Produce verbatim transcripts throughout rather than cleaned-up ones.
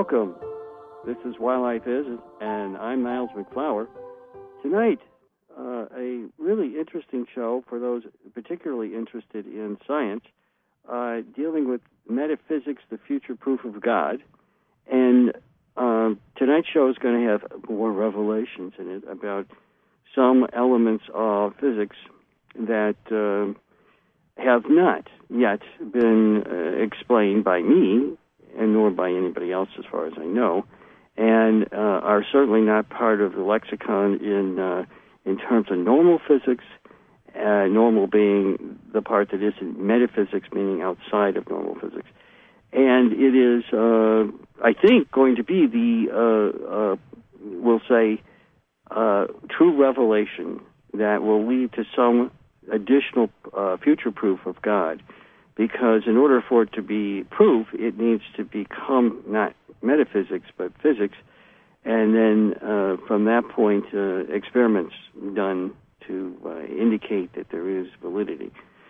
welcome. This is Wildlife Is, and I'm Niles McFlower. Tonight, uh, a really interesting show for those particularly interested in science, uh, dealing with metaphysics, the future proof of God. And uh, tonight's show is going to have more revelations in it about some elements of physics that uh, have not yet been uh, explained by me, and nor by anybody else as far as I know, and uh, are certainly not part of the lexicon in uh, in terms of normal physics, uh, normal being the part that isn't metaphysics, meaning outside of normal physics. And it is, uh, I think, going to be the, uh, uh, we'll say, uh, true revelation that will lead to some additional uh, future proof of God. Because in order for it to be proof, it needs to become not metaphysics, but physics. And then uh, from that point, uh, experiments done to uh, indicate that there is validity,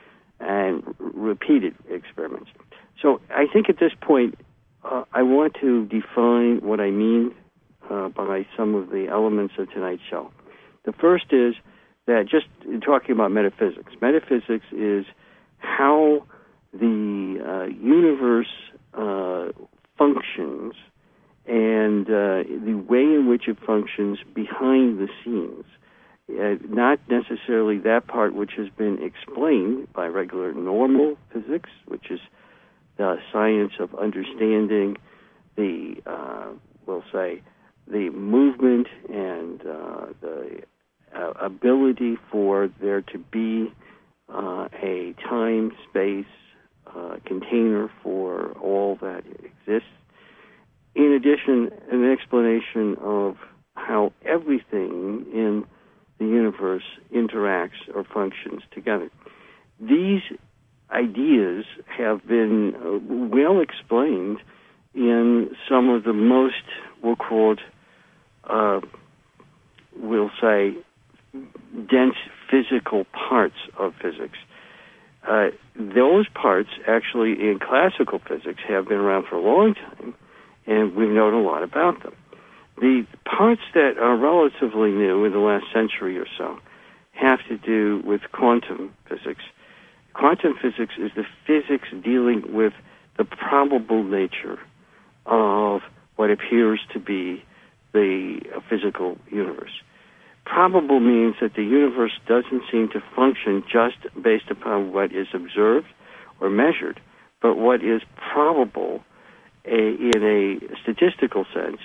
and r- repeated experiments. So I think at this point, uh, I want to define what I mean uh, by some of the elements of tonight's show. The first is that just talking about metaphysics. Metaphysics is how the uh, universe uh, functions and uh, the way in which it functions behind the scenes. Uh, not necessarily that part which has been explained by regular normal physics, which is the science of understanding the, uh, we'll say, the movement and uh, the uh, ability for there to be uh, a time, space, uh, container for all that exists. In addition, an explanation of how everything in the universe interacts or functions together. These ideas have been uh, well explained in some of the most, we'll call it, uh, we'll say, dense physical parts of physics. Uh, those parts, actually, in classical physics, have been around for a long time, and we've known a lot about them. The parts that are relatively new in the last century or so have to do with quantum physics. Quantum physics is the physics dealing with the probable nature of what appears to be the physical universe. Probable means that the universe doesn't seem to function just based upon what is observed or measured, but what is probable a, in a statistical sense,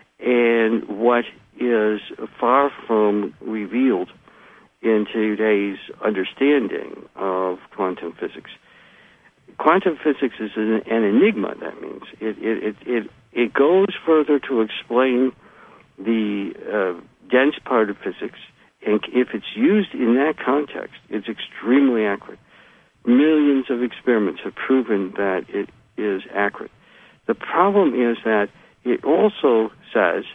and what is far from revealed in today's understanding of quantum physics. Quantum physics is an, an enigma, that means. It, it, it, it, it goes further to explain the uh, dense part of physics, and if it's used in that context, it's extremely accurate. Millions of experiments have proven that it is accurate. The problem is that it also says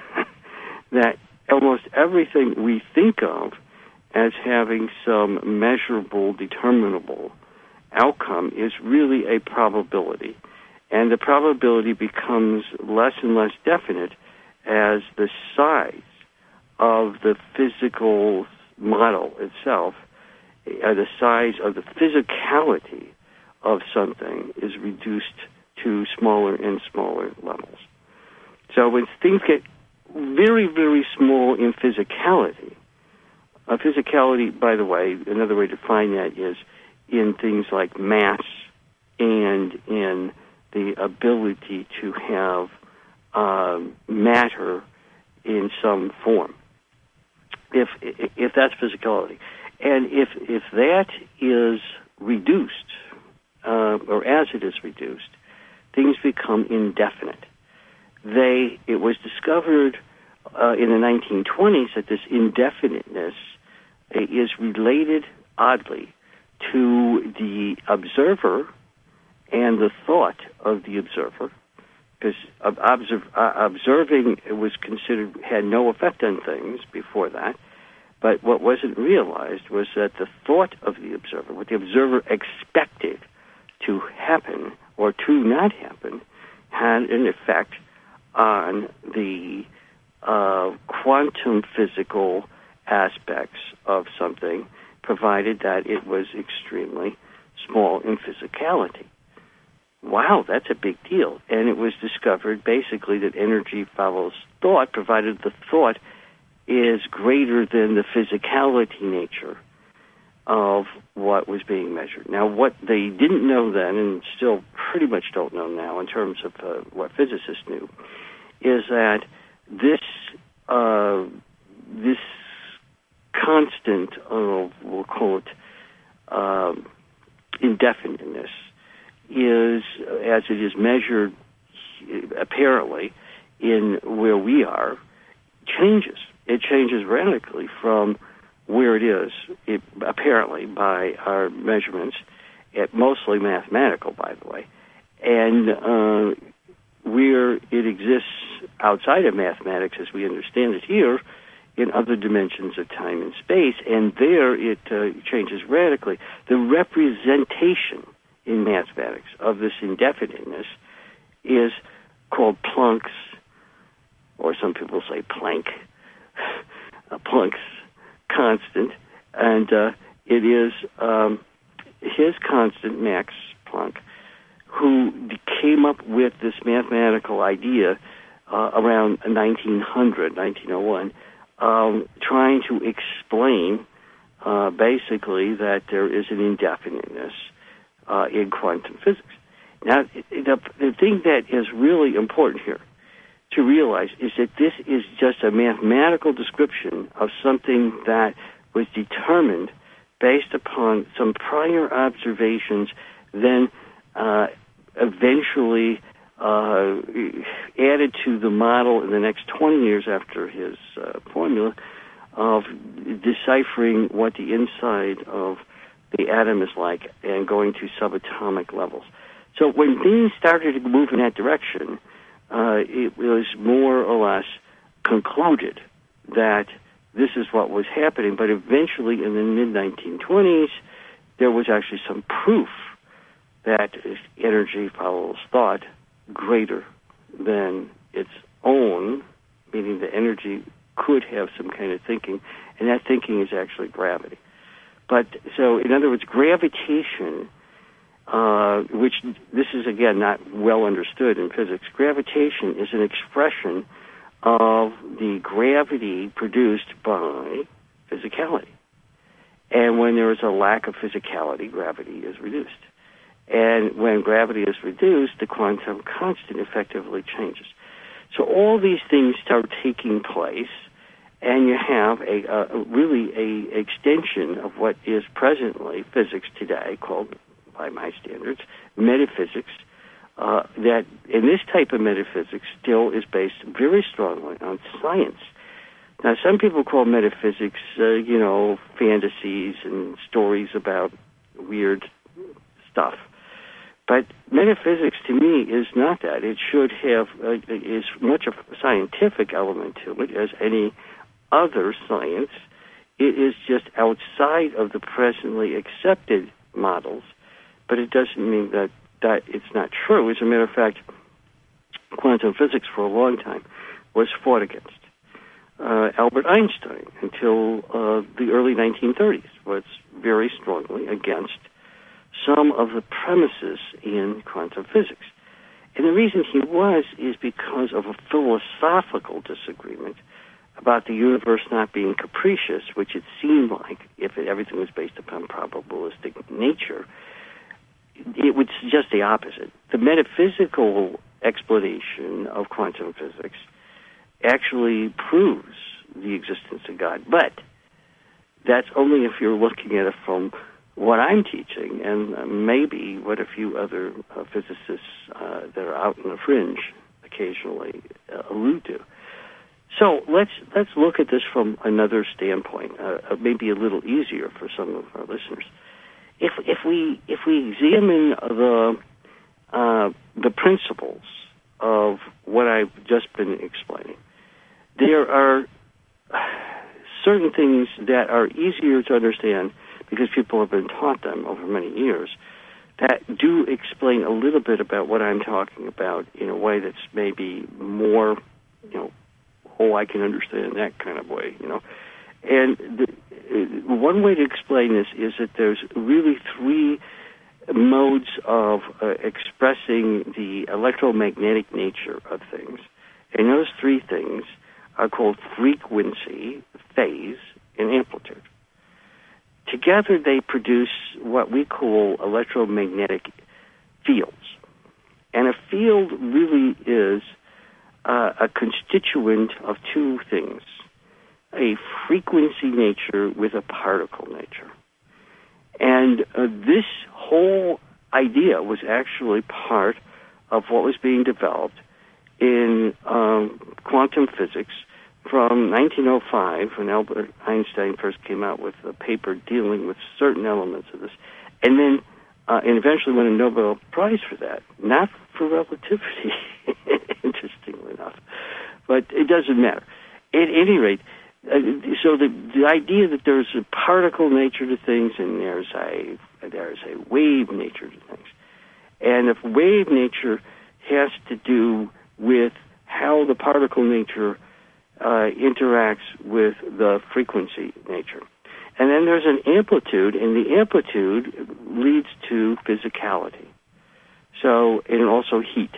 that almost everything we think of as having some measurable, determinable outcome is really a probability. And the probability becomes less and less definite as the size of the physical model itself, uh, the size of the physicality of something is reduced to smaller and smaller levels. So when things get very, very small in physicality, uh, physicality, by the way, another way to define that is in things like mass and in the ability to have um, matter in some form. If if that's physicality, and if if that is reduced, uh, or as it is reduced, things become indefinite. They it was discovered uh, in the nineteen twenties that this indefiniteness is related, oddly, to the observer and the thought of the observer, because observe, uh, observing was considered had no effect on things before that. But what wasn't realized was that the thought of the observer, what the observer expected to happen or to not happen, had an effect on the uh, quantum physical aspects of something, provided that it was extremely small in physicality. Wow, that's a big deal. And it was discovered basically that energy follows thought, provided the thought is greater than the physicality nature of what was being measured. Now, what they didn't know then, and still pretty much don't know now in terms of uh, what physicists knew, is that this uh, this constant of, we'll call it, um, indefiniteness, is, as it is measured apparently in where we are, changes. It changes radically from where it is, it, apparently, by our measurements, it, mostly mathematical, by the way, and uh, where it exists outside of mathematics as we understand it here, in other dimensions of time and space, and there it uh, changes radically. The representation in mathematics of this indefiniteness is called Planck's, or some people say Planck, uh, Planck's constant, and uh, it is um, his constant, Max Planck, who came up with this mathematical idea uh, around nineteen hundred, nineteen oh one, um, trying to explain uh, basically that there is an indefiniteness uh, in quantum physics. Now, the, the thing that is really important here to realize is that this is just a mathematical description of something that was determined based upon some prior observations, then uh, eventually uh, added to the model in the next twenty years after his uh, formula of deciphering what the inside of the atom is like and going to subatomic levels. So when things started to move in that direction, uh, it was more or less concluded that this is what was happening. But eventually, in the mid nineteen twenties, there was actually some proof that energy follows thought greater than its own, meaning the energy could have some kind of thinking, and that thinking is actually gravity. But so, in other words, gravitation, uh, which this is, again, not well understood in physics, gravitation is an expression of the gravity produced by physicality. And when there is a lack of physicality, gravity is reduced. And when gravity is reduced, the quantum constant effectively changes. So all these things start taking place, and you have a, a really a extension of what is presently physics today, called, by my standards, metaphysics, uh, that in this type of metaphysics still is based very strongly on science. Now, some people call metaphysics, uh, you know, fantasies and stories about weird stuff. But metaphysics, to me, is not that. It should have, uh, is much of a scientific element to it as any other science. It is just outside of the presently accepted models, but it doesn't mean that, that it's not true. As a matter of fact, quantum physics for a long time was fought against. Uh, Albert Einstein, until uh, the early nineteen thirties, was very strongly against some of the premises in quantum physics. And the reason he was is because of a philosophical disagreement about the universe not being capricious, which it seemed like, if it, everything was based upon probabilistic nature, it would suggest the opposite. The metaphysical explanation of quantum physics actually proves the existence of God. But that's only if you're looking at it from what I'm teaching, and uh, maybe what a few other uh, physicists uh, that are out in the fringe occasionally uh, allude to. So let's let's look at this from another standpoint, uh, maybe a little easier for some of our listeners. If if we if we examine the uh, the principles of what I've just been explaining, there are certain things that are easier to understand because people have been taught them over many years, that do explain a little bit about what I'm talking about in a way that's maybe more, you know, oh, I can understand that kind of way, you know. And the, uh, one way to explain this is that there's really three modes of uh, expressing the electromagnetic nature of things. And those three things are called frequency, phase, and amplitude. Together they produce what we call electromagnetic fields. And a field really is uh, a constituent of two things, a frequency nature with a particle nature. And uh, this whole idea was actually part of what was being developed in um, quantum physics from nineteen oh five, when Albert Einstein first came out with a paper dealing with certain elements of this, and then uh, and eventually won a Nobel Prize for that, not for relativity, interestingly enough, but it doesn't matter. At any rate, uh, so the the idea that there's a particle nature to things and there's a there's a wave nature to things, and if wave nature has to do with how the particle nature uh, interacts with the frequency nature. And then there's an amplitude, and the amplitude leads to physicality. So, and also heat.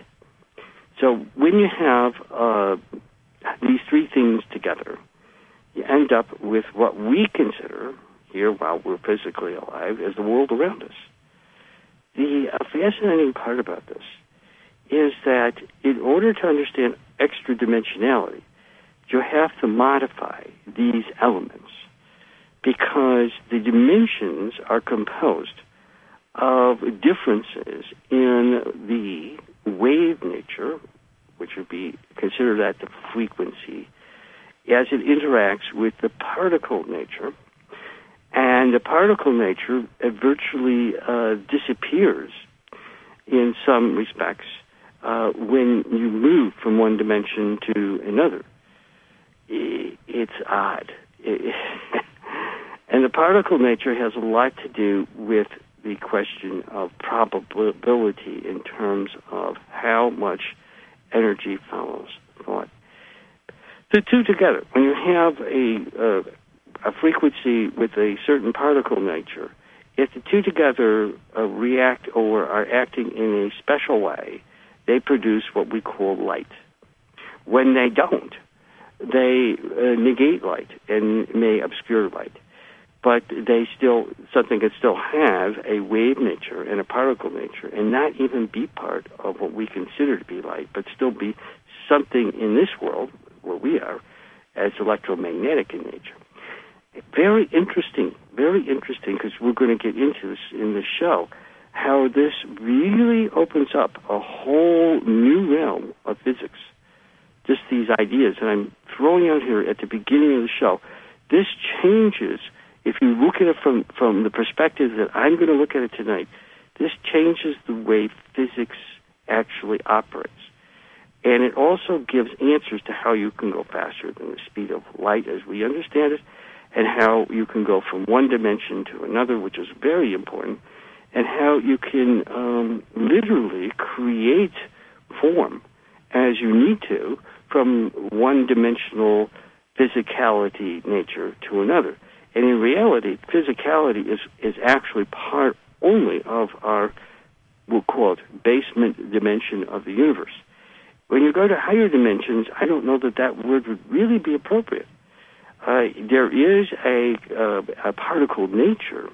So when you have uh, these three things together, you end up with what we consider here, while we're physically alive, as the world around us. The uh, fascinating part about this is that in order to understand extra dimensionality, you have to modify these elements because the dimensions are composed of differences in the wave nature, which would be considered at the frequency, as it interacts with the particle nature. And the particle nature uh, virtually uh, disappears in some respects Uh, when you move from one dimension to another. It's odd. And the particle nature has a lot to do with the question of probability in terms of how much energy follows thought. The two together, when you have a, uh, a frequency with a certain particle nature, if the two together uh, react or are acting in a special way, they produce what we call light. When they don't, they uh, negate light and may obscure light. But they still, something can still have a wave nature and a particle nature and not even be part of what we consider to be light, but still be something in this world, where we are, as electromagnetic in nature. Very interesting, very interesting, because we're going to get into this in the show, how this really opens up a whole new realm of physics. Just these ideas, and I'm throwing out here at the beginning of the show, this changes, if you look at it from, from the perspective that I'm going to look at it tonight, this changes the way physics actually operates. And it also gives answers to how you can go faster than the speed of light as we understand it, and how you can go from one dimension to another, which is very important, and how you can um, literally create form as you need to from one-dimensional physicality nature to another. And in reality, physicality is, is actually part only of our, we'll call it, basement dimension of the universe. When you go to higher dimensions, I don't know that that word would really be appropriate. Uh, there is a, uh, a particle nature,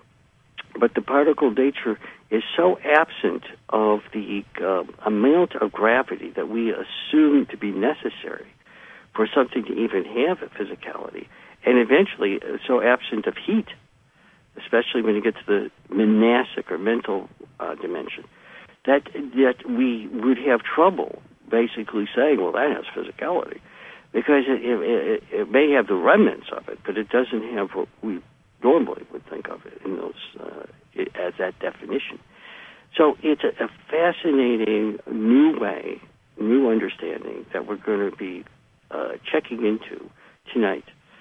but the particle nature is so absent of the uh, amount of gravity that we assume to be necessary for something to even have a physicality, and eventually uh, so absent of heat, especially when you get to the monastic or mental uh, dimension, that that we would have trouble basically saying, well, that has physicality, because it, it, it may have the remnants of it, but it doesn't have what we normally would think of it in those uh, as that definition. So it's a, a fascinating new way, new understanding that we're going to be uh, checking into tonight.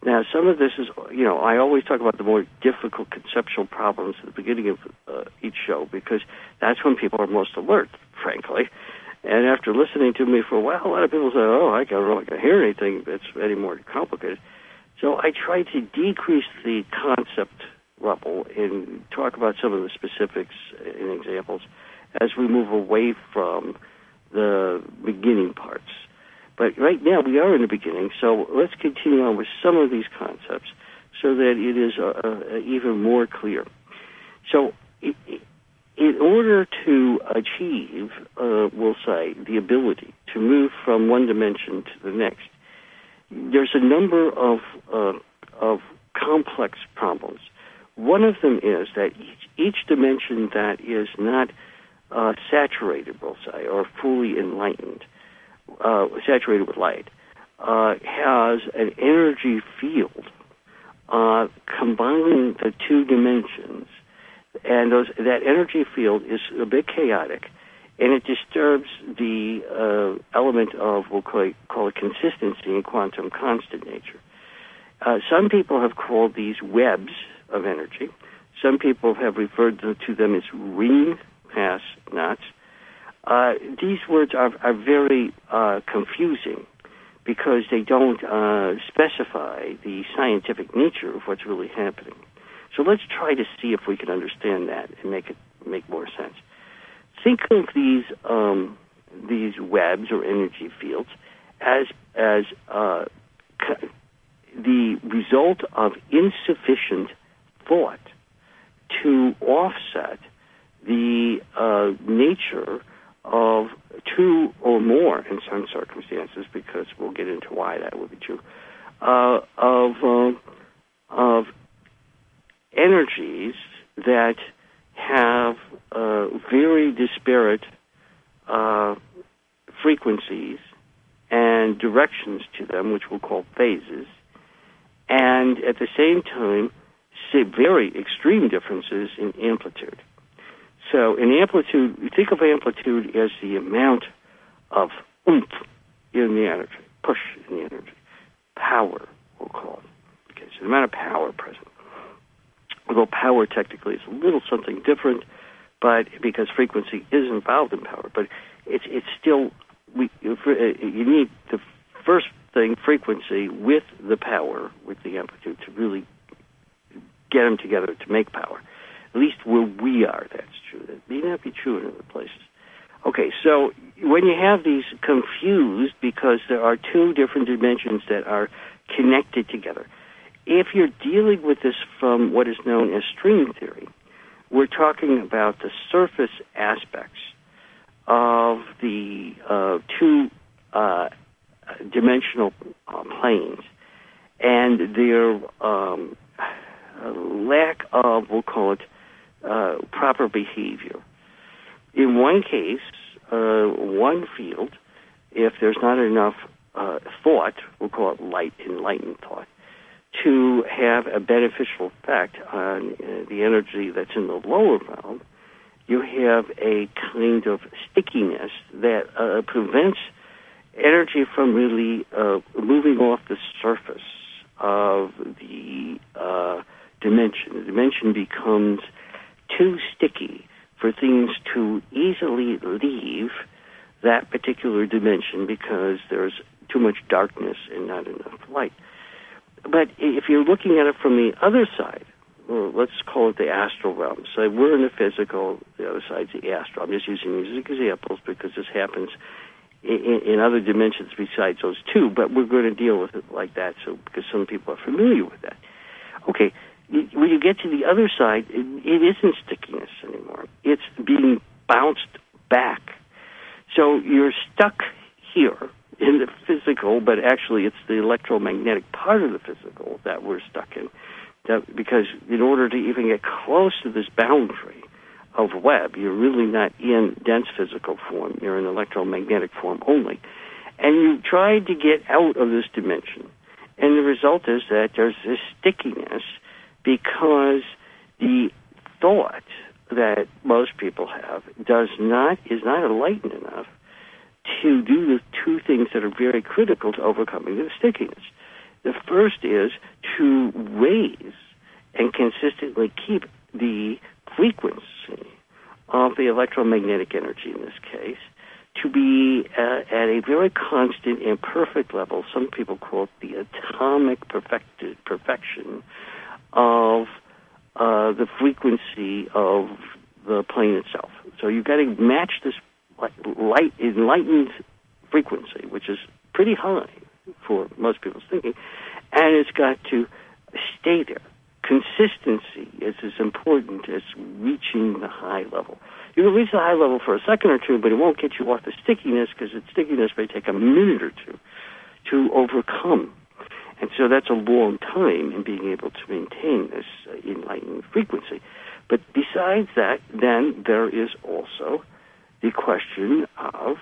Now, some of this is, you know, I always talk about the more difficult conceptual problems at the beginning of uh, each show because that's when people are most alert, frankly. And after listening to me for a while, a lot of people say, oh, I don't know if I can hear anything that's any more complicated. So I try to decrease the concept level and talk about some of the specifics and examples as we move away from the beginning parts. But right now we are in the beginning, so let's continue on with some of these concepts so that it is uh, uh, even more clear. So it, it, in order to achieve, uh, we'll say, the ability to move from one dimension to the next, there's a number of uh, of complex problems. One of them is that each, each dimension that is not uh, saturated, we'll say, or fully enlightened, uh, saturated with light, uh, has an energy field uh, combining the two dimensions. And those, that energy field is a bit chaotic, and it disturbs the uh, element of, we'll call it, call it consistency in quantum constant nature. Uh, some people have called these webs of energy. Some people have referred to them as ring pass knots. Uh, these words are, are very uh, confusing because they don't uh, specify the scientific nature of what's really happening. So let's try to see if we can understand that and make it make more sense. Think of these um, these webs or energy fields as as uh, c- the result of insufficient thought to offset the uh, nature of two or more, in some circumstances, because we'll get into why that would be true, uh, of uh, of energies that have uh, very disparate uh, frequencies and directions to them, which we'll call phases, and at the same time, see very extreme differences in amplitude. So in amplitude, you think of amplitude as the amount of oomph in the energy, push in the energy, power, we'll call it. Okay, so the amount of power present. Although power technically is a little something different, but because frequency is involved in power, but it's it's still we you need the first thing, frequency, with the power, with the amplitude, to really get them together to make power. At least where we are, that's true. That may not be true in other places. Okay, so when you have these confused because there are two different dimensions that are connected together, if you're dealing with this from what is known as string theory, we're talking about the surface aspects of the uh, two uh, dimensional uh, planes and their um, lack of, we'll call it, uh, proper behavior. In one case, uh, one field, if there's not enough uh, thought, we'll call it light, enlightened thought, to have a beneficial effect on uh, the energy that's in the lower realm, you have a kind of stickiness that uh, prevents energy from really uh, moving off the surface of the uh, dimension. The dimension becomes too sticky for things to easily leave that particular dimension because there's too much darkness and not enough light. But if you're looking at it from the other side, well, let's call it the astral realm. So we're in the physical, the other side's the astral. I'm just using these as examples because this happens in, in other dimensions besides those two, but we're going to deal with it like that so because some people are familiar with that. Okay, when you get to the other side, it, it isn't stickiness anymore. It's being bounced back. So you're stuck here in the physical, but actually it's the electromagnetic part of the physical that we're stuck in. That, because in order to even get close to this boundary of web, you're really not in dense physical form. You're in electromagnetic form only. And you try to get out of this dimension. And the result is that there's this stickiness because the thought that most people have does not, is not enlightened enough to do the two things that are very critical to overcoming the stickiness. The first is to raise and consistently keep the frequency of the electromagnetic energy in this case to be uh, at a very constant and perfect level. Some people call it the atomic perfected perfection of uh, the frequency of the plane itself. So you've got to match this light enlightened frequency, which is pretty high for most people's thinking, and it's got to stay there. Consistency is as important as reaching the high level. You can reach the high level for a second or two, but it won't get you off the stickiness, because its stickiness may take a minute or two to overcome. And so that's a long time in being able to maintain this uh, enlightened frequency. But besides that, then there is also the question of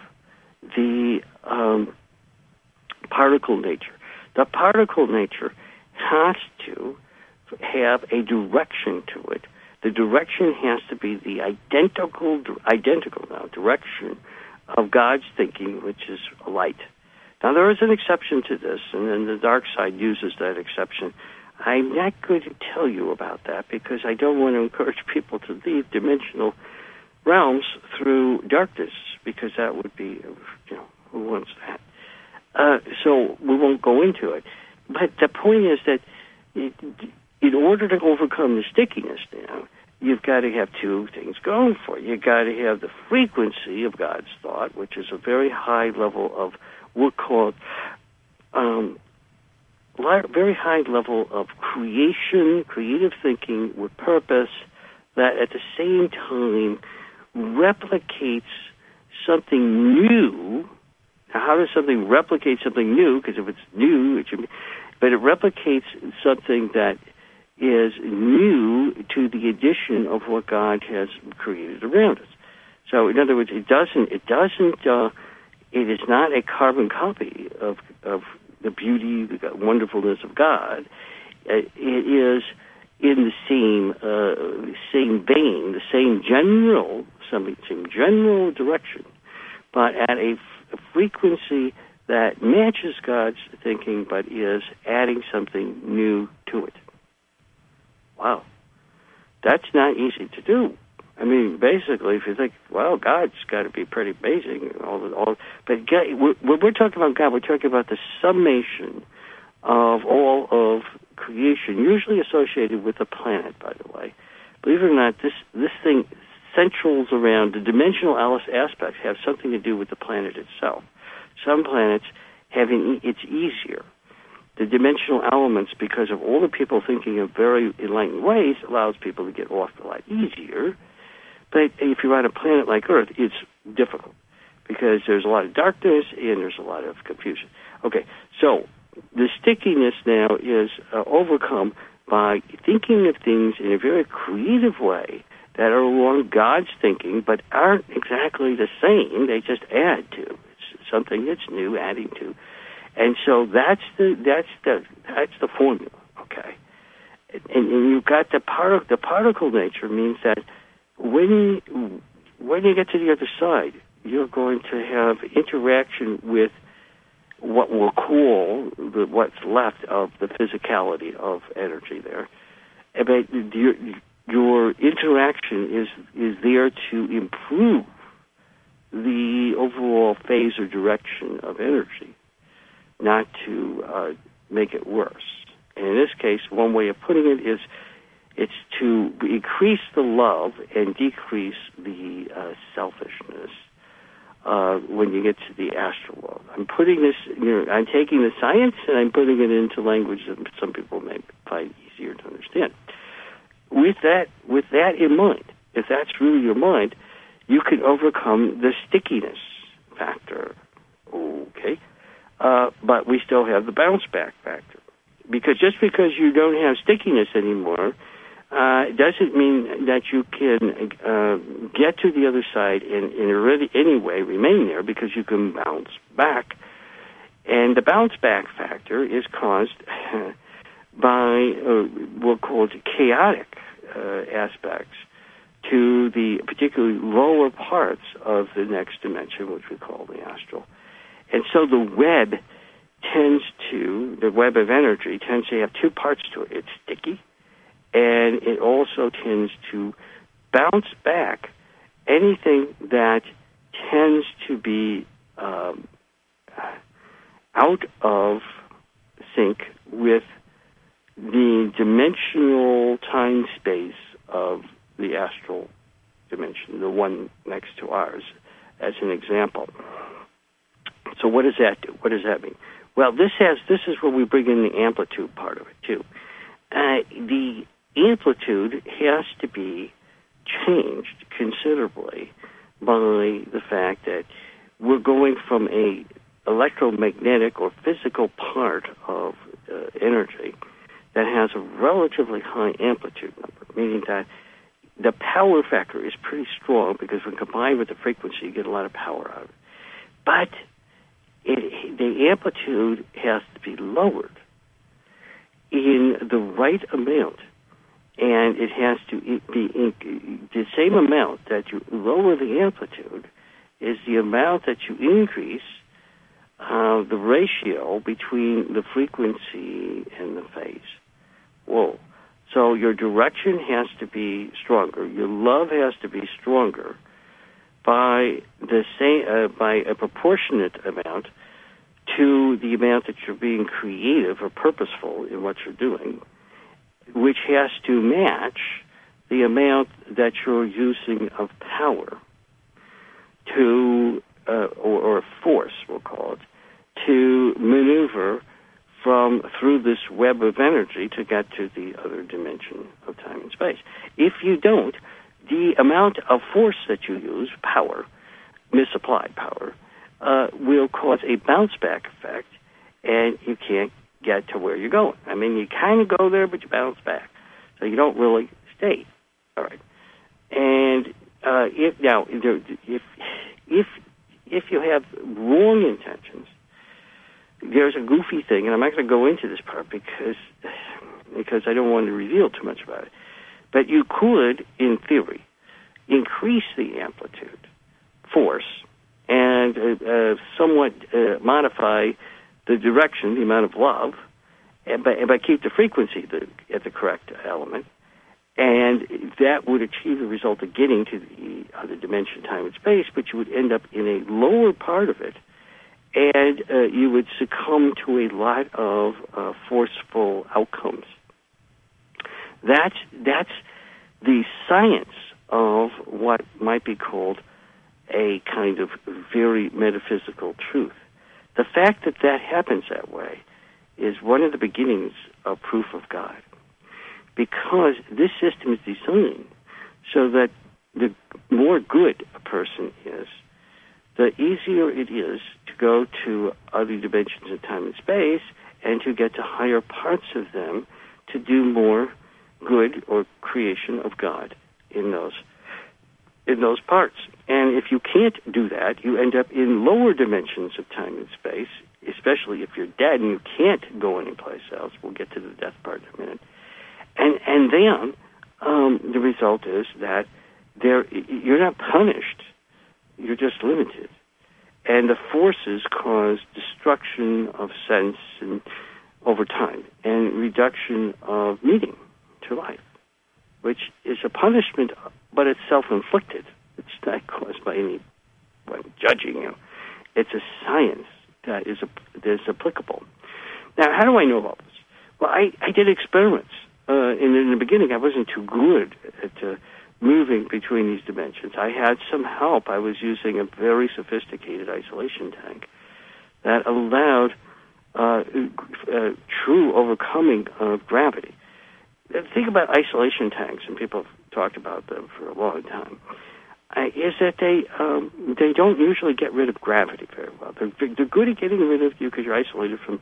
the um, particle nature. The particle nature has to have a direction to it. The direction has to be the identical, identical now, direction of God's thinking, which is light. Now, there is an exception to this, and then the dark side uses that exception. I'm not going to tell you about that because I don't want to encourage people to leave dimensional realms through darkness, because that would be, you know, who wants that? Uh, so we won't go into it. But the point is that it, in order to overcome the stickiness now, you've got to have two things going for you. You've got to have the frequency of God's thought, which is a very high level of, we'll call it, um, very high level of creation, creative thinking with purpose, that at the same time replicates something new. Now, how does something replicate something new? Because if it's new, it should be, but it replicates something that is new to the addition of what God has created around us. So, in other words, it doesn't, it doesn't, uh, it is not a carbon copy of of the beauty, the wonderfulness of God. It is in the same uh, same vein, the same general, some same general direction, but at a, f- a frequency that matches God's thinking, but is adding something new to it. Wow, that's not easy to do. I mean, basically, if you think, well, God's got to be pretty amazing, all the, all, but God, when we're talking about God, we're talking about the summation of all of creation, usually associated with the planet, by the way. Believe it or not, this this thing centrals around the dimensional aspects have something to do with the planet itself. Some planets having it's easier. The dimensional elements, because of all the people thinking in very enlightened ways, allows people to get off a lot easier. But if you're on a planet like Earth, it's difficult because there's a lot of darkness and there's a lot of confusion. Okay, so the stickiness now is uh, overcome by thinking of things in a very creative way that are along God's thinking, but aren't exactly the same. They just add to. It's something that's new, adding to. And so that's the that's the that's the formula. Okay, and, and you've got the part the particle nature means that when you, when you get to the other side, you're going to have interaction with what we'll call the, what's left of the physicality of energy there. But your, your interaction is is there to improve the overall phase or direction of energy, not to uh, make it worse. And in this case, one way of putting it is it's to increase the love and decrease the uh, selfishness uh, when you get to the astral world. I'm putting this, you know, I'm taking the science and I'm putting it into language that some people may find easier to understand. With that, with that in mind, if that's really your mind, you can overcome the stickiness factor. Okay. Uh, but we still have the bounce back factor. Because just because you don't have stickiness anymore, uh, doesn't mean that you can uh, get to the other side and, and already anyway remain there, because you can bounce back. And the bounce back factor is caused by uh, what are called chaotic uh, aspects to the particularly lower parts of the next dimension, which we call the astral. And so the web tends to, the web of energy tends to have two parts to it. It's sticky, and it also tends to bounce back anything that tends to be um, out of sync with the dimensional time space of the astral dimension, the one next to ours, as an example. So what does that do? What does that mean? Well, this has this is where we bring in the amplitude part of it, too. Uh, the amplitude has to be changed considerably by the fact that we're going from a electromagnetic or physical part of uh, energy that has a relatively high amplitude number, meaning that the power factor is pretty strong because when combined with the frequency, you get a lot of power out of it. But it, the amplitude has to be lowered in the right amount, and it has to be in, the same amount that you lower the amplitude is the amount that you increase uh, the ratio between the frequency and the phase. Whoa. So your direction has to be stronger. Your love has to be stronger by the same uh, by a proportionate amount to the amount that you're being creative or purposeful in what you're doing, which has to match the amount that you're using of power to, uh, or, or force, we'll call it, to maneuver from through this web of energy to get to the other dimension of time and space. If you don't, the amount of force that you use, power, misapplied power, uh, will cause a bounce-back effect, and you can't get to where you're going. I mean, you kind of go there, but you bounce back. So you don't really stay. All right. And uh, if now, if if if you have wrong intentions, there's a goofy thing, and I'm not going to go into this part because because I don't want to reveal too much about it. But you could, in theory, increase the amplitude, force, and uh, uh, somewhat uh, modify the direction, the amount of love, and by, and by keep the frequency the, at the correct element, and that would achieve the result of getting to the other dimension, time and space, but you would end up in a lower part of it, and uh, you would succumb to a lot of uh, forceful outcomes. That's, that's the science of what might be called a kind of very metaphysical truth. The fact that that happens that way is one of the beginnings of proof of God, because this system is designed so that the more good a person is, the easier it is to go to other dimensions of time and space and to get to higher parts of them to do more good or creation of God in those in those parts. And if you can't do that, you end up in lower dimensions of time and space, especially if you're dead and you can't go anyplace else. We'll get to the death part in a minute. And and then um, the result is that there you're not punished. You're just limited. And the forces cause destruction of sense and over time and reduction of meaning to life, which is a punishment, but it's self-inflicted. It's not caused by anyone judging you. It's a science that is, that is applicable. Now, how do I know about this? Well, I, I did experiments. Uh, and in the beginning, I wasn't too good at uh, moving between these dimensions. I had some help. I was using a very sophisticated isolation tank that allowed uh, uh, true overcoming of gravity. Think about isolation tanks, and people have talked about them for a long time, uh, is that they um, they don't usually get rid of gravity very well. They're, they're good at getting rid of you because you're isolated from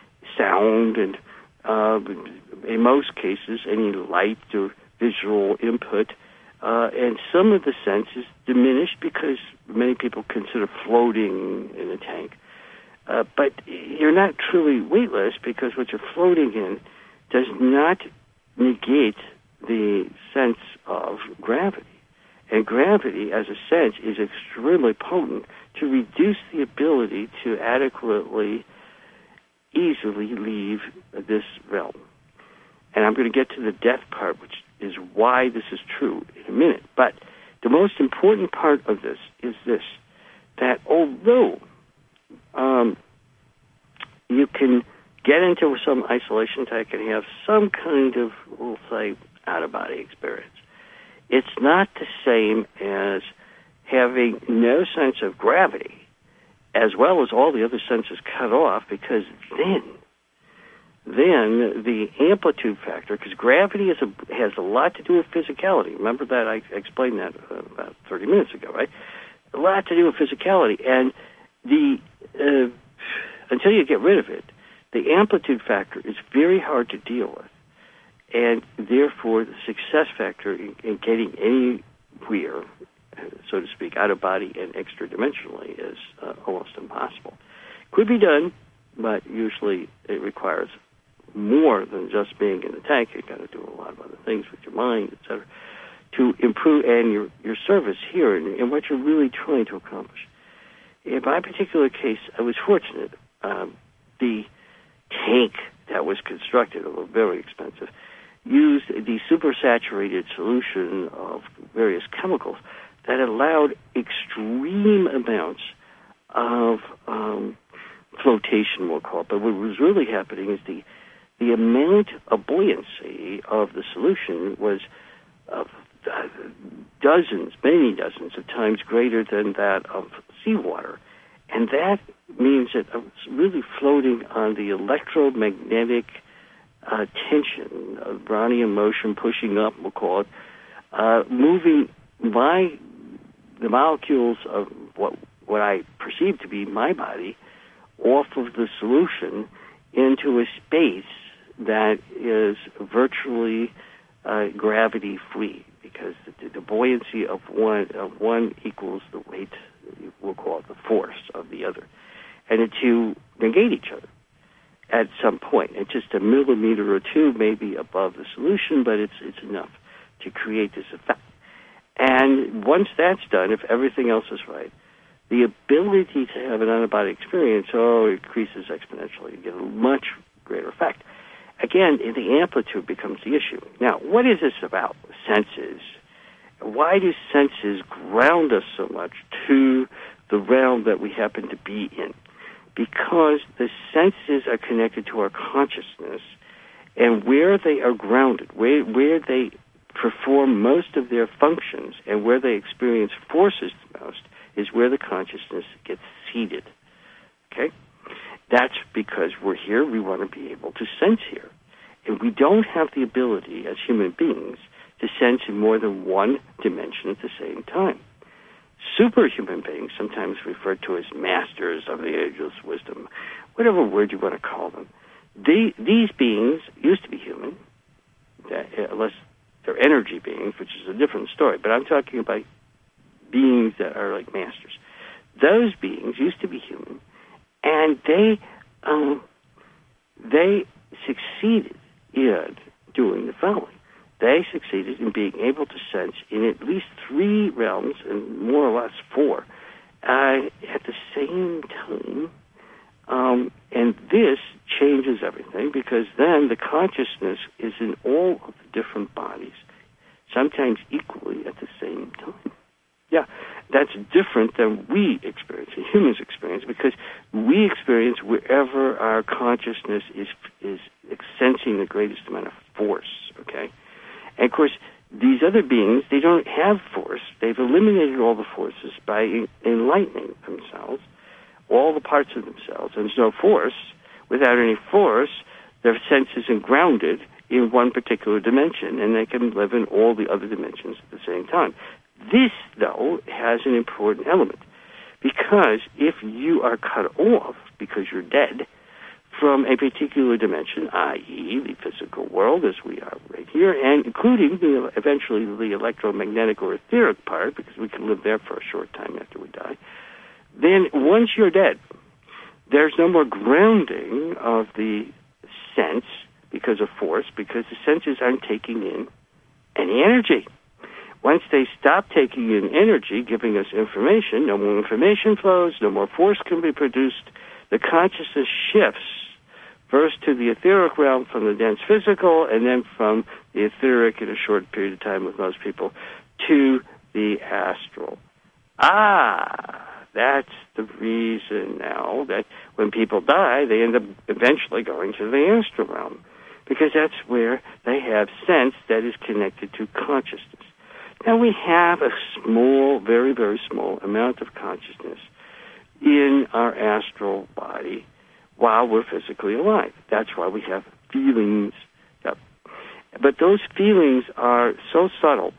sound and, uh, in most cases, any light or visual input. Uh, and some of the sense is diminished because many people consider floating in a tank. Uh, but you're not truly weightless because what you're floating in does not negate the sense of gravity. And gravity, as a sense, is extremely potent to reduce the ability to adequately easily leave this realm. And I'm going to get to the death part, which is why this is true in a minute. But the most important part of this is this, that although um, you can get into some isolation tank and have some kind of, we'll say, out-of-body experience, it's not the same as having no sense of gravity, as well as all the other senses cut off, because then, then the amplitude factor, because gravity is a, has a lot to do with physicality. Remember that? I explained that uh, about thirty minutes ago, right? A lot to do with physicality. And the uh, until you get rid of it, the amplitude factor is very hard to deal with. And therefore, the success factor in, in getting anywhere, so to speak, out of body and extra-dimensionally is uh, almost impossible. Could be done, but usually it requires more than just being in the tank. You've got to do a lot of other things with your mind, et cetera, to improve and your, your service here and, and what you're really trying to accomplish. In my particular case, I was fortunate. Um, the tank that was constructed, although very expensive, used the supersaturated solution of various chemicals that allowed extreme amounts of um, flotation, we'll call it. But what was really happening is the the amount of buoyancy of the solution was uh, dozens, many dozens of times greater than that of seawater. And that means that I was really floating on the electromagnetic uh, tension of Brownian motion, pushing up, we'll call it, uh, moving my the molecules of what what I perceive to be my body off of the solution into a space that is virtually uh, gravity-free, because the, the buoyancy of one of one equals the weight, we'll call it the force of the other, and the two negate each other at some point. It's just a millimeter or two maybe above the solution, but it's it's enough to create this effect. And once that's done, if everything else is right, the ability to have an out-of-body experience, oh, increases exponentially. You get a much greater effect. Again, the amplitude becomes the issue. Now, what is this about? Senses. Why do senses ground us so much to the realm that we happen to be in? Because the senses are connected to our consciousness, and where they are grounded, where, where they perform most of their functions and where they experience forces the most is where the consciousness gets seated. Okay? That's because we're here, we want to be able to sense here. And we don't have the ability as human beings to sense in more than one dimension at the same time. Superhuman beings, sometimes referred to as masters of the ageless wisdom, whatever word you want to call them, they, these beings used to be human, unless they're energy beings, which is a different story, but I'm talking about beings that are like masters. Those beings used to be human, and they um, they succeeded in doing the following. They succeeded in being able to sense in at least three realms, and more or less four, uh, at the same time. Um, and this changes everything, because then the consciousness is in all of the different bodies, sometimes equally at the same time. Yeah, that's different than we experience, and humans experience, because we experience wherever our consciousness is is sensing the greatest amount of force, okay? And, of course, these other beings, they don't have force. They've eliminated all the forces by enlightening themselves, all the parts of themselves. And there's no force. Without any force, their sense isn't grounded in one particular dimension, and they can live in all the other dimensions at the same time. This, though, has an important element, because if you are cut off because you're dead from a particular dimension, that is the physical world as we are right here, and including the, eventually the electromagnetic or etheric part, because we can live there for a short time after we die, then once you're dead, there's no more grounding of the sense because of force, because the senses aren't taking in any energy. Once they stop taking in energy, giving us information, no more information flows, no more force can be produced, the consciousness shifts First to the etheric realm from the dense physical, and then from the etheric in a short period of time with most people to the astral. Ah, that's the reason now that when people die, they end up eventually going to the astral realm, because that's where they have sense that is connected to consciousness. Now, we have a small, very, very small amount of consciousness in our astral body while we're physically alive. That's why we have feelings. But those feelings are so subtle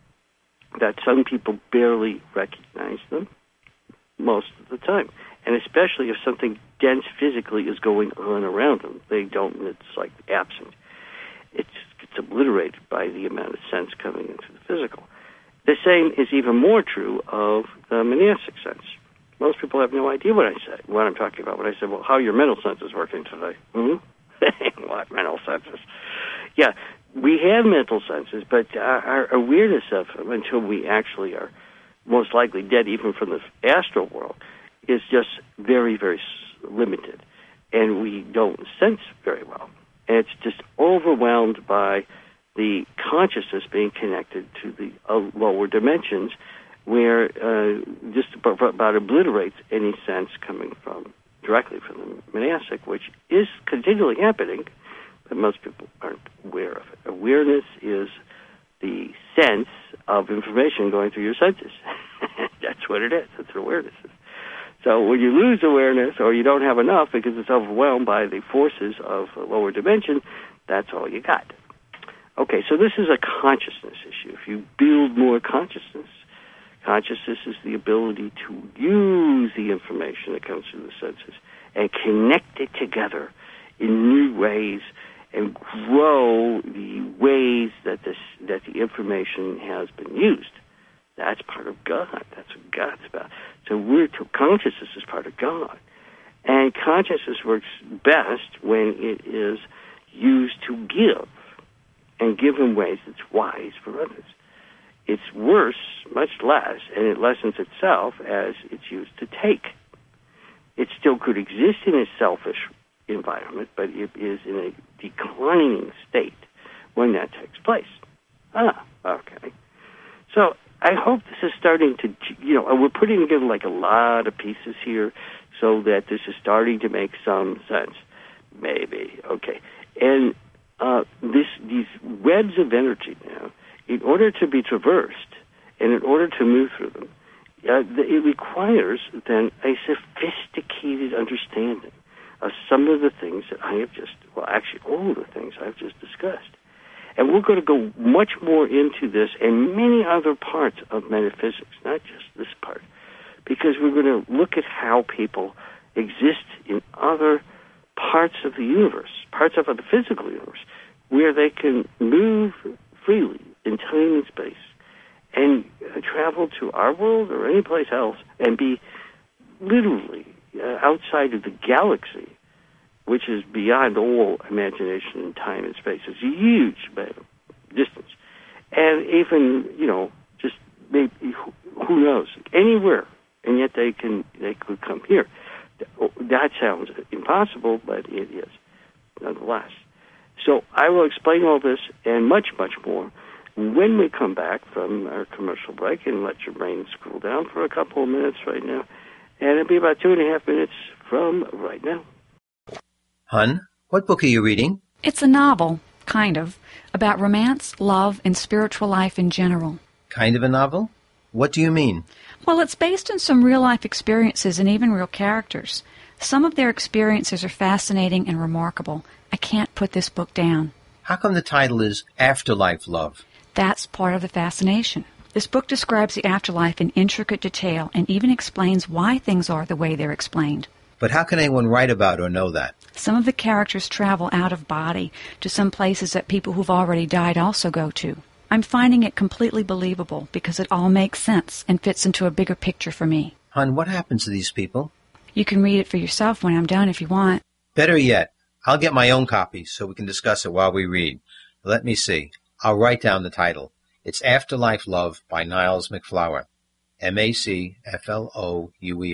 that some people barely recognize them most of the time. And especially if something dense physically is going on around them. They don't, it's like absent. It's, it's obliterated by the amount of sense coming into the physical. The same is even more true of the monastic sense. Most people have no idea what I say, what I'm talking about. When I say, well, how are your mental senses working today? Hmm? What mental senses? Yeah, we have mental senses, but our, our awareness of them, until we actually are most likely dead even from the astral world, is just very, very limited. And we don't sense very well. And it's just overwhelmed by the consciousness being connected to the uh, lower dimensions, where uh, just about, about obliterates any sense coming from directly from the monastic, which is continually happening, but most people aren't aware of it. Awareness is the sense of information going through your senses. That's what it is. That's what awareness is. So when you lose awareness, or you don't have enough because it's overwhelmed by the forces of a lower dimension, that's all you got. Okay, so this is a consciousness issue. If you build more consciousness, consciousness is the ability to use the information that comes through the senses and connect it together in new ways and grow the ways that this that the information has been used. That's part of God. That's what God's about. So we're to, consciousness is part of God. And consciousness works best when it is used to give, and give in ways that's wise for others. It's worse, much less, and it lessens itself as it's used to take. It still could exist in a selfish environment, but it is in a declining state when that takes place. Ah, okay. So I hope this is starting to, you know, we're putting together like a lot of pieces here so that this is starting to make some sense. Maybe, okay. And uh, this these webs of energy now, in order to be traversed and in order to move through them, uh, it requires then a sophisticated understanding of some of the things that I have just, well, actually all of the things I've just discussed. And we're going to go much more into this and many other parts of metaphysics, not just this part, because we're going to look at how people exist in other parts of the universe, parts of the physical universe, where they can move freely in time and space and uh, travel to our world or any place else and be literally uh, outside of the galaxy, which is beyond all imagination and time and space. It's a huge distance. And even, you know, just maybe, who knows, anywhere, and yet they can they could come here. That sounds impossible, but it is, nonetheless. So I will explain all this and much, much more when we come back from our commercial break, and let your brain cool down for a couple of minutes right now. And it'll be about two and a half minutes from right now. Hun, what book are you reading? It's a novel, kind of, about romance, love, and spiritual life in general. Kind of a novel? What do you mean? Well, it's based on some real-life experiences and even real characters. Some of their experiences are fascinating and remarkable. I can't put this book down. How come the title is Afterlife Love? That's part of the fascination. This book describes the afterlife in intricate detail and even explains why things are the way they're explained. But how can anyone write about or know that? Some of the characters travel out of body to some places that people who've already died also go to. I'm finding it completely believable because it all makes sense and fits into a bigger picture for me. Hun, what happens to these people? You can read it for yourself when I'm done if you want. Better yet, I'll get my own copy so we can discuss it while we read. Let me see. I'll write down the title. It's Afterlife Love by Niles MacFlouer. M A C F L O U E R.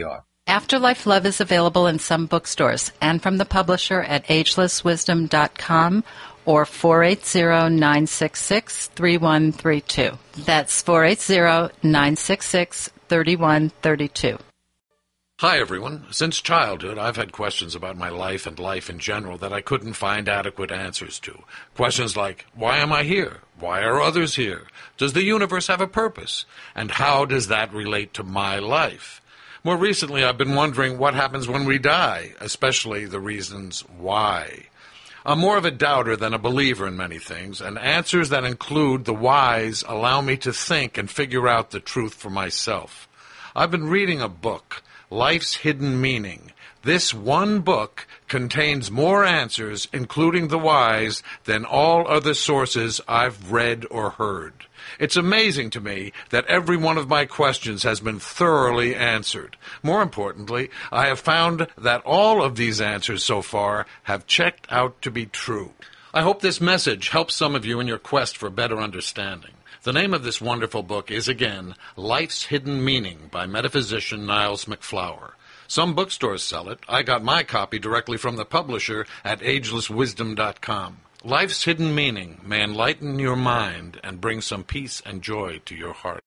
Afterlife Love is available in some bookstores and from the publisher at ageless wisdom dot com or four eight zero, nine six six, three one three two. That's four eight zero, nine six six, three one three two. Hi, everyone. Since childhood, I've had questions about my life and life in general that I couldn't find adequate answers to. Questions like, why am I here? Why are others here? Does the universe have a purpose? And how does that relate to my life? More recently, I've been wondering what happens when we die, especially the reasons why. I'm more of a doubter than a believer in many things, and answers that include the whys allow me to think and figure out the truth for myself. I've been reading a book, Life's Hidden Meaning. This one book contains more answers, including the whys, than all other sources I've read or heard. It's amazing to me that every one of my questions has been thoroughly answered. More importantly, I have found that all of these answers so far have checked out to be true. I hope this message helps some of you in your quest for better understanding. The name of this wonderful book is, again, Life's Hidden Meaning by metaphysician Niles MacFlower. Some bookstores sell it. I got my copy directly from the publisher at ageless wisdom dot com. Life's Hidden Meaning may enlighten your mind and bring some peace and joy to your heart.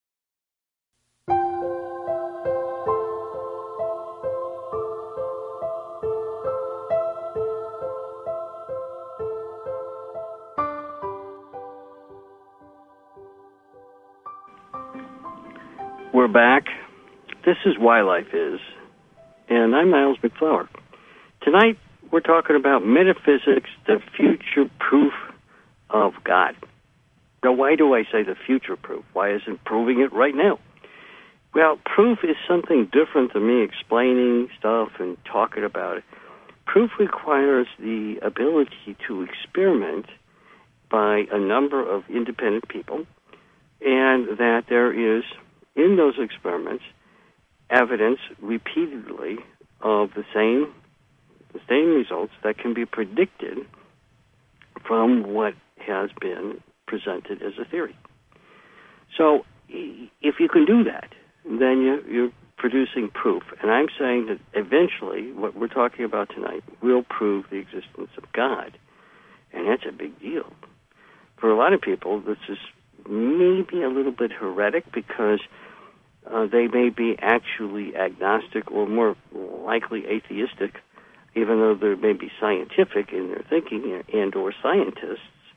We're back. This is Why Life Is, and I'm Niles MacFlower. Tonight, we're talking about metaphysics, the future proof of God. Now, why do I say the future proof? Why isn't proving it right now? Well, proof is something different than me explaining stuff and talking about it. Proof requires the ability to experiment by a number of independent people, and that there is, in those experiments, evidence repeatedly of the same the same results that can be predicted from what has been presented as a theory. So if you can do that, then you, you're producing proof. And I'm saying that eventually what we're talking about tonight will prove the existence of God. And that's a big deal. For a lot of people, this is maybe a little bit heretic because uh, they may be actually agnostic or more likely atheistic, even though they may be scientific in their thinking and or scientists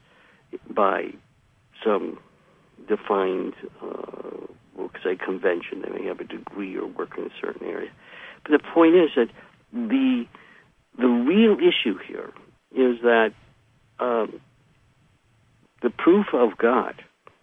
by some defined, uh, we'll say, convention. They may have a degree or work in a certain area. But the point is that the the real issue here is that um, the proof of God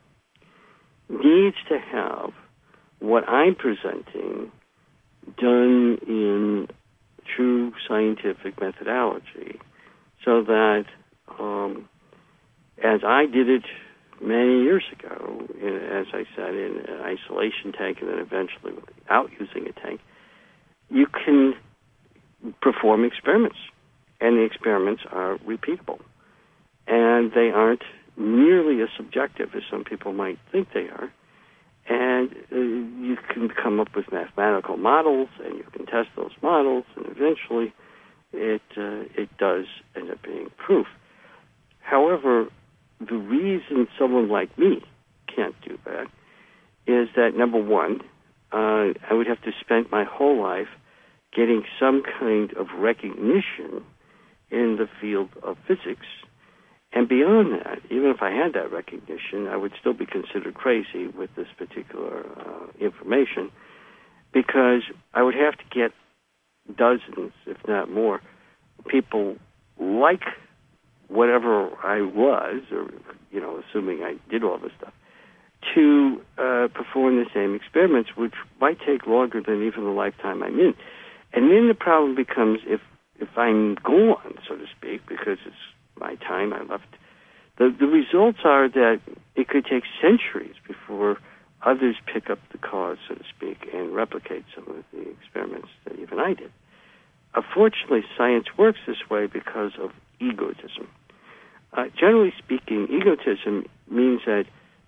needs to have what I'm presenting done in true scientific methodology, so that, um, as I did it many years ago, in, as I said, in an isolation tank and then eventually without using a tank, you can perform experiments, and the experiments are repeatable. And they aren't nearly as subjective as some people might think they are. And uh, you can come up with mathematical models, and you can test those models, and eventually it uh, it does end up being proof. However, the reason someone like me can't do that is that, number one, uh, I would have to spend my whole life getting some kind of recognition in the field of physics. And beyond that, even if I had that recognition, I would still be considered crazy with this particular uh, information, because I would have to get dozens, if not more, people like whatever I was, or, you know, assuming I did all this stuff, to uh, perform the same experiments, which might take longer than even the lifetime I'm in. And then the problem becomes, if if I'm gone, so to speak, because it's my time I left, the, the results are that it could take centuries before others pick up the cause, so to speak, and replicate some of the experiments that even I did. Unfortunately, science works this way because of egotism. Uh, generally speaking, egotism means that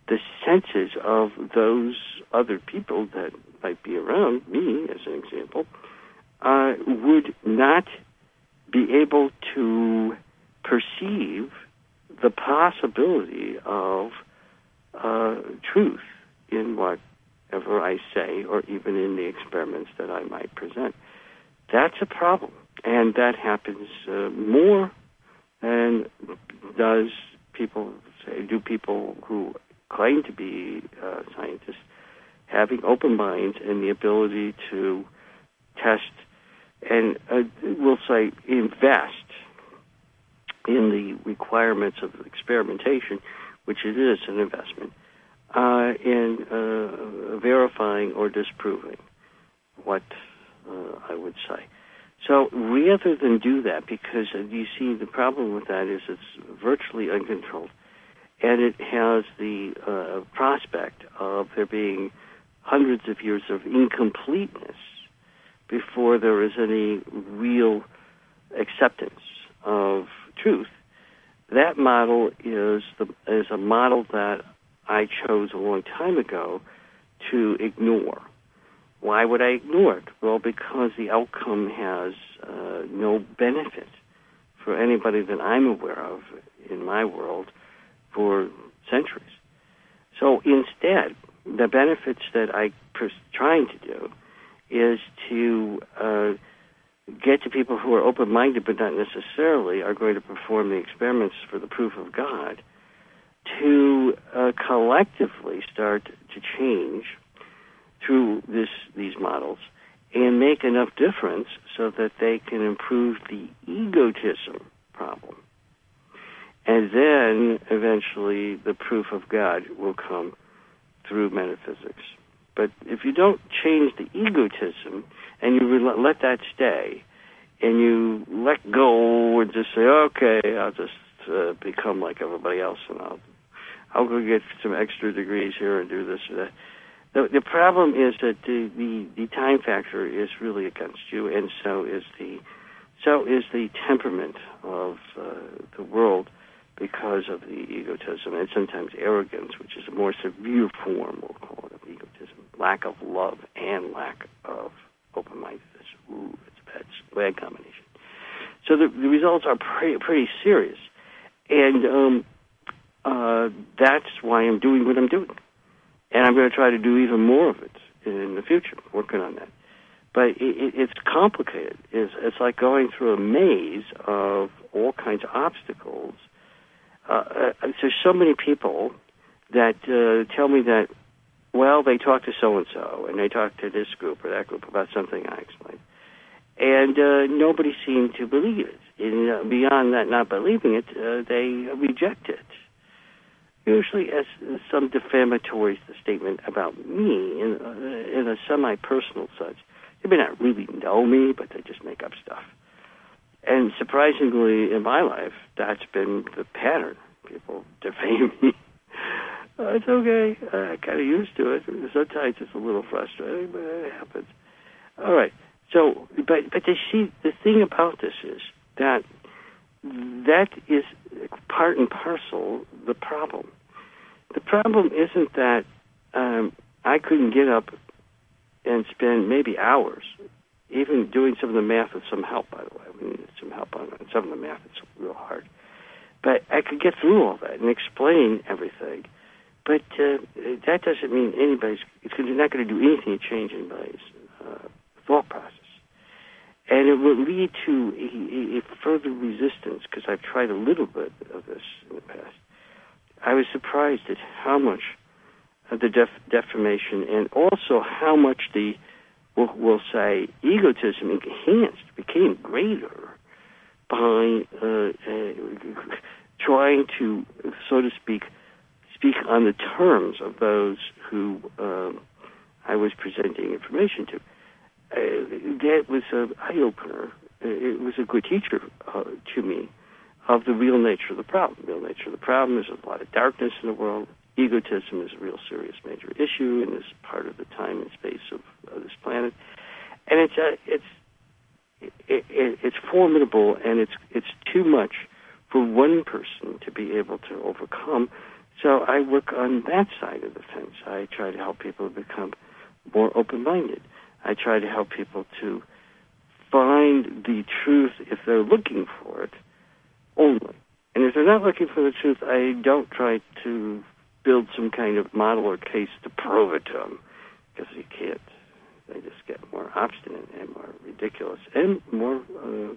the senses of those other people that might be around me, as an example, uh, would not be able to perceive the possibility of uh, truth in whatever I say, or even in the experiments that I might present. That's a problem, and that happens uh, more than does people say, do people who claim to be uh, scientists, having open minds and the ability to test and, uh, we'll say, invest in the requirements of experimentation, which it is an investment, uh, in uh, verifying or disproving what uh, I would say. So rather than do that, because uh, you see the problem with that is it's virtually uncontrolled, and it has the uh, prospect of there being hundreds of years of incompleteness before there is any real acceptance of truth. That model is the is a model that I chose a long time ago to ignore. Why would I ignore it? Well, because the outcome has uh, no benefit for anybody that I'm aware of in my world for centuries. So instead, the benefits that I'm trying to do is to uh, get to people who are open-minded but not necessarily are going to perform the experiments for the proof of God to uh, collectively start to change through this these models and make enough difference so that they can improve the egotism problem. And then, eventually, the proof of God will come through metaphysics. But if you don't change the egotism and you re- let that stay, and you let go and just say, okay, I'll just uh, become like everybody else, and I'll, I'll go get some extra degrees here and do this or that. The, the problem is that the, the, the time factor is really against you, and so is the so is the temperament of uh, the world because of the egotism and sometimes arrogance, which is a more severe form, we'll call it, of egotism, lack of love and lack of open-mindedness. Ooh, it's a bad, bad combination. So the, the results are pretty, pretty serious, and um, uh, that's why I'm doing what I'm doing. And I'm going to try to do even more of it in the future, working on that. But it, it, it's complicated. It's, it's like going through a maze of all kinds of obstacles. Uh, uh, there's so many people that uh, tell me that, well, they talked to so-and-so, and they talked to this group or that group about something I explained. And uh, nobody seemed to believe it. And uh, beyond that not believing it, uh, they reject it. Usually as some defamatory statement about me in, uh, in a semi-personal sense. They may not really know me, but they just make up stuff. And surprisingly, in my life, that's been the pattern. People defame me. uh, it's okay. Uh, I kind of used to it. Sometimes it's a little frustrating, but it happens. All right. So, but but you see, the thing about this is that that is part and parcel the problem. The problem isn't that um, I couldn't get up and spend maybe hours, even doing some of the math with some help, by the way. I mean, some help on some of the math. It's real hard. But I could get through all that and explain everything. But uh, that doesn't mean anybody's, it's not going to do anything to change anybody's uh, thought process. And it will lead to a, a further resistance, because I've tried a little bit of this in the past. I was surprised at how much of the def- defamation and also how much the, we'll, we'll say, egotism enhanced, became greater by uh, uh, trying to, so to speak, speak on the terms of those who um, I was presenting information to. Uh, that was an eye-opener. It was a good teacher uh, to me of the real nature of the problem. The real nature of the problem is a lot of darkness in the world. Egotism is a real serious major issue in this part of the time and space of, of this planet. And it's uh, it's it, it, it's formidable, and it's it's too much for one person to be able to overcome. So I work on that side of the fence. I try to help people become more open-minded. I try to help people to find the truth if they're looking for it only. And if they're not looking for the truth, I don't try to build some kind of model or case to prove it to them, because you can't. They just get more obstinate and more ridiculous and more uh,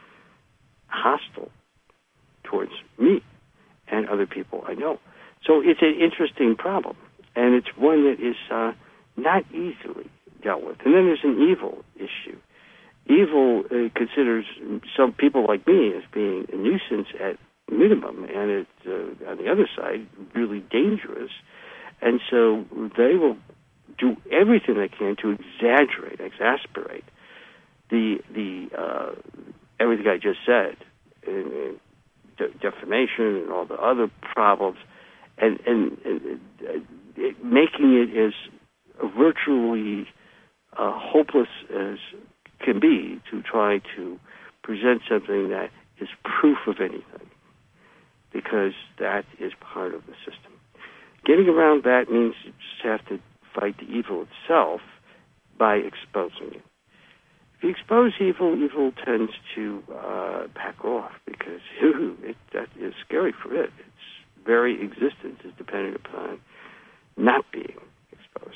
hostile towards me and other people I know. So it's an interesting problem, and it's one that is uh, not easily dealt with. And then there's an evil issue. Evil uh, considers some people like me as being a nuisance at minimum, and it's, uh, on the other side, really dangerous. And so they will do everything they can to exaggerate, exasperate the the uh, everything I just said, and, and de- defamation and all the other problems, and, and, and uh, it, making it as virtually uh, hopeless as can be to try to present something that is proof of anything, because that is part of the system. Getting around that means you just have to fight the evil itself by exposing it. If you expose evil, evil tends to uh, back off, because ew, it, that is scary for it. Its very existence is dependent upon not being exposed.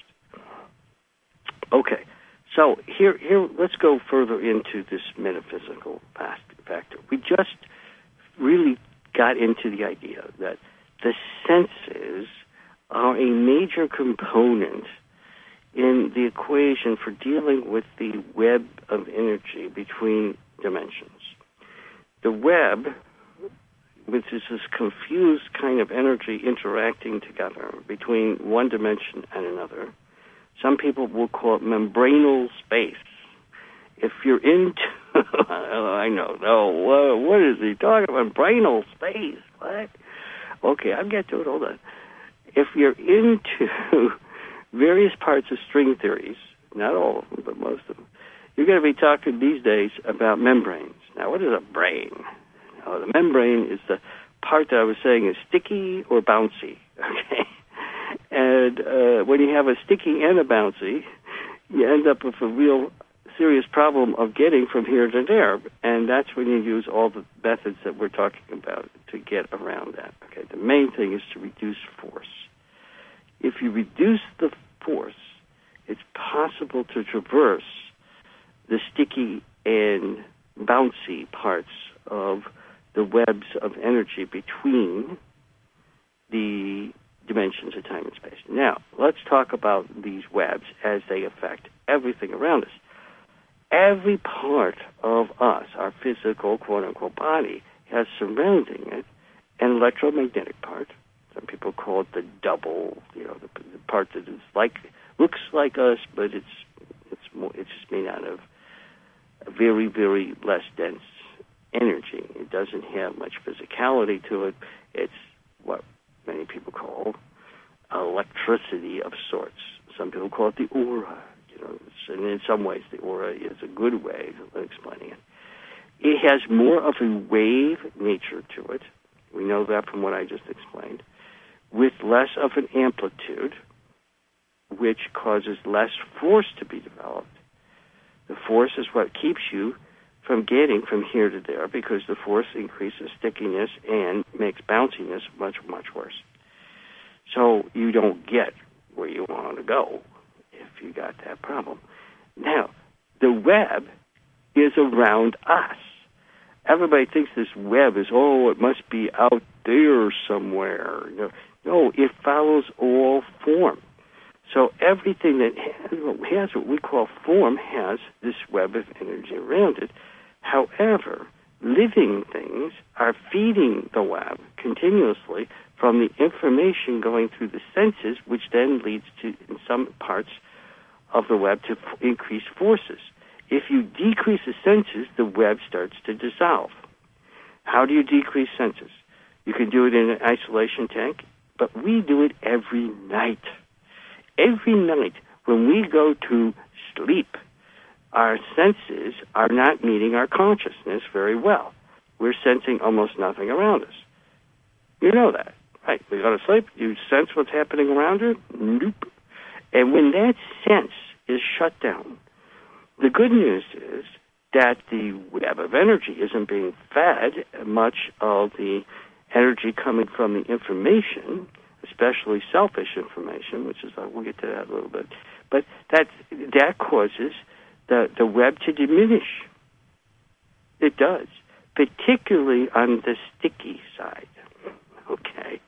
Okay, so here, here, let's go further into this metaphysical factor. We just really got into the idea that the senses are a major component in the equation for dealing with the web of energy between dimensions. The web, which is this confused kind of energy interacting together between one dimension and another, some people will call it membranal space. If you're into, I know, no, what is he talking about? Membranal space, what? Okay, I'll get to it, hold on. If you're into various parts of string theories, not all of them, but most of them, you're going to be talking these days about membranes. Now, what is a brain? Now, the membrane is the part that I was saying is sticky or bouncy, okay? And uh, when you have a sticky and a bouncy, you end up with a real serious problem of getting from here to there, and that's when you use all the methods that we're talking about to get around that. Okay, the main thing is to reduce force. If you reduce the force, it's possible to traverse the sticky and bouncy parts of the webs of energy between the dimensions of time and space. Now, let's talk about these webs as they affect everything around us. Every part of us, our physical, quote-unquote, body, has surrounding it an electromagnetic part. Some people call it the double, you know, the, the part that is like, looks like us, but it's it's more, it's just made out of a very, very less dense energy. It doesn't have much physicality to it. It's what many people call electricity of sorts. Some people call it the aura. You know, and in some ways, the aura is a good way of explaining it. It has more of a wave nature to it. We know that from what I just explained, with less of an amplitude, which causes less force to be developed. The force is what keeps you from getting from here to there, because the force increases stickiness and makes bounciness much, much worse. So you don't get where you want to go if you got that problem. Now, the web is around us. Everybody thinks this web is, oh, it must be out there somewhere. No, no, it follows all form. So everything that has, has what we call form has this web of energy around it. However, living things are feeding the web continuously from the information going through the senses, which then leads to, in some parts of the web, to f- increase forces. If you decrease the senses, the web starts to dissolve. How do you decrease senses? You can do it in an isolation tank, but we do it every night. Every night when we go to sleep, our senses are not meeting our consciousness very well. We're sensing almost nothing around us. You know that, Right. When you go to sleep, you sense what's happening around you? Nope. And when that sense is shut down, the good news is that the web of energy isn't being fed. Much of the energy coming from the information, especially selfish information, which is, uh, we'll get to that a little bit, but that that causes the, the web to diminish. It does, particularly on the sticky side. Okay.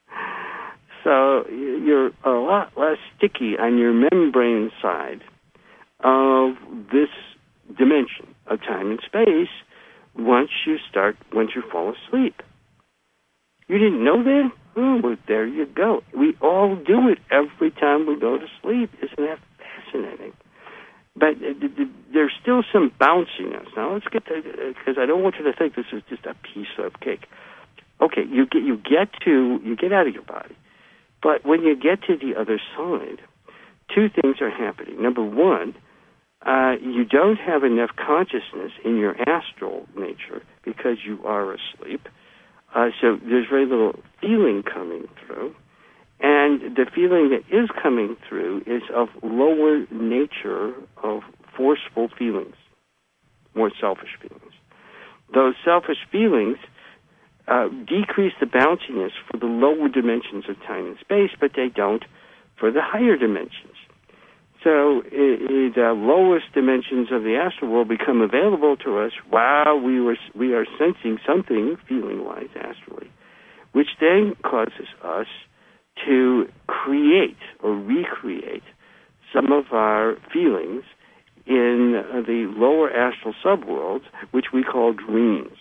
So you're a lot less sticky on your membrane side of this dimension of time and space once you start, once you fall asleep. You didn't know that? Oh, well, there you go. We all do it every time we go to sleep. Isn't that fascinating? But uh, there's still some bounciness. Now let's get to, because I don't want you to think this is just a piece of cake. Okay, you get you get to you get out of your body, but when you get to the other side, two things are happening. Number one, uh, you don't have enough consciousness in your astral nature because you are asleep. Uh, so there's very little feeling coming through. And the feeling that is coming through is of lower nature of forceful feelings, more selfish feelings. Those selfish feelings uh, decrease the bounciness for the lower dimensions of time and space, but they don't for the higher dimensions. So it, the lowest dimensions of the astral world become available to us while we were we are sensing something feeling-wise astrally, which then causes us to create or recreate some of our feelings in the lower astral subworlds, which we call dreams.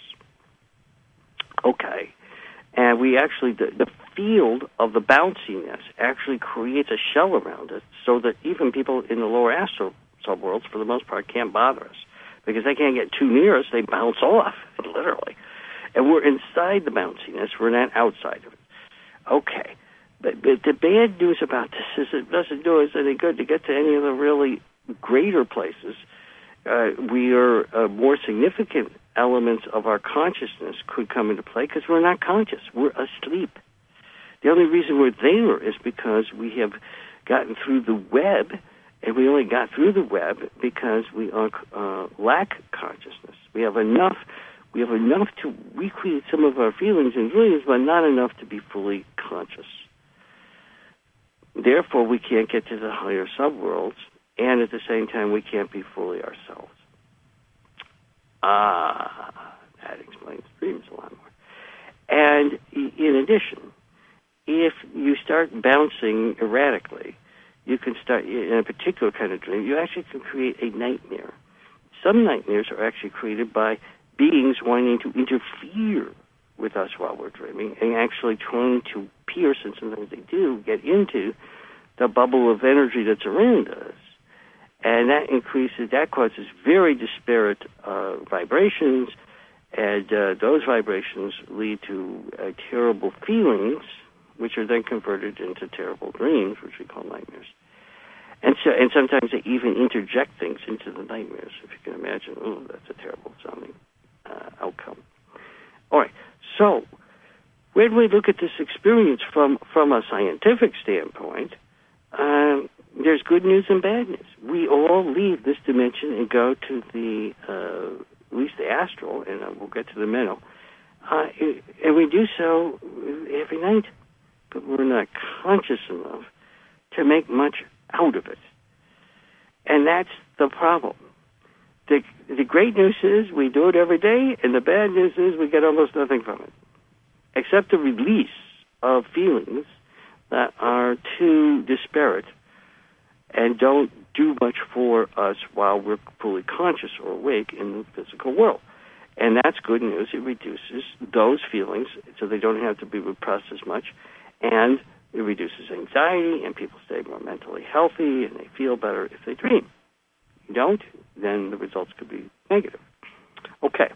Okay. And we actually, the, the field of the bounciness actually creates a shell around it so that even people in the lower astral subworlds, for the most part, can't bother us. Because they can't get too near us, they bounce off, literally. And we're inside the bounciness, we're not outside of it. Okay. But, but the bad news about this is it doesn't do us any good to get to any of the really greater places. Uh, we are uh, more significant elements of our consciousness could come into play because we're not conscious. We're asleep. The only reason we're there is because we have gotten through the web, and we only got through the web because we are, uh, lack consciousness. We have enough. We have enough to recreate some of our feelings and dreams, but not enough to be fully conscious. Therefore, we can't get to the higher subworlds, and at the same time, we can't be fully ourselves. Ah, that explains dreams a lot more. And in addition, if you start bouncing erratically, you can start, in a particular kind of dream, you actually can create a nightmare. Some nightmares are actually created by beings wanting to interfere with us while we're dreaming and actually trying to pierce, and sometimes they do, get into the bubble of energy that's around us. And that increases, that causes very disparate uh, vibrations, and uh, those vibrations lead to uh, terrible feelings, which are then converted into terrible dreams, which we call nightmares. And so, and sometimes they even interject things into the nightmares, if you can imagine. Oh, that's a terrible sounding uh, outcome. All right, so when we look at this experience from, from a scientific standpoint, um, there's good news and bad news. We all leave this dimension and go to the, uh, at least the astral, and uh, we'll get to the mental, uh, and we do so every night, but we're not conscious enough to make much out of it. And that's the problem. The, the great news is we do it every day, and the bad news is we get almost nothing from it, except the release of feelings that are too disparate and don't do much for us while we're fully conscious or awake in the physical world. And that's good news. It reduces those feelings so they don't have to be repressed as much, and it reduces anxiety, and people stay more mentally healthy, and they feel better if they dream. If you don't, then the results could be negative. Okay.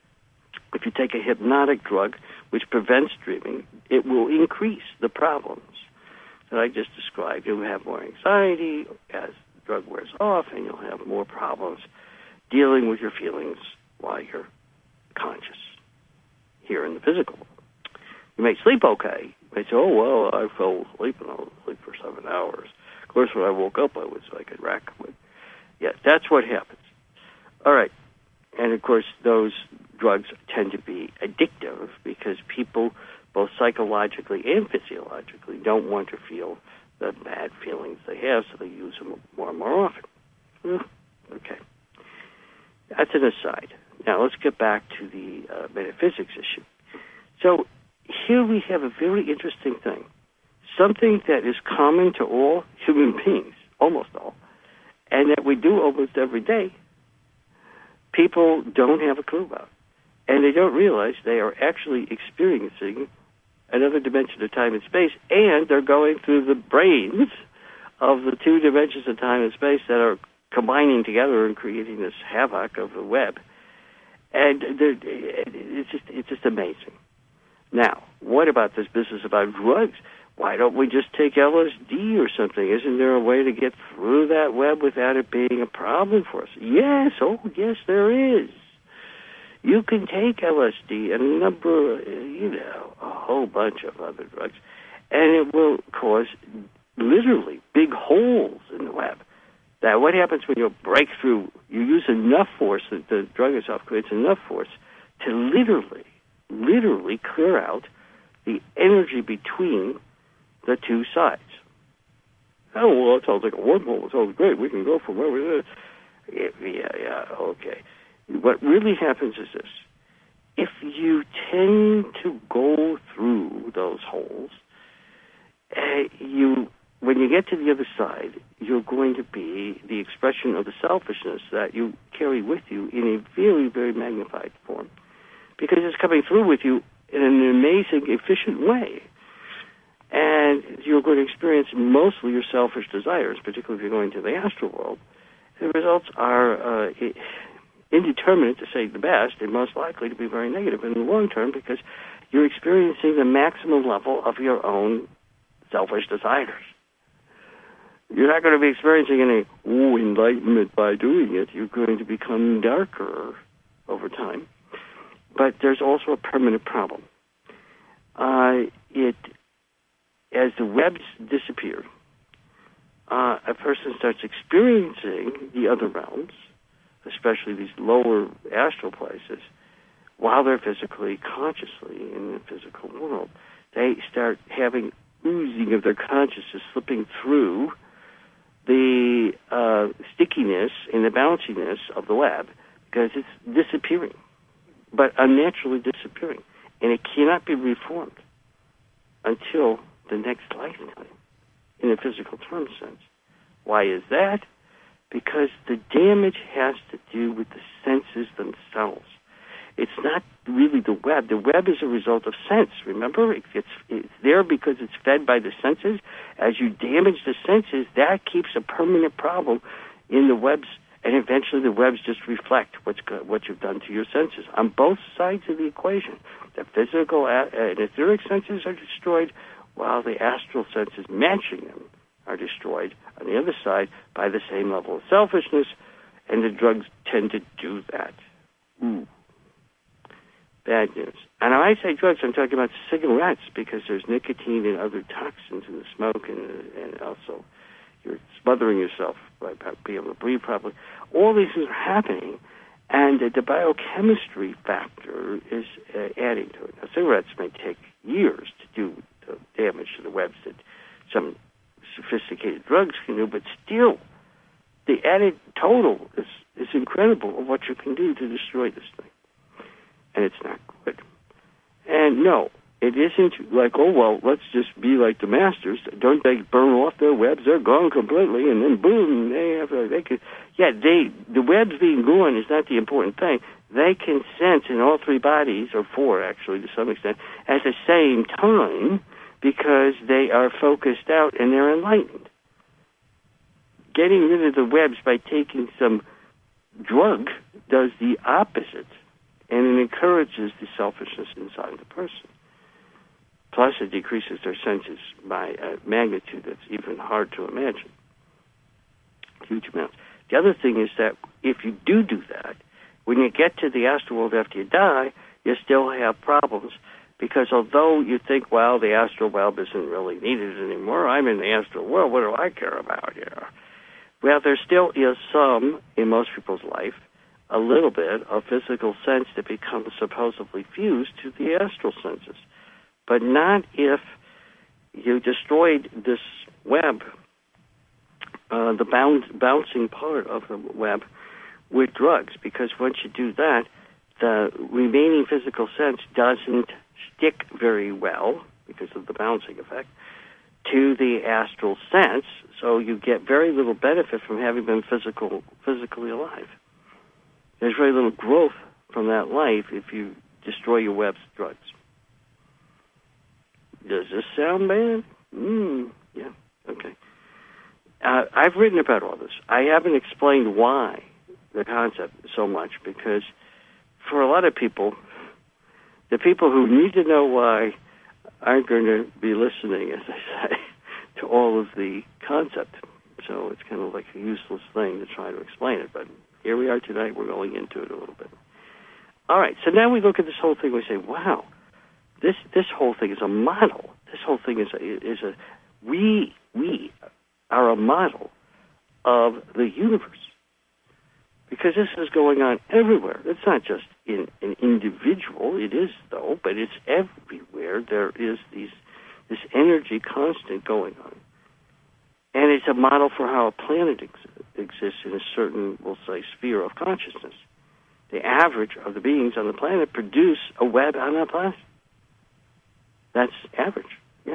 If you take a hypnotic drug which prevents dreaming, it will increase the problems that I just described. You'll have more anxiety as the drug wears off, and you'll have more problems dealing with your feelings while you're conscious here in the physical world. You may sleep okay, They say, oh, well, I fell asleep and I was asleep for seven hours. Of course, when I woke up, I was like a rack. Yeah, that's what happens. All right. And, of course, those drugs tend to be addictive because people, both psychologically and physiologically, don't want to feel the bad feelings they have, so they use them more and more often. Well, okay. That's an aside. Now, let's get back to the uh, metaphysics issue. So here we have a very interesting thing, something that is common to all human beings, almost all, and that we do almost every day. People don't have a clue about, and they don't realize they are actually experiencing another dimension of time and space, and they're going through the brains of the two dimensions of time and space that are combining together and creating this havoc of the web. And it's just it's just amazing. Now, what about this business about drugs? Why don't we just take L S D or something? Isn't there a way to get through that web without it being a problem for us? Yes, oh, yes, there is. You can take L S D and a number, you know, a whole bunch of other drugs, and it will cause literally big holes in the web. Now, what happens when you break through, you use enough force, that the drug itself creates enough force to literally, literally clear out the energy between the two sides. Oh, well, it sounds like a wormhole. It sounds great. We can go from where we're yeah, yeah, yeah, okay. What really happens is this. If you tend to go through those holes, uh, you, when you get to the other side, you're going to be the expression of the selfishness that you carry with you in a very, very magnified form, because it's coming through with you in an amazing, efficient way. And you're going to experience mostly your selfish desires, particularly if you're going to the astral world. The results are uh, indeterminate, to say the best, and most likely to be very negative in the long term, because you're experiencing the maximum level of your own selfish desires. You're not going to be experiencing any ooh, enlightenment by doing it. You're going to become darker over time. But there's also a permanent problem. Uh, it, as the webs disappear, uh, a person starts experiencing the other realms, especially these lower astral places, while they're physically, consciously in the physical world. They start having oozing of their consciousness slipping through the uh, stickiness and the bounciness of the web, because it's disappearing, but unnaturally disappearing. And it cannot be reformed until the next lifetime, in a physical term sense. Why is that? Because the damage has to do with the senses themselves. It's not really the web. The web is a result of sense. Remember, it, it's, it's there because it's fed by the senses. As you damage the senses, that keeps a permanent problem in the webs, and eventually the webs just reflect what's go- what you've done to your senses. On both sides of the equation, the physical and etheric senses are destroyed, while the astral senses matching them are destroyed on the other side by the same level of selfishness, and the drugs tend to do that. Ooh. Bad news. And when I say drugs, I'm talking about cigarettes, because there's nicotine and other toxins in the smoke, and, and also you're smothering yourself by being able to breathe properly. All these things are happening, and uh, the biochemistry factor is uh, adding to it. Now, cigarettes may take years to do the damage to the webs that some sophisticated drugs can do, but still, the added total is, is incredible of what you can do to destroy this thing. And it's not good. And no, it isn't like, oh, well, let's just be like the masters. Don't they burn off their webs? They're gone completely, and then boom, they have a, they could, yeah, they, the webs being gone is not the important thing. They can sense in all three bodies, or four actually to some extent, at the same time, because they are focused out and they're enlightened. Getting rid of the webs by taking some drug does the opposite, and it encourages the selfishness inside the person. Plus, it decreases their senses by a magnitude that's even hard to imagine. Huge amounts. The other thing is that if you do do that, when you get to the astral world after you die, you still have problems, Because although you think, well, the astral web isn't really needed anymore, I'm in the astral world, what do I care about here? Well, there still is some, in most people's life, a little bit of physical sense that becomes supposedly fused to the astral senses. But not if you destroyed this web, uh, the bound, bouncing part of the web, with drugs. Because once you do that, the remaining physical sense doesn't stick very well, because of the bouncing effect, to the astral sense, so you get very little benefit from having been physical, physically alive. There's very little growth from that life if you destroy your web's drugs. Does this sound bad? Mm, yeah, okay. Uh, I've written about all this. I haven't explained why, the concept, so much, because for a lot of people, the people who need to know why aren't going to be listening, as I say, to all of the concept. So it's kind of like a useless thing to try to explain it. But here we are tonight. We're going into it a little bit. All right. So now we look at this whole thing. We say, wow, this this whole thing is a model. This whole thing is a, is a we we are a model of the universe. Because this is going on everywhere. It's not just in an individual. It is, though, but it's everywhere. There is these, this energy constant going on. And it's a model for how a planet ex- exists in a certain, we'll say, sphere of consciousness. The average of the beings on the planet produce a web on that planet. That's average, yeah.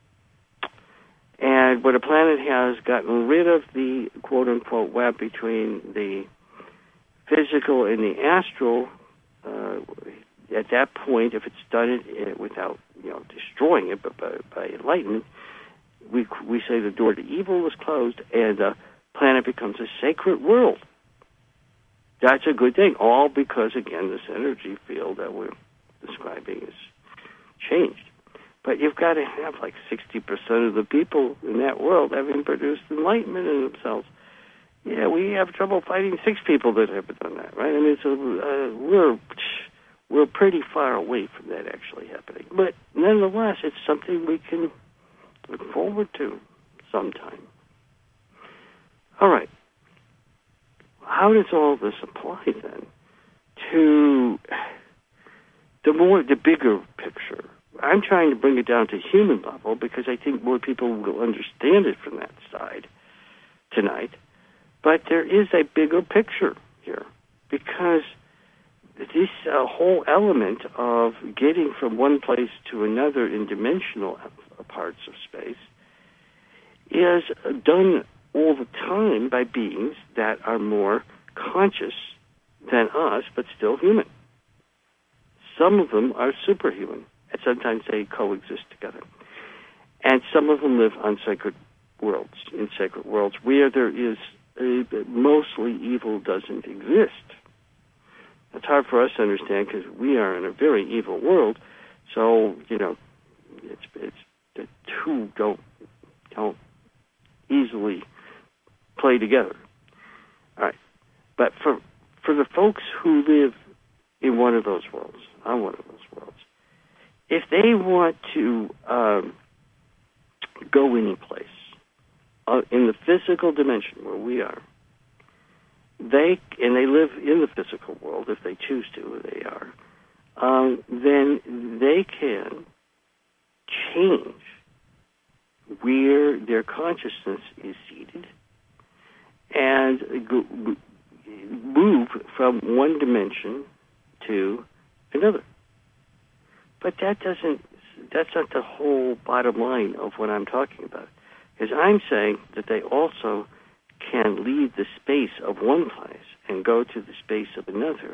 And when a planet has gotten rid of the quote-unquote web between the physical and the astral, uh, at that point, if it's done it without, you know, destroying it, but by, by enlightenment, we we say the door to evil is closed, and the planet becomes a sacred world. That's a good thing, all because, again, this energy field that we're describing is changed. But you've got to have like sixty percent of the people in that world having produced enlightenment in themselves. Yeah, we have trouble fighting six people that have done that, right? I mean, so uh, we're we're pretty far away from that actually happening. But nonetheless, it's something we can look forward to sometime. All right. How does all this apply then to the more the bigger picture? I'm trying to bring it down to human level because I think more people will understand it from that side tonight. But there is a bigger picture here, because this uh, whole element of getting from one place to another in dimensional parts of space is done all the time by beings that are more conscious than us, but still human. Some of them are superhuman, and sometimes they coexist together. And some of them live on sacred worlds, in sacred worlds, where there is Uh, mostly evil doesn't exist. It's hard for us to understand because we are in a very evil world. So, you know, it's it's the two don't don't easily play together. All right, but for for the folks who live in one of those worlds, on one of those worlds, if they want to um, go any place, Uh, in the physical dimension where we are, they and they live in the physical world if they choose to, they are, um, then they can change where their consciousness is seated and go, move from one dimension to another. But that doesn't, that's not the whole bottom line of what I'm talking about. Is I'm saying that they also can leave the space of one place and go to the space of another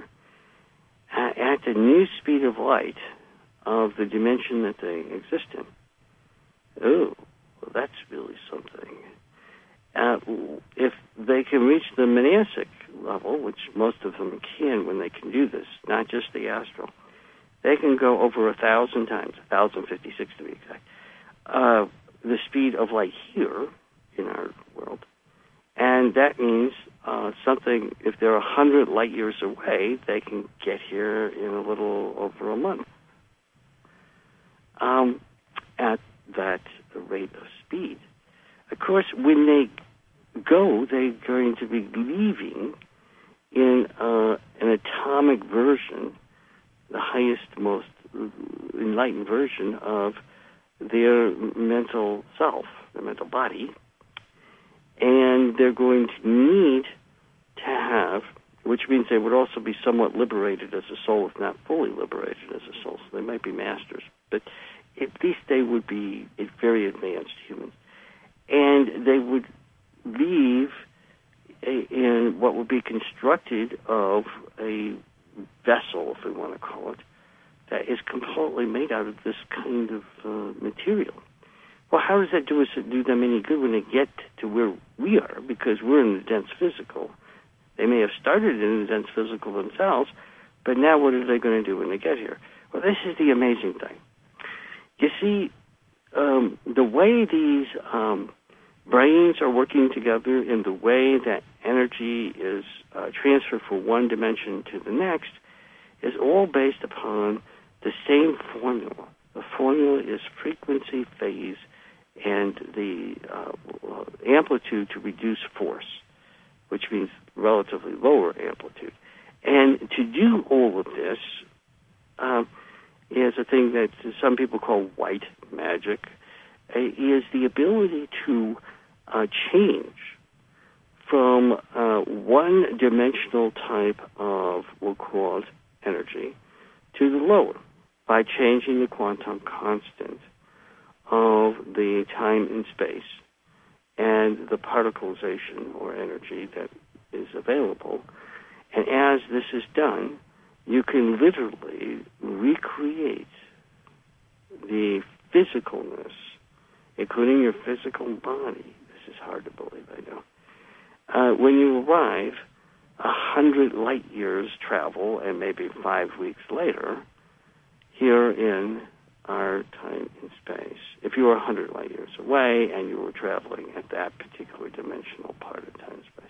at the new speed of light of the dimension that they exist in. Oh, well, that's really something. Uh, if they can reach the monastic level, which most of them can when they can do this, not just the astral, they can go over a thousand times, one thousand fifty-six to be exact, uh, the speed of light here in our world. And that means uh, something, if they're one hundred light years away, they can get here in a little over a month. um, at that rate of speed. Of course, when they go, they're going to be leaving in uh, an atomic version, the highest, most enlightened version of their mental self, their mental body, and they're going to need to have, which means they would also be somewhat liberated as a soul, if not fully liberated as a soul, so they might be masters, but at least they would be very advanced humans. And they would leave a, in what would be constructed of a vessel, if we want to call it, that is completely made out of this kind of uh, material. Well, how does that do us do them any good when they get to where we are? Because we're in the dense physical. They may have started in the dense physical themselves, but now what are they going to do when they get here? Well, this is the amazing thing. You see, um, the way these um, brains are working together and the way that energy is uh, transferred from one dimension to the next is all based upon the same formula. The formula is frequency, phase, and the uh, amplitude to reduce force, which means relatively lower amplitude. And to do all of this uh, is a thing that some people call white magic, uh, is the ability to uh, change from uh, one-dimensional type of, we'll call it, energy to the lower by changing the quantum constant of the time and space and the particleization or energy that is available. And as this is done, you can literally recreate the physicalness, including your physical body. This is hard to believe, I know. Uh, when you arrive a hundred light years travel and maybe five weeks later here in our time and space. If you were a hundred light years away and you were traveling at that particular dimensional part of time and space.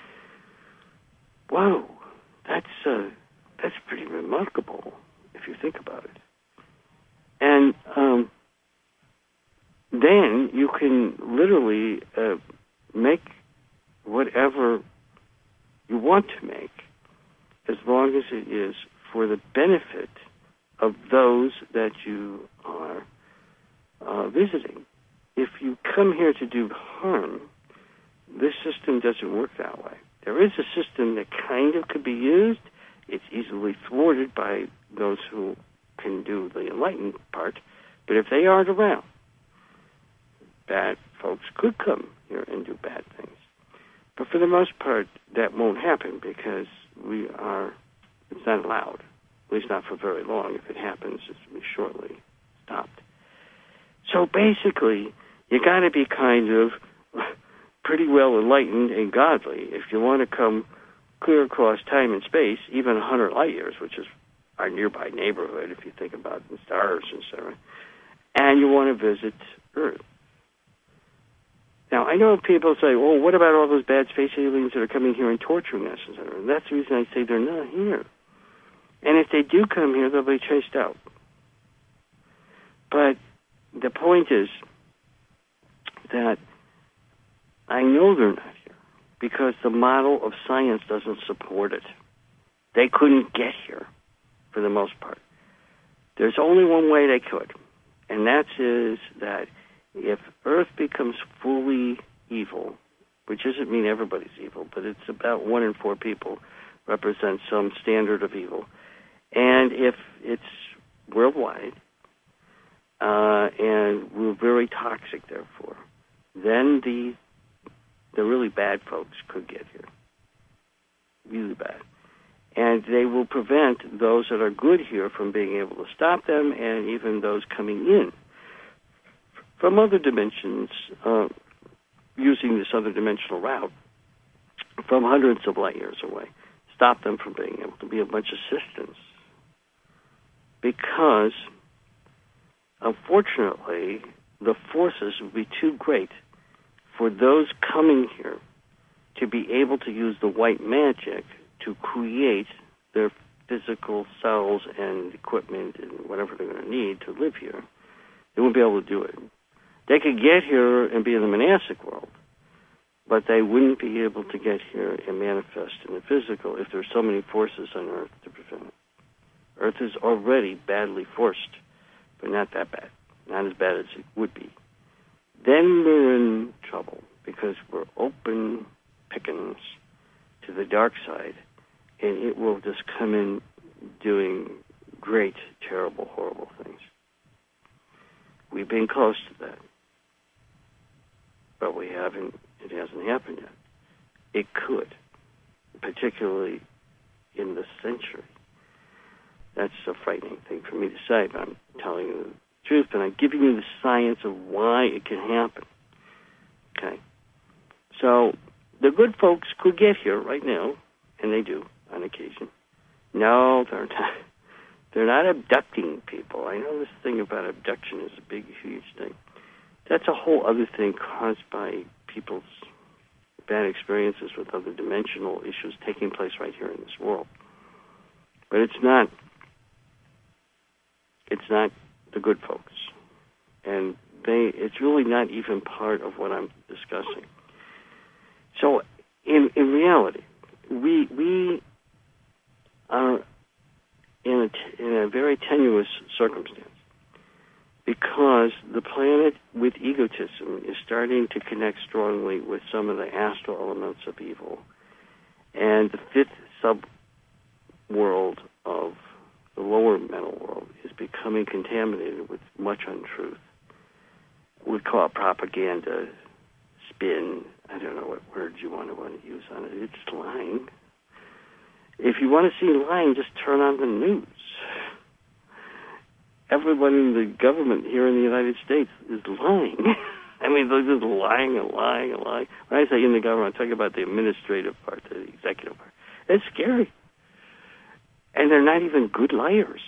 Whoa, that's uh, that's pretty remarkable if you think about it. And um, then you can literally uh, make whatever you want to make, as long as it is for the benefit of those that you are uh, visiting. If you come here to do harm, this system doesn't work that way. There is a system that kind of could be used. It's easily thwarted by those who can do the enlightened part. But if they aren't around, bad folks could come here and do bad things. But for the most part, that won't happen because we are, it's not allowed, at least not for very long. If it happens, it's going to be shortly stopped. So basically, you got to be kind of pretty well enlightened and godly if you want to come clear across time and space, even one hundred light years, which is our nearby neighborhood if you think about the stars and so on, and you want to visit Earth. Now, I know people say, well, what about all those bad space aliens that are coming here and torturing us? And that's the reason I say they're not here. And if they do come here, they'll be chased out. But the point is that I know they're not here because the model of science doesn't support it. They couldn't get here for the most part. There's only one way they could, and that is that if Earth becomes fully evil, which doesn't mean everybody's evil, but it's about one in four people represent some standard of evil, and if it's worldwide, uh, and we're very toxic, therefore, then the the really bad folks could get here, really bad. And they will prevent those that are good here from being able to stop them, and even those coming in from other dimensions, uh, using this other dimensional route from hundreds of light years away, stop them from being able to be of much assistance. Because, unfortunately, the forces would be too great for those coming here to be able to use the white magic to create their physical cells and equipment and whatever they're going to need to live here They wouldn't be able to do it. They could get here and be in the monastic world, but they wouldn't be able to get here and manifest in the physical if there's so many forces on Earth to prevent it. Earth is already badly forced, but not that bad. Not as bad as it would be. Then we're in trouble because we're open pickings to the dark side, and it will just come in doing great, terrible, horrible things. We've been close to that, but we haven't. It hasn't happened yet. It could, particularly in this century. That's a frightening thing for me to say, but I'm telling you the truth, and I'm giving you the science of why it can happen. Okay? So the good folks could get here right now, and they do on occasion. No, they're not. They're not abducting people. I know this thing about abduction is a big, huge thing. That's a whole other thing caused by people's bad experiences with other dimensional issues taking place right here in this world. But it's not. It's not the good folks, and they. It's really not even part of what I'm discussing. So, in in reality, we we are in a t- in a very tenuous circumstance because the planet with egotism is starting to connect strongly with some of the astral elements of evil, and the fifth sub-world of the lower mental world is becoming contaminated with much untruth. We call it propaganda, spin. I don't know what words you want to want to use on it. It's lying. If you want to see lying, just turn on the news. Everyone in the government here in the United States is lying. I mean, they're just lying and lying and lying. When I say in the government, I'm talking about the administrative part, the executive part. It's scary. And they're not even good liars.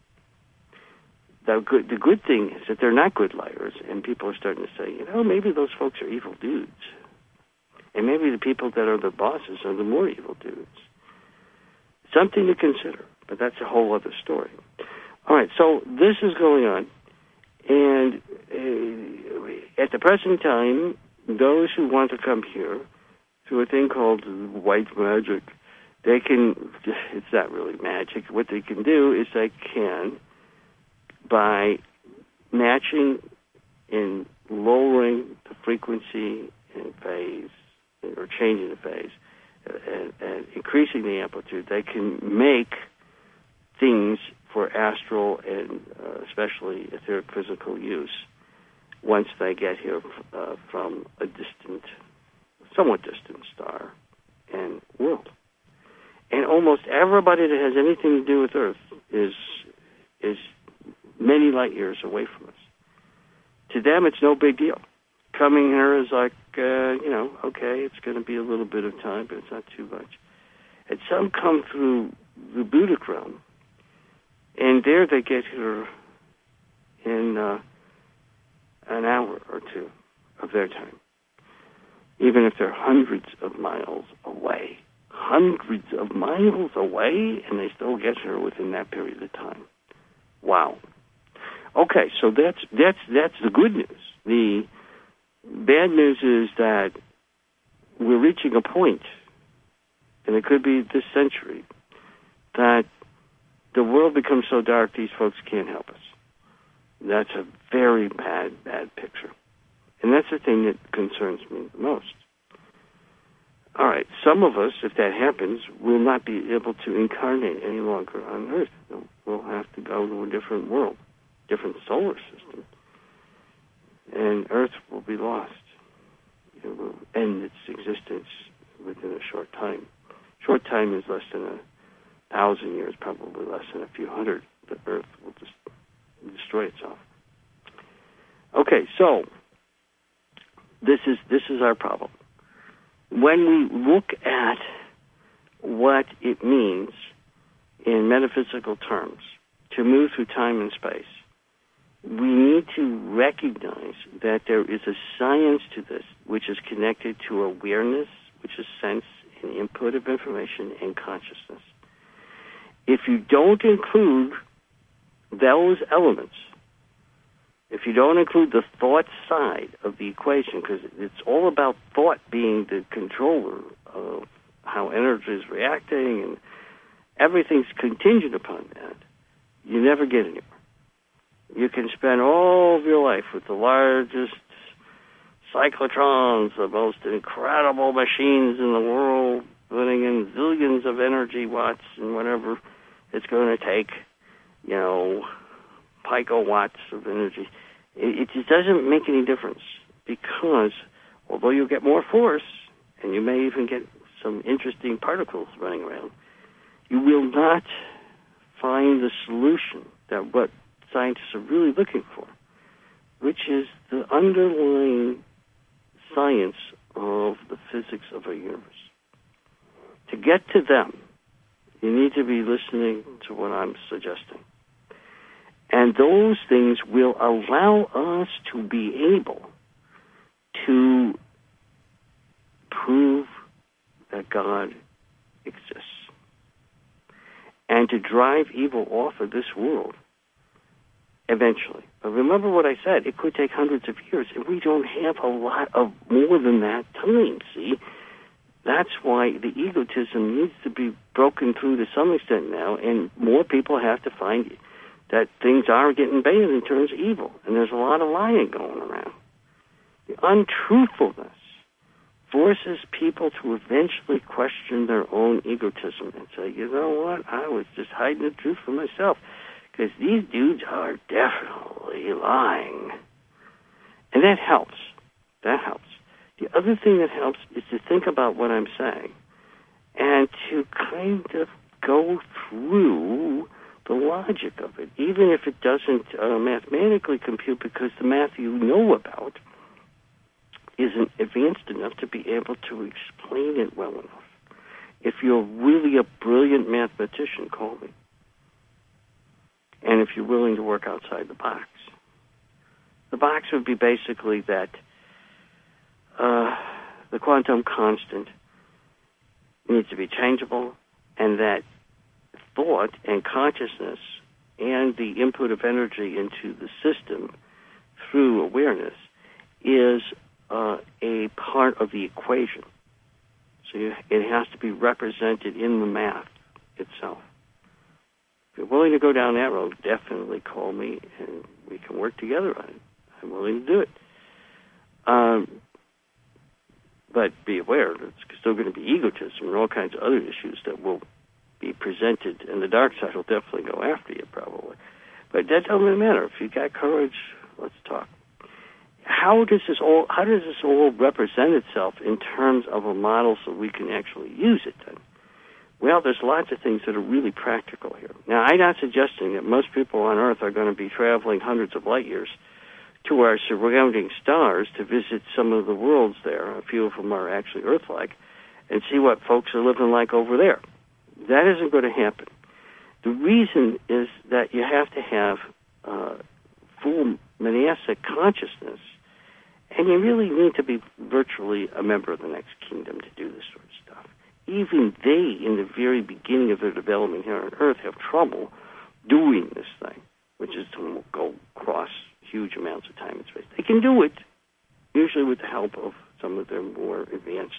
The good, the good thing is that they're not good liars, and people are starting to say, you know, maybe those folks are evil dudes. And maybe the people that are the bosses are the more evil dudes. Something to consider, but that's a whole other story. All right, so this is going on, and uh, at the present time, those who want to come here through a thing called white magic, they can, it's not really magic, what they can do is they can, by matching and lowering the frequency and phase, or changing the phase, and, and increasing the amplitude, they can make things for astral and uh, especially etheric physical use once they get here uh, from a distant, somewhat distant star and world. And almost everybody that has anything to do with Earth is is many light years away from us. To them, it's no big deal. Coming here is like, uh, you know, okay, it's going to be a little bit of time, but it's not too much. And some come through the Buddhic realm, and there they get here in uh, an hour or two of their time, even if they're hundreds of miles away. Hundreds of miles away, and they still get here within that period of time. Wow. Okay, so that's that's that's the good news. The bad news is that we're reaching a point, and it could be this century, that the world becomes so dark these folks can't help us. That's a very bad, bad picture. And that's the thing that concerns me the most. All right, some of us, if that happens, will not be able to incarnate any longer on Earth. We'll have to go to a different world, different solar system, and Earth will be lost. It will end its existence within a short time. Short time is less than a thousand years, probably less than a few hundred. The Earth will just destroy itself. Okay, so this is this is our problem. When we look at what it means in metaphysical terms to move through time and space, we need to recognize that there is a science to this which is connected to awareness, which is sense and input of information, and consciousness. If you don't include those elements, if you don't include the thought side of the equation, because it's all about thought being the controller of how energy is reacting, and everything's contingent upon that, you never get anywhere. You can spend all of your life with the largest cyclotrons, the most incredible machines in the world, putting in zillions of energy watts and whatever it's going to take, you know, picowatts of energy. It, it just doesn't make any difference, because although you get more force, and you may even get some interesting particles running around, you will not find the solution that what scientists are really looking for, which is the underlying science of the physics of our universe. To get to them, you need to be listening to what I'm suggesting. And those things will allow us to be able to prove that God exists and to drive evil off of this world eventually. But remember what I said, it could take hundreds of years, and we don't have a lot of more than that time, see? That's why the egotism needs to be broken through to some extent now, and more people have to find that things are getting bad and turns evil, and there's a lot of lying going around. The untruthfulness forces people to eventually question their own egotism and say, you know what, I was just hiding the truth from myself, because these dudes are definitely lying. And that helps. That helps. The other thing that helps is to think about what I'm saying and to kind of go through the logic of it, even if it doesn't uh, mathematically compute, because the math you know about isn't advanced enough to be able to explain it well enough. If you're really a brilliant mathematician, call me. And if you're willing to work outside the box. The box would be basically that uh, the quantum constant needs to be changeable, and that thought and consciousness and the input of energy into the system through awareness is uh, a part of the equation. So you, it has to be represented in the math itself. If you're willing to go down that road, definitely call me and we can work together on it. I'm willing to do it. Um, but be aware that it's still going to be egotism and all kinds of other issues that will be presented, and the dark side will definitely go after you, probably. But that doesn't matter. If you got courage, let's talk. How does this all? How does this all represent itself in terms of a model so we can actually use it? Then, well, there's lots of things that are really practical here. Now, I'm not suggesting that most people on Earth are going to be traveling hundreds of light years to our surrounding stars to visit some of the worlds there. A few of them are actually Earth-like, and see what folks are living like over there. That isn't going to happen. The reason is that you have to have uh, full monastic consciousness, and you really need to be virtually a member of the next kingdom to do this sort of stuff. Even they, in the very beginning of their development here on Earth, have trouble doing this thing, which is to go across huge amounts of time and space. They can do it, usually with the help of some of their more advanced,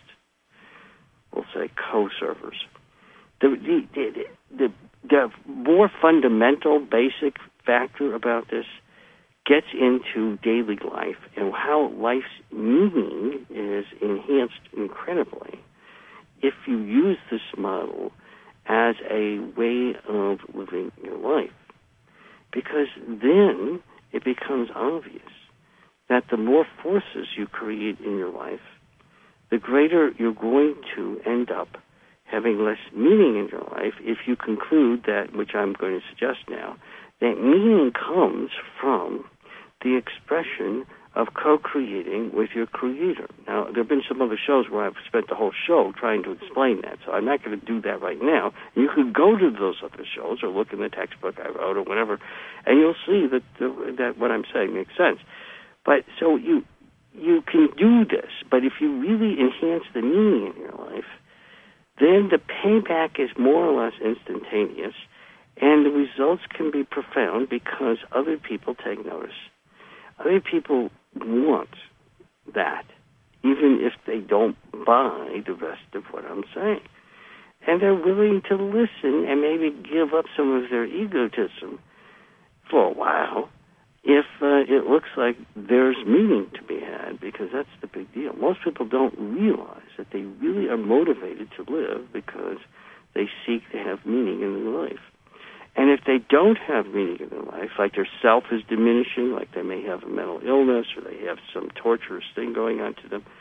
we'll say, co-servers. The, the, the, the, the more fundamental, basic factor about this gets into daily life and how life's meaning is enhanced incredibly if you use this model as a way of living your life. Because then it becomes obvious that the more forces you create in your life, the greater you're going to end up having less meaning in your life if you conclude that, which I'm going to suggest now, that meaning comes from the expression of co-creating with your creator. Now, there have been some other shows where I've spent the whole show trying to explain that, so I'm not going to do that right now. You could go to those other shows or look in the textbook I wrote or whatever, and you'll see that the, that what I'm saying makes sense. But so you you can do this, but if you really enhance the meaning in your life, then the payback is more or less instantaneous, and the results can be profound because other people take notice. Other people want that, even if they don't buy the rest of what I'm saying. And they're willing to listen and maybe give up some of their egotism for a while if uh, it looks like there's meaning to be had, because that's the big deal. Most people don't realize that they really are motivated to live because they seek to have meaning in their life. And if they don't have meaning in their life, like their self is diminishing, like they may have a mental illness or they have some torturous thing going on to them,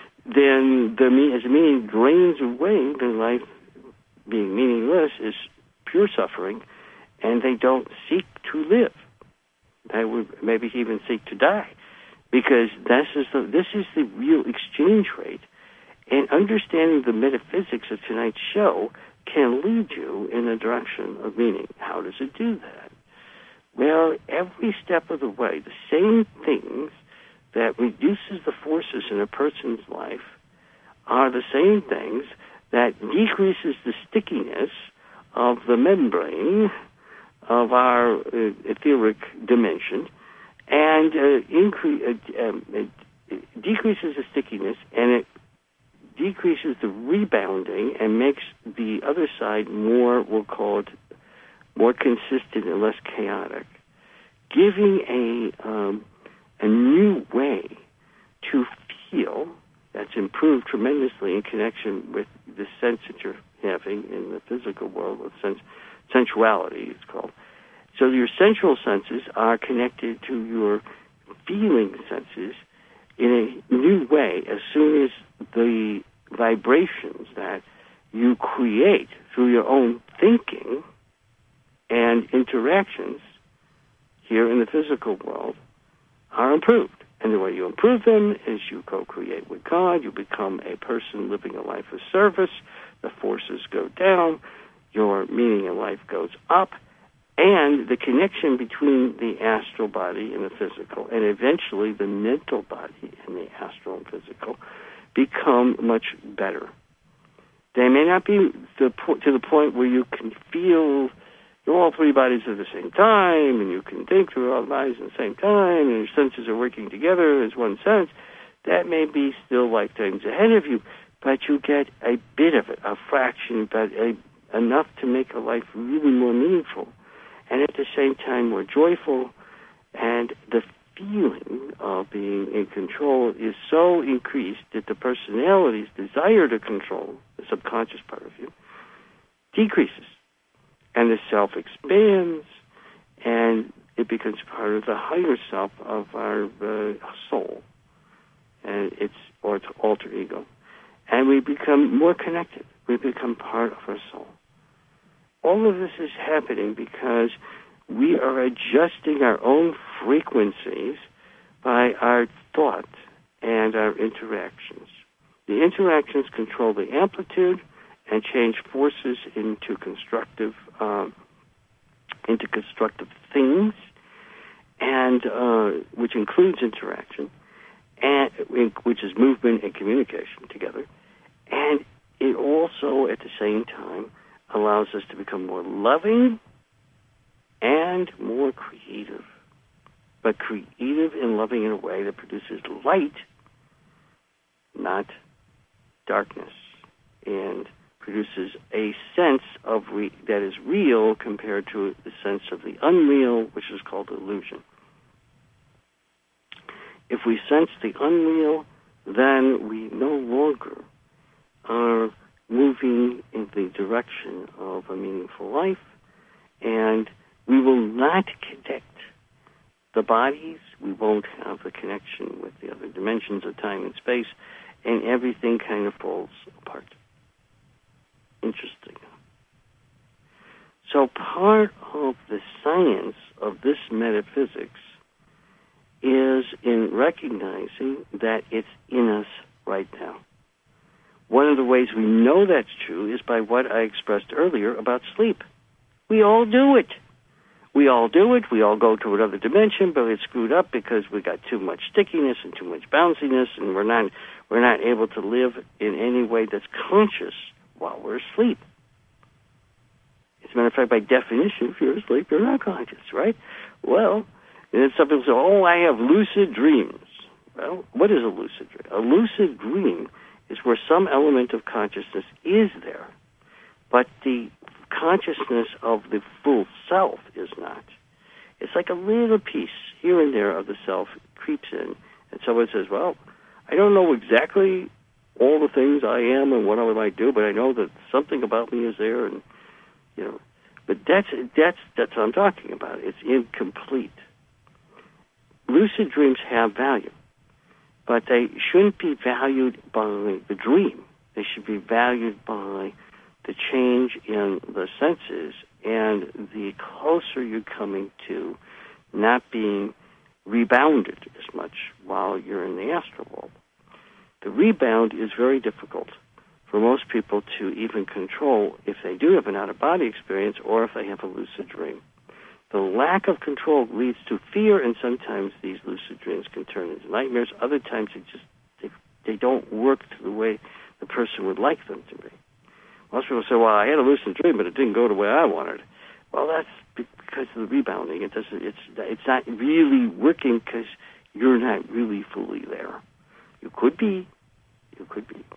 then the mean, as the meaning drains away, their life being meaningless is pure suffering, and they don't seek to live. They would maybe even seek to die, because this is the, this is the real exchange rate. And understanding the metaphysics of tonight's show can lead you in the direction of meaning. How does it do that? Well, every step of the way, the same things that reduces the forces in a person's life are the same things that decreases the stickiness of the membrane of our uh, etheric dimension, and uh, increase, uh, um, it, it decreases the stickiness, and it decreases the rebounding and makes the other side more, we'll call it, more consistent and less chaotic, giving a um, a new way to feel that's improved tremendously in connection with the sense that you're having in the physical world, with sense, sensuality, it's called. So your sensual senses are connected to your feeling senses in a new way as soon as the vibrations that you create through your own thinking and interactions here in the physical world are improved. And the way you improve them is you co-create with God. You become a person living a life of service. The forces go down. Your meaning in life goes up. And the connection between the astral body and the physical, and eventually the mental body and the astral and physical, become much better. They may not be the po- to the point where you can feel all three bodies at the same time, and you can think through all the bodies at the same time, and your senses are working together as one sense. That may be still lifetimes ahead of you, but you get a bit of it, a fraction, but a, enough to make a life really more meaningful, and at the same time more joyful, and the feeling of being in control is so increased that the personality's desire to control, the subconscious part of you, decreases. And the self expands, and it becomes part of the higher self of our uh, soul, and its or its alter ego. And we become more connected. We become part of our soul. All of this is happening because we are adjusting our own frequencies by our thought and our interactions. The interactions control the amplitude and change forces into constructive, um, into constructive things, and uh, which includes interaction, and which is movement and communication together, and it also, at the same time, allows us to become more loving and more creative, but creative and loving in a way that produces light, not darkness, and produces a sense of re- that is real compared to the sense of the unreal, which is called illusion. If we sense the unreal, then we no longer are moving in the direction of a meaningful life, and we will not connect the bodies. We won't have the connection with the other dimensions of time and space, and everything kind of falls apart. Interesting. So part of the science of this metaphysics is in recognizing that it's in us right now. One of the ways we know that's true is by what I expressed earlier about sleep. We all do it. We all do it. We all go to another dimension, but it's screwed up because we got too much stickiness and too much bounciness, and we're not we're not able to live in any way that's conscious while we're asleep. As a matter of fact, by definition, if you're asleep, you're not conscious, right? Well, And then some people say, oh, I have lucid dreams. Well, what is a lucid dream? A lucid dream is where some element of consciousness is there, but the consciousness of the full self is not. It's like a little piece here and there of the self creeps in, and someone says, well, I don't know exactly all the things I am and what I might do, but I know that something about me is there, and, you know, but that's, that's, that's what I'm talking about. It's incomplete. Lucid dreams have value, but they shouldn't be valued by the dream. They should be valued by the change in the senses and the closer you're coming to not being rebounded as much while you're in the astral world. The rebound is very difficult for most people to even control if they do have an out-of-body experience or if they have a lucid dream. The lack of control leads to fear, and sometimes these lucid dreams can turn into nightmares. Other times they just they, they don't work to the way the person would like them to be. Most people say, well, I had a lucid dream, but it didn't go the way I wanted. Well, that's because of the rebounding. It doesn't, it's, it's not really working because you're not really fully there. You could be. You could be.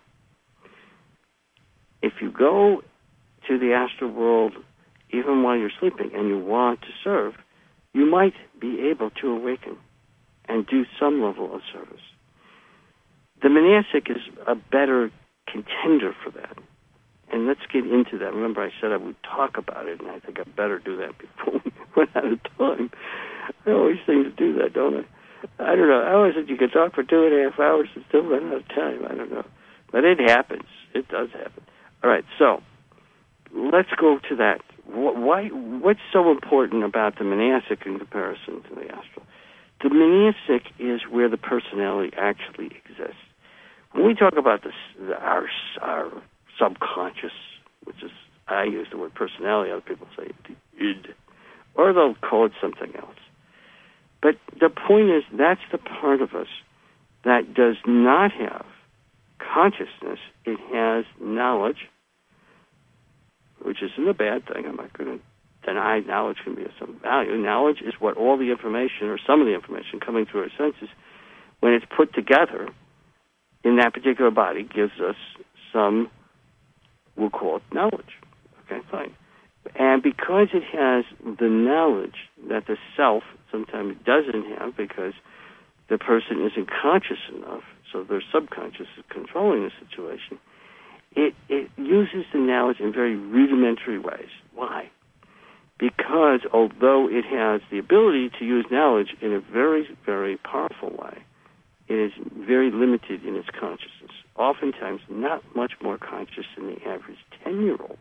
If you go to the astral world even while you're sleeping and you want to serve, you might be able to awaken and do some level of service. The monastic is a better contender for that. And let's get into that. Remember, I said I would talk about it, and I think I better do that before we run out of time. I always seem to do that, don't I? I don't know. I always said you could talk for two and a half hours and still run out of time. I don't know. But it happens. It does happen. All right, so let's go to that. Why? What's so important about the monastic in comparison to the astral? The monastic is where the personality actually exists. When we talk about this, our our subconscious, which is, I use the word personality, other people say the id, or they'll call it something else. But the point is, that's the part of us that does not have consciousness. It has knowledge, which isn't a bad thing. I'm not going to deny knowledge can be of some value. Knowledge is what all the information, or some of the information coming through our senses, when it's put together in that particular body, gives us some, we'll call it knowledge. Okay, fine. And because it has the knowledge that the self sometimes doesn't have, because the person isn't conscious enough, so their subconscious is controlling the situation, it, it uses the knowledge in very rudimentary ways. Why? Because although it has the ability to use knowledge in a very, very powerful way, it is very limited in its consciousness. Oftentimes, not much more conscious than the average ten-year-old.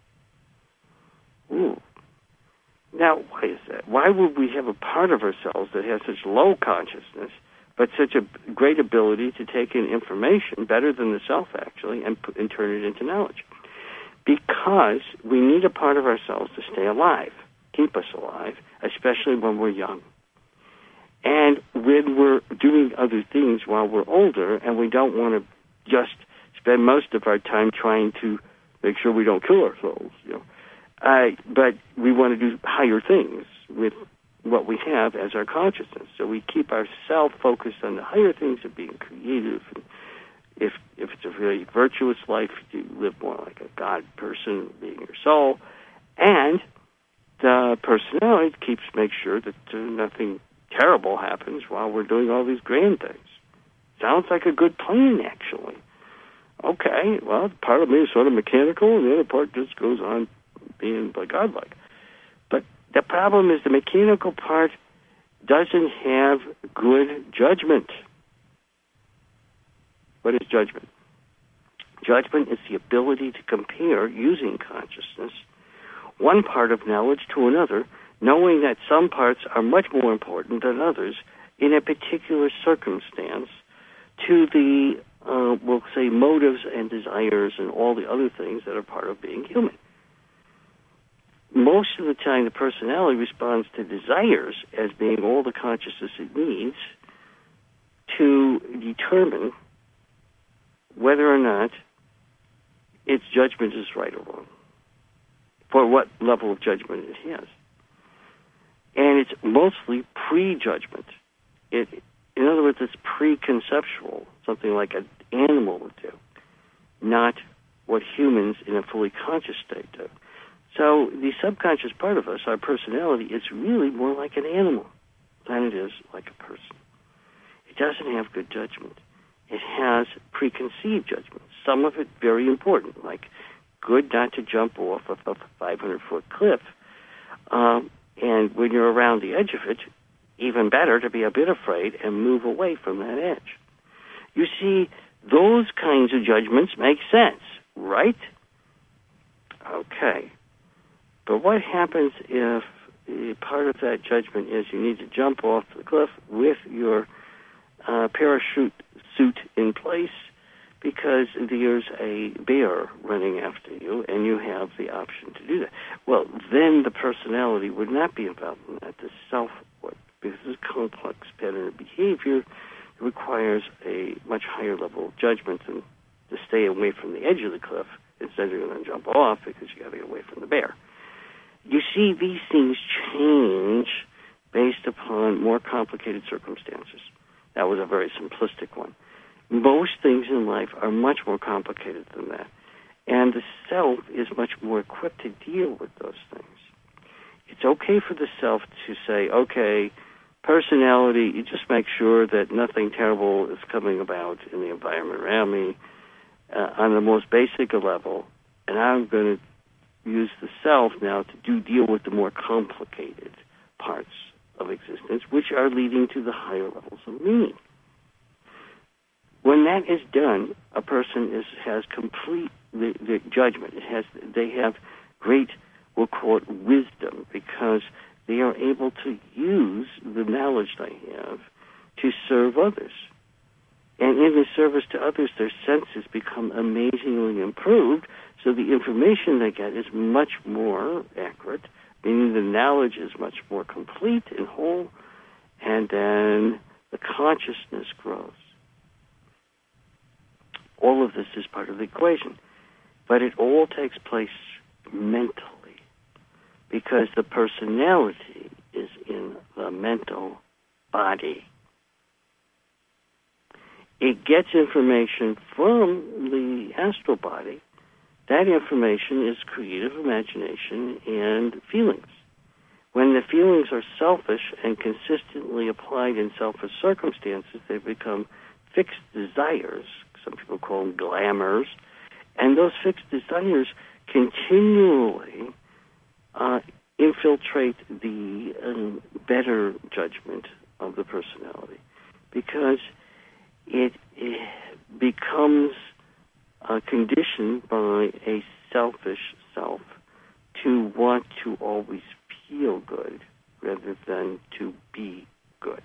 Ooh. Now, why is that? Why would we have a part of ourselves that has such low consciousness, but such a great ability to take in information, better than the self, actually, and, and turn it into knowledge? Because we need a part of ourselves to stay alive, keep us alive, especially when we're young. And when we're doing other things while we're older, and we don't want to just spend most of our time trying to make sure we don't kill ourselves, you know. Uh, but we want to do higher things with what we have as our consciousness. So we keep ourselves focused on the higher things of being creative. And if if it's a very virtuous life, you live more like a God person, being your soul. And the personality keeps make sure that uh, nothing terrible happens while we're doing all these grand things. Sounds like a good plan, actually. Okay, well, part of me is sort of mechanical, and the other part just goes on being like godlike. But the problem is the mechanical part doesn't have good judgment. What is judgment? Judgment is the ability to compare, using consciousness, one part of knowledge to another, knowing that some parts are much more important than others in a particular circumstance, to the, uh, we'll say, motives and desires and all the other things that are part of being human. Most of the time, the personality responds to desires as being all the consciousness it needs to determine whether or not its judgment is right or wrong, for what level of judgment it has. And it's mostly pre-judgment. It, in other words, it's preconceptual, something like an animal would do, not what humans in a fully conscious state do. So the subconscious part of us, our personality, is really more like an animal than it is like a person. It doesn't have good judgment. It has preconceived judgment, some of it very important, like good not to jump off of a five hundred foot cliff. Um, and when you're around the edge of it, even better to be a bit afraid and move away from that edge. You see, those kinds of judgments make sense, right? Okay. But what happens if part of that judgment is you need to jump off the cliff with your uh, parachute suit in place because there's a bear running after you and you have the option to do that? Well, then the personality would not be involved in that. The self would, because this complex pattern of behavior requires a much higher level of judgment than to stay away from the edge of the cliff. Instead, you're going to jump off because you got to get away from the bear. You see, these things change based upon more complicated circumstances. That was a very simplistic one. Most things in life are much more complicated than that. And the self is much more equipped to deal with those things. It's okay for the self to say, okay, personality, you just make sure that nothing terrible is coming about in the environment around me uh, on the most basic level, and I'm going to use the self now to do deal with the more complicated parts of existence, which are leading to the higher levels of meaning. When that is done, a person is, has complete the, the judgment. It has, they have great, we'll call it wisdom, because they are able to use the knowledge they have to serve others. And in the service to others, their senses become amazingly improved, so the information they get is much more accurate, meaning the knowledge is much more complete and whole, and then the consciousness grows. All of this is part of the equation, but it all takes place mentally, because the personality is in the mental body. It gets information from the astral body. That information is creative imagination and feelings. When the feelings are selfish and consistently applied in selfish circumstances, they become fixed desires. Some people call them glamours. And those fixed desires continually uh, infiltrate the um, better judgment of the personality, because it, it becomes uh, conditioned by a selfish self to want to always feel good rather than to be good.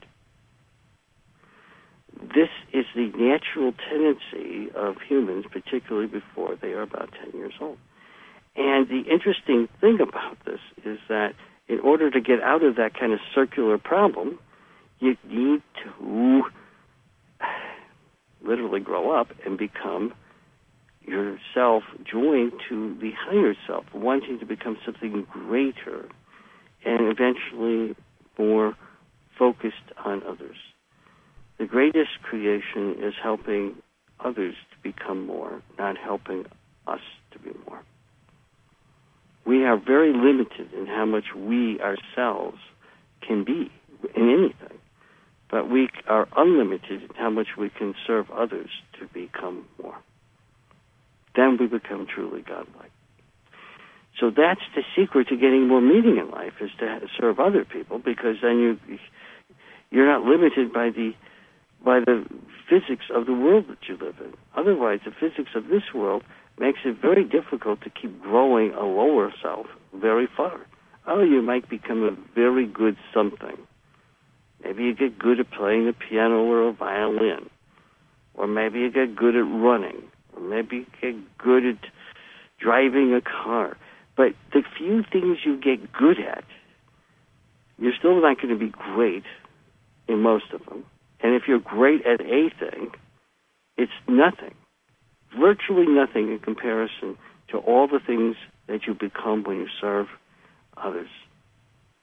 This is the natural tendency of humans, particularly before they are about ten years old. And the interesting thing about this is that in order to get out of that kind of circular problem, you need to literally grow up and become yourself joined to the higher self, wanting to become something greater and eventually more focused on others. The greatest creation is helping others to become more, not helping us to be more. We are very limited in how much we ourselves can be in anything, but we are unlimited in how much we can serve others to become more. Then we become truly godlike. So that's the secret to getting more meaning in life, is to serve other people, because then you, you're not limited by the by the physics of the world that you live in. Otherwise, the physics of this world makes it very difficult to keep growing a lower self very far. Oh, you might become a very good something. Maybe you get good at playing the piano or a violin. Or maybe you get good at running. Or maybe you get good at driving a car. But the few things you get good at, you're still not going to be great in most of them. And if you're great at a thing, it's nothing, virtually nothing in comparison to all the things that you become when you serve others.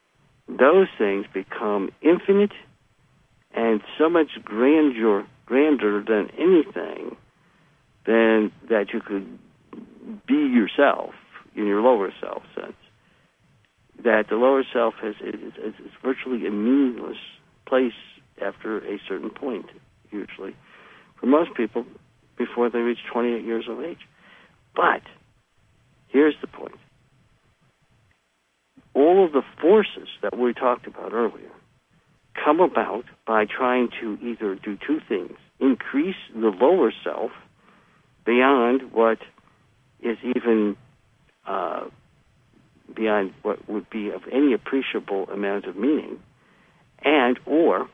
those things become infinite and so much grandeur, grander than anything than that you could be yourself in your lower self sense. That the lower self has is, is, is virtually a meaningless place after a certain point, usually, for most people before they reach twenty-eight years of age. But here's the point. All of the forces that we talked about earlier come about by trying to either do two things: increase the lower self beyond what is even uh, beyond what would be of any appreciable amount of meaning, and or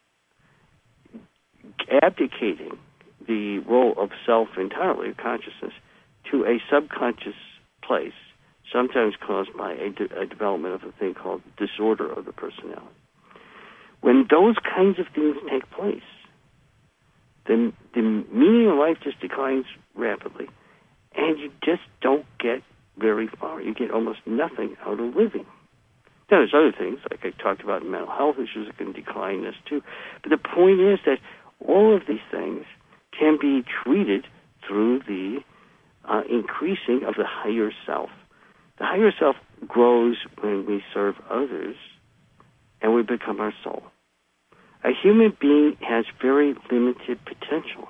abdicating the role of self entirely, consciousness, to a subconscious place, sometimes caused by a, de- a development of a thing called disorder of the personality. When those kinds of things take place, then the meaning of life just declines rapidly, and you just don't get very far. You get almost nothing out of living. Now, there's other things, like I talked about mental health issues, that can decline this too. But the point is that all of these things can be treated through the uh, increasing of the higher self. The higher self grows when we serve others, and we become our soul. A human being has very limited potential.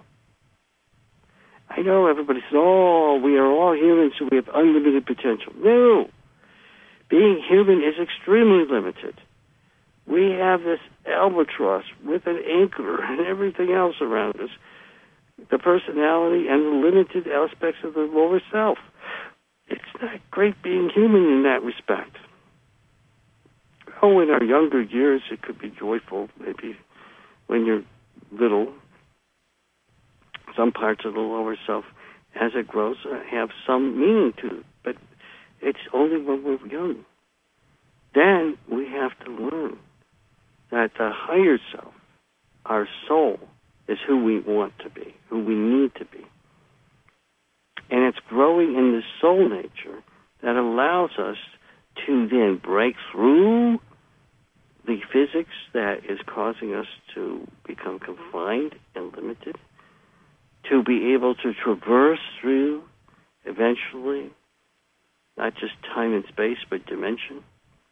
I know everybody says, oh, we are all humans, so we have unlimited potential. No. Being human is extremely limited. We have this albatross with an anchor and everything else around us, the personality and the limited aspects of the lower self. It's not great being human in that respect. Oh, in our younger years, it could be joyful, maybe when you're little. Some parts of the lower self, as it grows, have some meaning to it, but it's only when we're young. Then we have to learn that the higher self, our soul, is who we want to be, who we need to be. And it's growing in the soul nature that allows us to then break through the physics that is causing us to become confined and limited, to be able to traverse through, eventually, not just time and space, but dimension,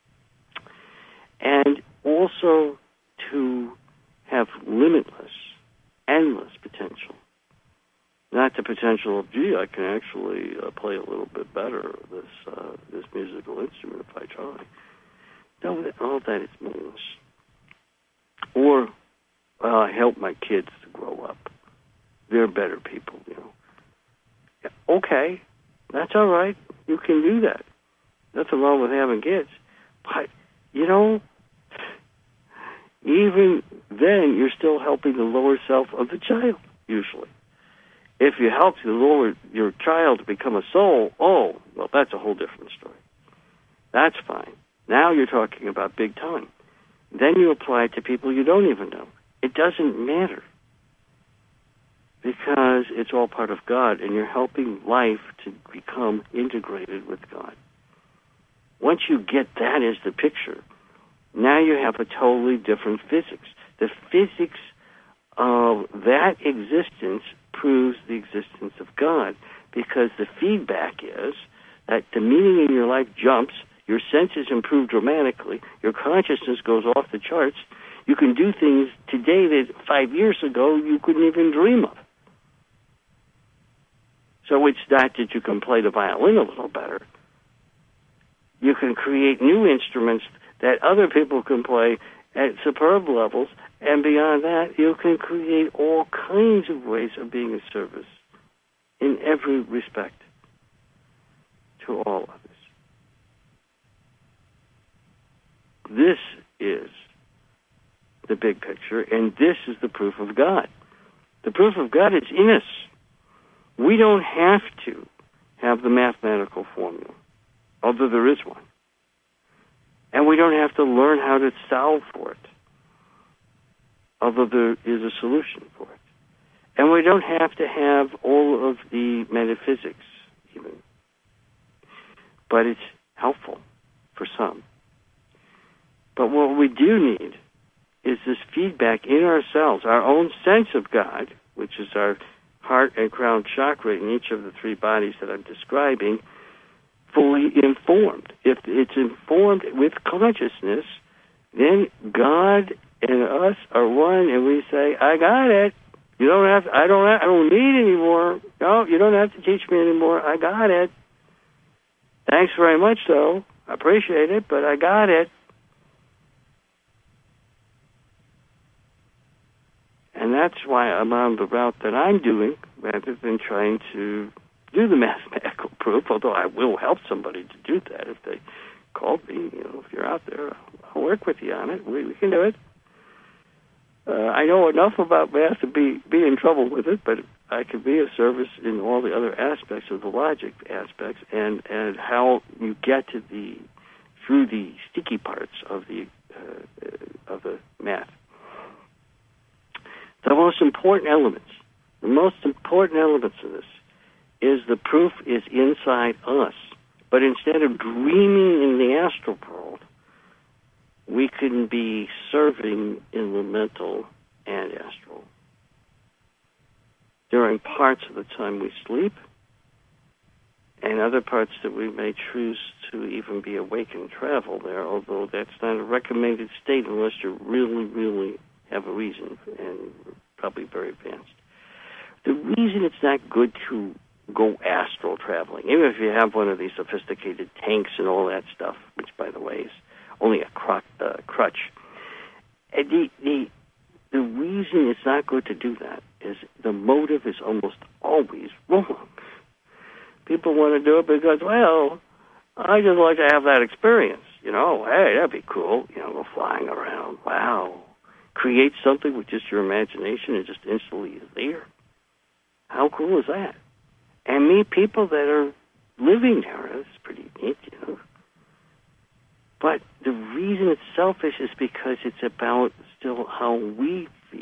and also to have limitless, endless potential. Not the potential of, gee, I can actually uh, play a little bit better this uh, this musical instrument if I try. No, all that is meaningless. Or uh, help my kids to grow up. They're better people, you know. Okay, that's all right. You can do that. Nothing wrong with having kids. But, you know, even then, you're still helping the lower self of the child, usually. If you help the lower, your child to become a soul, oh, well, that's a whole different story. That's fine. Now you're talking about big time. Then you apply it to people you don't even know. It doesn't matter, because it's all part of God, and you're helping life to become integrated with God. Once you get that as the picture, now you have a totally different physics. The physics of that existence proves the existence of God, because the feedback is that the meaning in your life jumps, your senses improve dramatically, your consciousness goes off the charts. You can do things today that five years ago you couldn't even dream of. So it's not that you can play the violin a little better. You can create new instruments that other people can play at superb levels, and beyond that, you can create all kinds of ways of being of service in every respect to all others. This is the big picture, and this is the proof of God. The proof of God is in us. We don't have to have the mathematical formula, although there is one. And we don't have to learn how to solve for it, although there is a solution for it. And we don't have to have all of the metaphysics, even. But it's helpful for some. But what we do need is this feedback in ourselves, our own sense of God, which is our heart and crown chakra in each of the three bodies that I'm describing, fully informed. If it's informed with consciousness, then God and us are one, and we say, I got it. You don't have to, I don't have, I don't need any more. No, you don't have to teach me anymore. I got it. Thanks very much, though. I appreciate it, but I got it. And that's why I'm on the route that I'm doing, rather than trying to do the mathematical proof, although I will help somebody to do that if they call me. You know, if you're out there, I'll work with you on it. We, we can do it. Uh, I know enough about math to be, be in trouble with it, but I can be of service in all the other aspects of the logic aspects and, and how you get to the, through the sticky parts of the, uh, of the math. The most important elements, the most important elements of this is the proof is inside us. But instead of dreaming in the astral world, we can be serving in the mental and astral. During parts of the time we sleep, and other parts that we may choose to even be awake and travel there, although that's not a recommended state unless you really, really have a reason, and probably very advanced. The reason it's not good to go astral traveling, even if you have one of these sophisticated tanks and all that stuff, which, by the way, is only a crutch, uh, crutch. And the, the, the reason it's not good to do that is the motive is almost always wrong. People want to do it because, well, I just like to have that experience. You know, hey, that'd be cool. You know, go flying around. Wow. Create something with just your imagination and just instantly is there. How cool is that? And meet people that are living there. That's pretty neat, you know. But the reason it's selfish is because it's about still how we feel.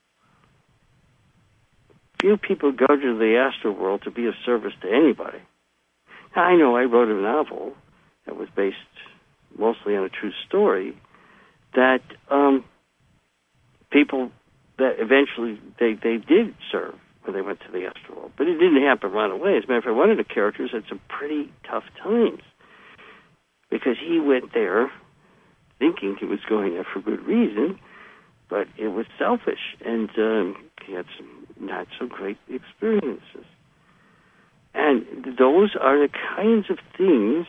Few people go to the astral world to be of service to anybody. Now, I know I wrote a novel that was based mostly on a true story that um, people that eventually they, they did serve when they went to the astral world. But it didn't happen right away. As a matter of fact, one of the characters had some pretty tough times because he went there thinking he was going there for good reason, but it was selfish, and um, he had some not so great experiences. And those are the kinds of things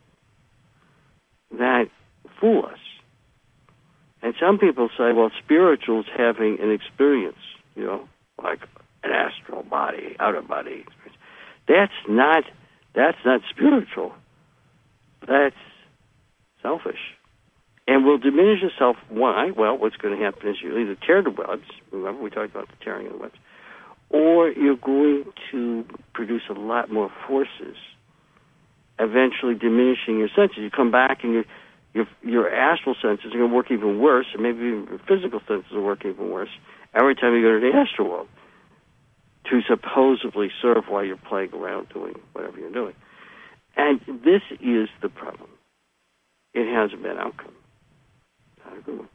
that fool us. And some people say, well, spiritual's having an experience, you know, like an astral body, out-of-body experience. That's not, that's not spiritual. That's selfish. And will diminish itself. Why? Well, what's going to happen is you either tear the webs, remember we talked about the tearing of the webs, or you're going to produce a lot more forces, eventually diminishing your senses. You come back and your your, your astral senses are going to work even worse, and maybe even your physical senses will work even worse every time you go to the astral world to supposedly serve while you're playing around doing whatever you're doing. And this is the problem. It has a bad outcome. Not a good one.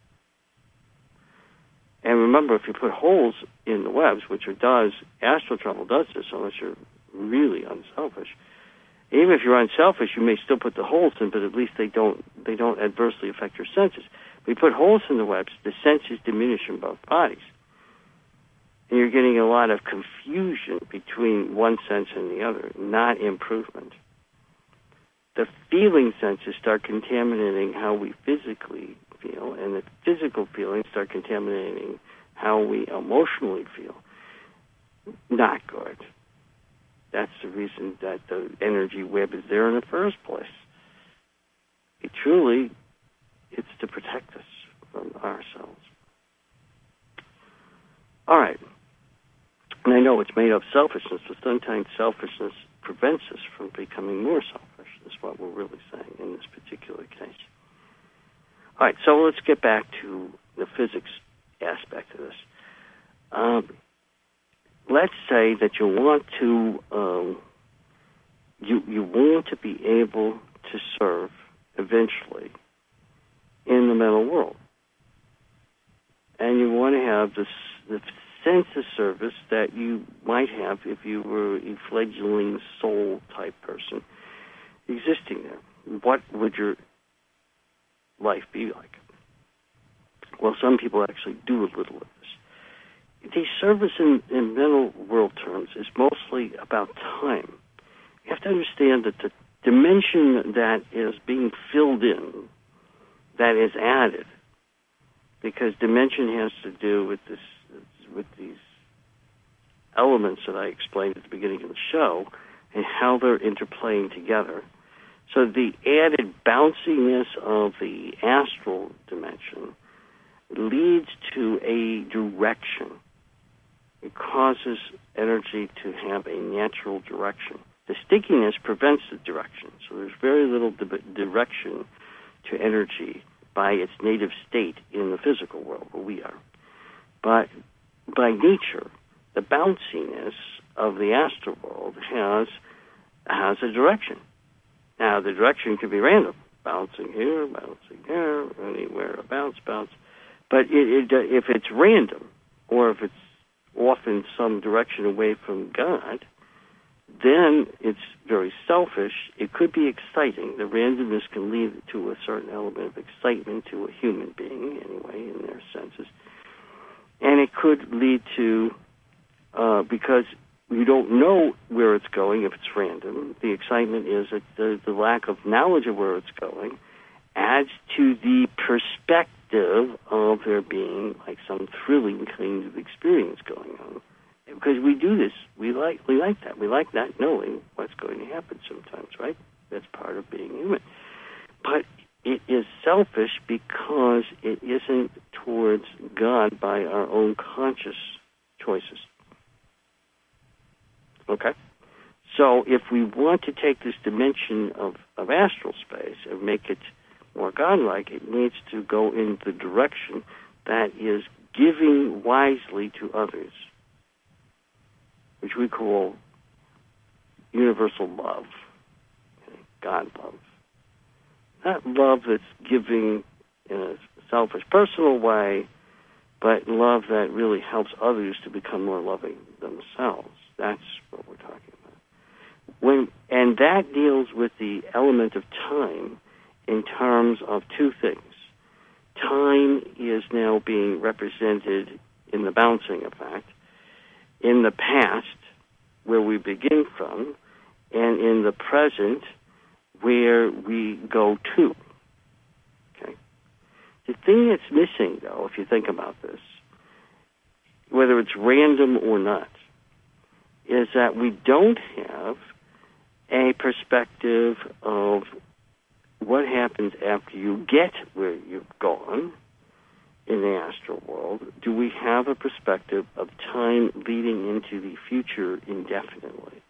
And remember, if you put holes in the webs, which it does, astral travel does this unless you're really unselfish. Even if you're unselfish, you may still put the holes in, but at least they don't they don't adversely affect your senses. If you put holes in the webs, the senses diminish in both bodies. And you're getting a lot of confusion between one sense and the other, not improvement. The feeling senses start contaminating how we physically feel, and the physical feelings start contaminating how we emotionally feel. Not good. That's the reason that the energy web is there in the first place. It truly, it's to protect us from ourselves. All right. And I know it's made of selfishness, but sometimes selfishness prevents us from becoming more selfish. That's what we're really saying in this particular case. All right, so let's get back to the physics aspect of this. Um, let's say that you want to um, you you want to be able to serve eventually in the mental world. And you want to have this, the sense of service that you might have if you were a fledgling soul-type person existing there. What would your life be like? Well, some people actually do a little of this. The service in, in mental world terms is mostly about time. You have to understand that the dimension that is being filled in, that is added, because dimension has to do with this, with these elements that I explained at the beginning of the show and how they're interplaying together. So the added bounciness of the astral dimension leads to a direction. It causes energy to have a natural direction. The stickiness prevents the direction, so there's very little di- direction to energy by its native state in the physical world where we are. But by nature, the bounciness of the astral world has has a direction. Now, the direction can be random, bouncing here, bouncing there, anywhere, a bounce, bounce. But it, it, if it's random, or if it's off in some direction away from God, then it's very selfish. It could be exciting. The randomness can lead to a certain element of excitement to a human being, anyway, in their senses. And it could lead to, uh, because you don't know where it's going if it's random, the excitement is that the, the lack of knowledge of where it's going adds to the perspective of there being like some thrilling kind of experience going on. Because we do this, we like we like that. We like not knowing what's going to happen sometimes, right? That's part of being human. But it is selfish because it isn't towards God by our own conscious choices. Okay? So if we want to take this dimension of, of astral space and make it more godlike, it needs to go in the direction that is giving wisely to others, which we call universal love, okay? God love. Not love that's giving in a selfish, personal way, but love that really helps others to become more loving themselves. That's what we're talking about. When, and that deals with the element of time in terms of two things. Time is now being represented in the bouncing effect, in the past, where we begin from, and in the present, where we go to. Okay. The thing that's missing, though, if you think about this, whether it's random or not, is that we don't have a perspective of what happens after you get where you've gone in the astral world. Do we have a perspective of time leading into the future indefinitely?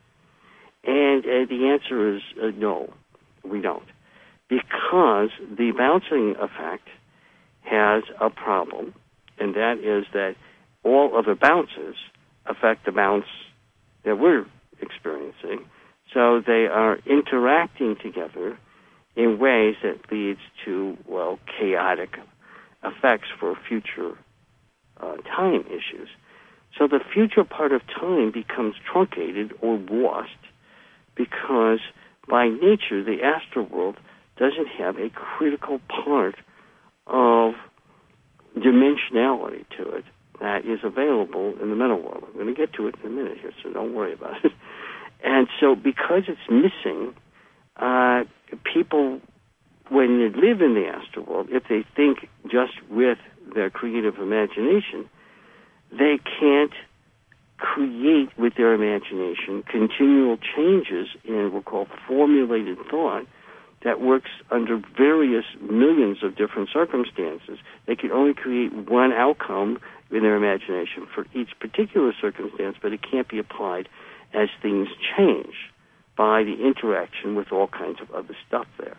And uh, the answer is uh, no, we don't. Because the bouncing effect has a problem, and that is that all other bounces affect the bounce that we're experiencing. So they are interacting together in ways that leads to, well, chaotic effects for future uh, time issues. So the future part of time becomes truncated or lost because by nature the astral world doesn't have a critical part of dimensionality to it that is available in the mental world. I'm going to get to it in a minute here, so don't worry about it. And so because it's missing, uh, people, when they live in the astral world, if they think just with their creative imagination, they can't create with their imagination continual changes in what we call formulated thought that works under various millions of different circumstances. They can only create one outcome in their imagination for each particular circumstance, but it can't be applied as things change by the interaction with all kinds of other stuff there.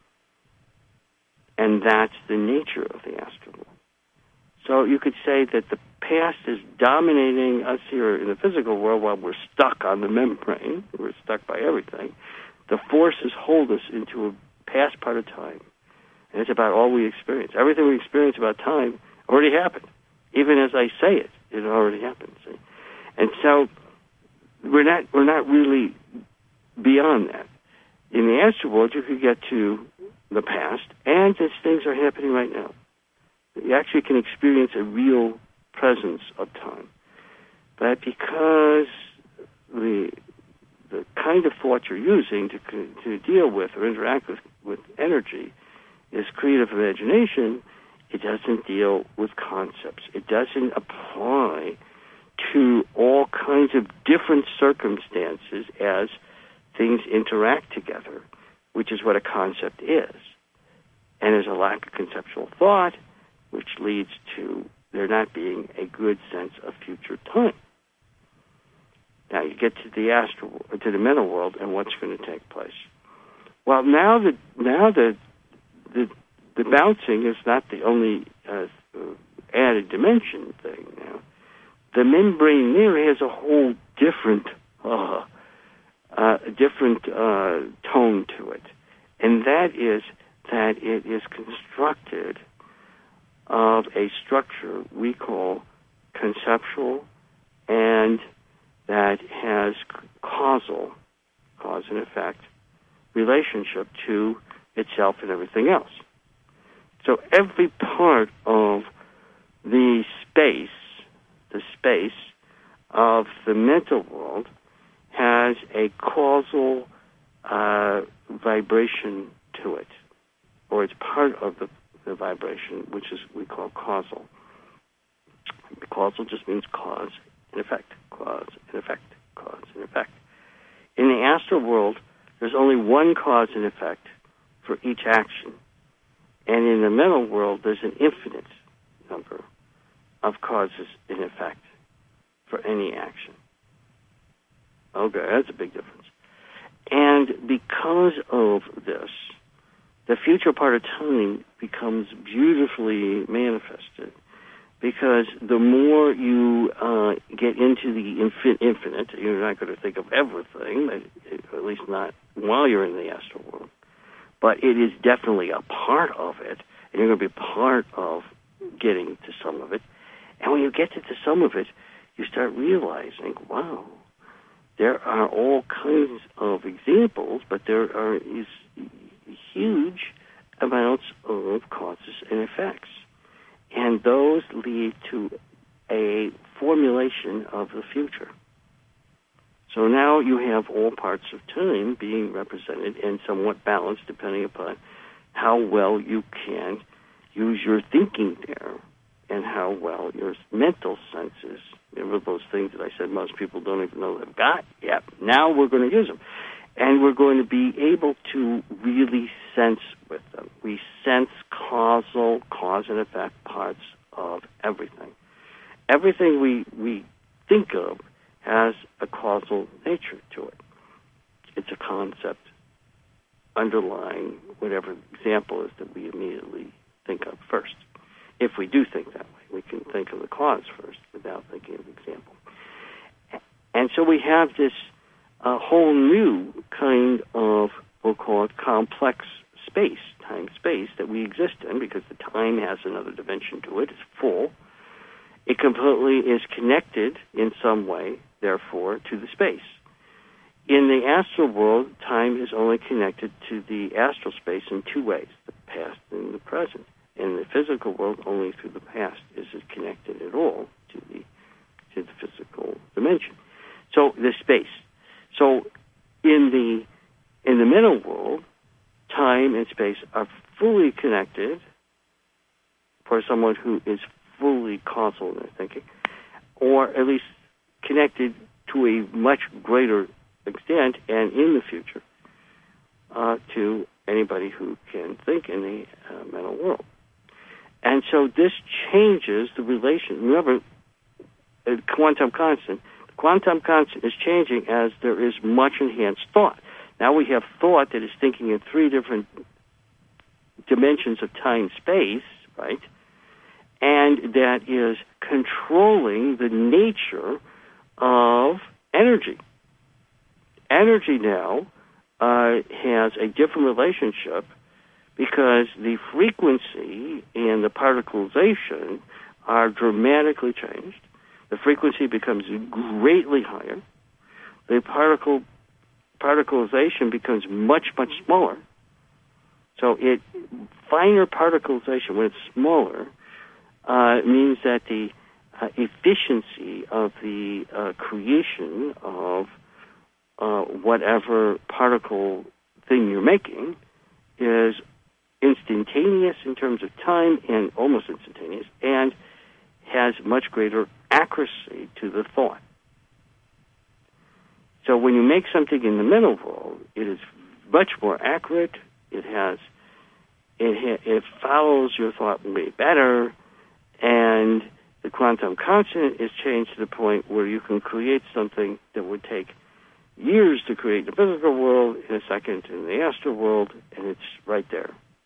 And that's the nature of the astral world. So you could say that the past is dominating us here in the physical world while we're stuck on the membrane. We're stuck by everything. The forces hold us into a past part of time. And it's about all we experience. Everything we experience about time already happened. Even as I say it, it already happened. See? And so we're not we're not really beyond that. In the astral world, you could get to the past, and these things are happening right now. You actually can experience a real presence of time. But because the the kind of thought you're using to to deal with or interact with, with energy is creative imagination, it doesn't deal with concepts. It doesn't apply to all kinds of different circumstances as things interact together, which is what a concept is. And there's a lack of conceptual thought, which leads to there not being a good sense of future time. Now you get to the astral, to the mental world, and what's going to take place. Well, now the now the the the bouncing is not the only uh, added dimension thing. Now, the membrane there has a whole different uh, uh, different uh, tone to it, and that is that it is constructed of a structure we call conceptual, and that has causal, cause and effect, relationship to itself and everything else. So every part of the space, the space of the mental world has a causal uh, vibration to it, or it's part of the, the vibration, which is we call causal. Causal just means cause and effect, cause and effect, cause and effect. In the astral world, there's only one cause and effect for each action. And in the mental world, there's an infinite number of causes and effect for any action. Okay, that's a big difference. And because of this, the future part of time becomes beautifully manifested, because the more you uh, get into the infin- infinite, you're not going to think of everything, at least not while you're in the astral world. But it is definitely a part of it, and you're going to be part of getting to some of it. And when you get to some of it, you start realizing, wow, there are all kinds of examples, but there are is huge amounts of causes and effects. And those lead to a formulation of the future. So now you have all parts of time being represented and somewhat balanced depending upon how well you can use your thinking there and how well your mental senses, remember those things that I said most people don't even know they've got? Yep, now we're going to use them. And we're going to be able to really sense with them. We sense causal, cause and effect parts of everything. Everything we, we think of has a causal nature to it. It's a concept underlying whatever example is that we immediately think of first. If we do think that way, we can think of the cause first without thinking of the example. And so we have this uh, whole new kind of, we'll call it complex space, time-space, that we exist in, because the time has another dimension to it. It's full. It completely is connected in some way, therefore, to the space. In the astral world, time is only connected to the astral space in two ways, the past and the present. In the physical world, only through the past is it connected at all to the to the physical dimension. So the space. So in the in the mental world, time and space are fully connected for someone who is fully causal in their thinking, or at least connected to a much greater extent and in the future uh, to anybody who can think in the uh, mental world. And so this changes the relation. Remember, uh, quantum constant. The quantum constant is changing as there is much enhanced thought. Now we have thought that is thinking in three different dimensions of time-space, right? And that is controlling the nature of energy. Energy now uh, has a different relationship because the frequency and the particleization are dramatically changed. The frequency becomes greatly higher. The particle particleization becomes much, much smaller. So it finer particleization, when it's smaller, uh, means that the uh, efficiency of the uh, creation of uh, whatever particle thing you're making is instantaneous in terms of time and almost instantaneous, and has much greater accuracy to the thought. So when you make something in the mental world, it is much more accurate. It has, it, ha- it follows your thought way better, and the quantum constant is changed to the point where you can create something that would take years to create in the physical world in a second in the astral world, and it's right there.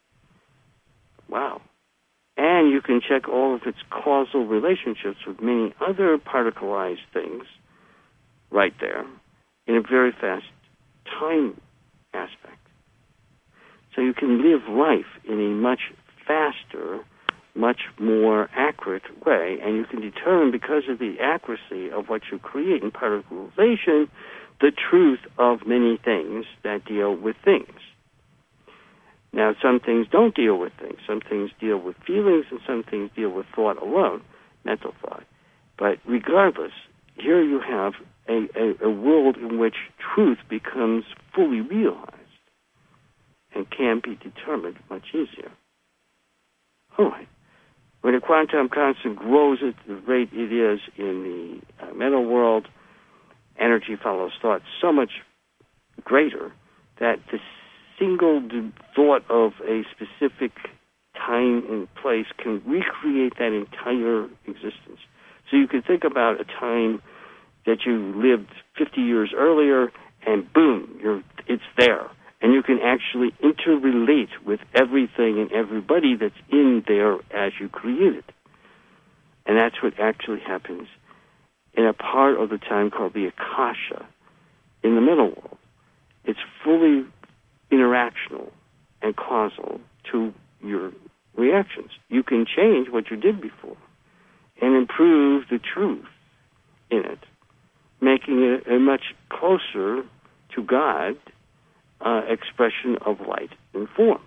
Wow. And you can check all of its causal relationships with many other particleized things right there in a very fast time aspect. So you can live life in a much faster, much more accurate way, and you can determine, because of the accuracy of what you create in particleization, the truth of many things that deal with things. Now, some things don't deal with things. Some things deal with feelings, and some things deal with thought alone, mental thought. But regardless, here you have a, a, a world in which truth becomes fully realized and can be determined much easier. All right. When the quantum constant grows at the rate it is in the uh, mental world, energy follows thought so much greater that the single thought of a specific time and place can recreate that entire existence. So you can think about a time that you lived fifty years earlier, and boom, you're, it's there. And you can actually interrelate with everything and everybody that's in there as you create it. And that's what actually happens in a part of the time called the Akasha in the mental world. It's fully interactional and causal to your reactions. You can change what you did before and improve the truth in it, making it a much closer to God uh, expression of light and form.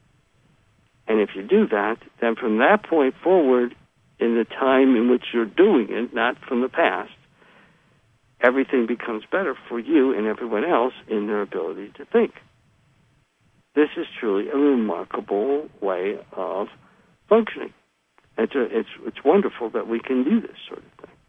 And if you do that, then from that point forward, in the time in which you're doing it, not from the past, everything becomes better for you and everyone else in their ability to think. This is truly a remarkable way of functioning. It's, a, it's, it's wonderful that we can do this sort of thing.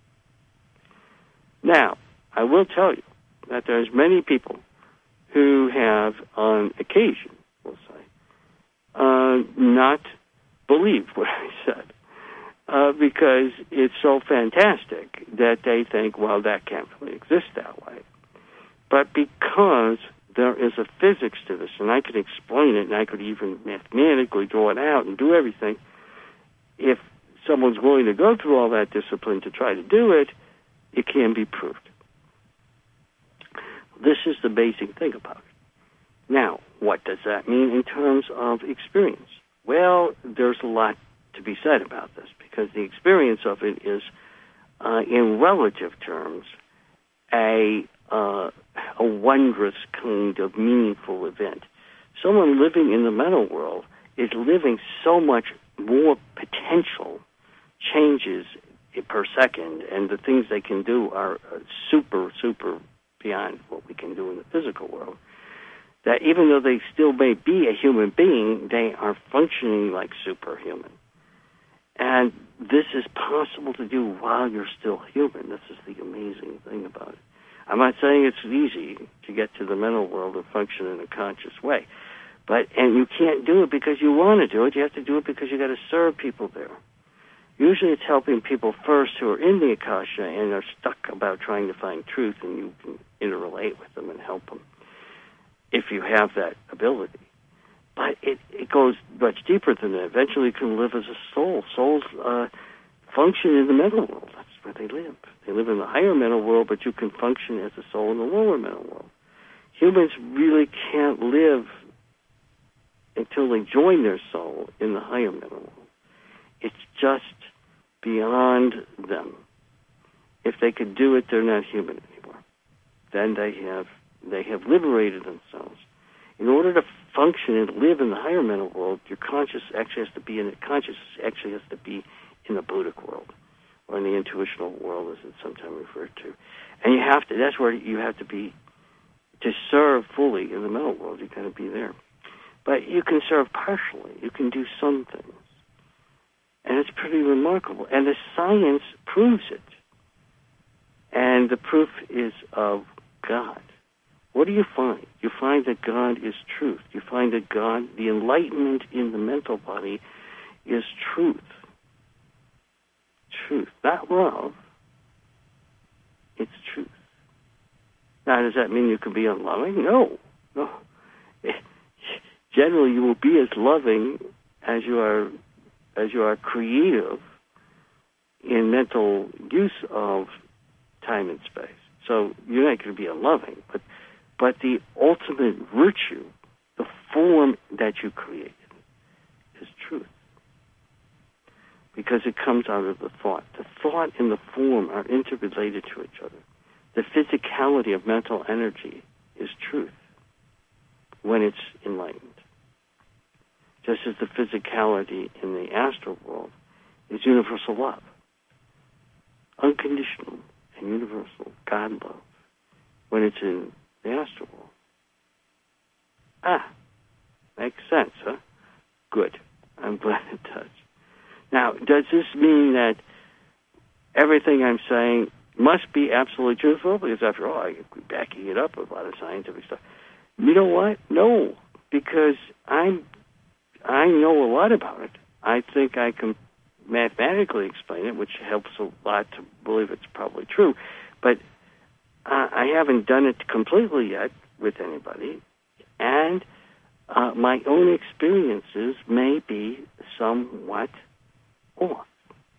Now, I will tell you that there's many people who have, on occasion, we'll say, uh, not believed what I said, uh, because it's so fantastic that they think, well, that can't really exist that way. But because there is a physics to this, and I could explain it, and I could even mathematically draw it out and do everything, if someone's willing to go through all that discipline to try to do it, it can be proved. This is the basic thing about it. Now, what does that mean in terms of experience? Well, there's a lot to be said about this, because the experience of it is, uh, in relative terms, a uh, a wondrous kind of meaningful event. Someone living in the mental world is living so much more potential changes per second, and the things they can do are super, super beyond what we can do in the physical world, that even though they still may be a human being, they are functioning like superhuman. And this is possible to do while you're still human. This is the amazing thing about it. I'm not saying it's easy to get to the mental world and function in a conscious way, but and you can't do it because you want to do it. You have to do it because you got to serve people there. Usually it's helping people first who are in the Akasha and are stuck about trying to find truth, and you can interrelate with them and help them if you have that ability. But it, it goes much deeper than that. Eventually you can live as a soul. Souls uh, function in the mental world. That's where they live. They live in the higher mental world, but you can function as a soul in the lower mental world. Humans really can't live until they join their soul in the higher mental world. It's just beyond them. If they could do it, they're not human anymore. Then they have they have liberated themselves. In order to function and live in the higher mental world, your conscious actually has to be in it. Consciousness actually has to be in the Buddhic world, or in the intuitional world, as it's sometimes referred to. And you have to. That's where you have to be to serve fully in the mental world. You've got to be there. But you can serve partially. You can do some things. And it's pretty remarkable. And the science proves it. And the proof is of God. What do you find? You find that God is truth. You find that God, the enlightenment in the mental body, is truth. Truth. Not love. It's truth. Now, does that mean you can be unloving? No. No. Generally, you will be as loving as you are as you are creative in mental use of time and space. So you're not going to be unloving, but but the ultimate virtue, the form that you created, is truth. Because it comes out of the thought. The thought and the form are interrelated to each other. The physicality of mental energy is truth when it's enlightened. Just as the physicality in the astral world is universal love. Unconditional and universal God love when it's in the astral world. Ah, makes sense, huh? Good. I'm glad it does. Now, does this mean that everything I'm saying must be absolutely truthful? Because after all, I'm backing it up with a lot of scientific stuff. You know what? No, because I'm I know a lot about it. I think I can mathematically explain it, which helps a lot to believe it's probably true. But uh, I haven't done it completely yet with anybody. And uh, my own experiences may be somewhat off.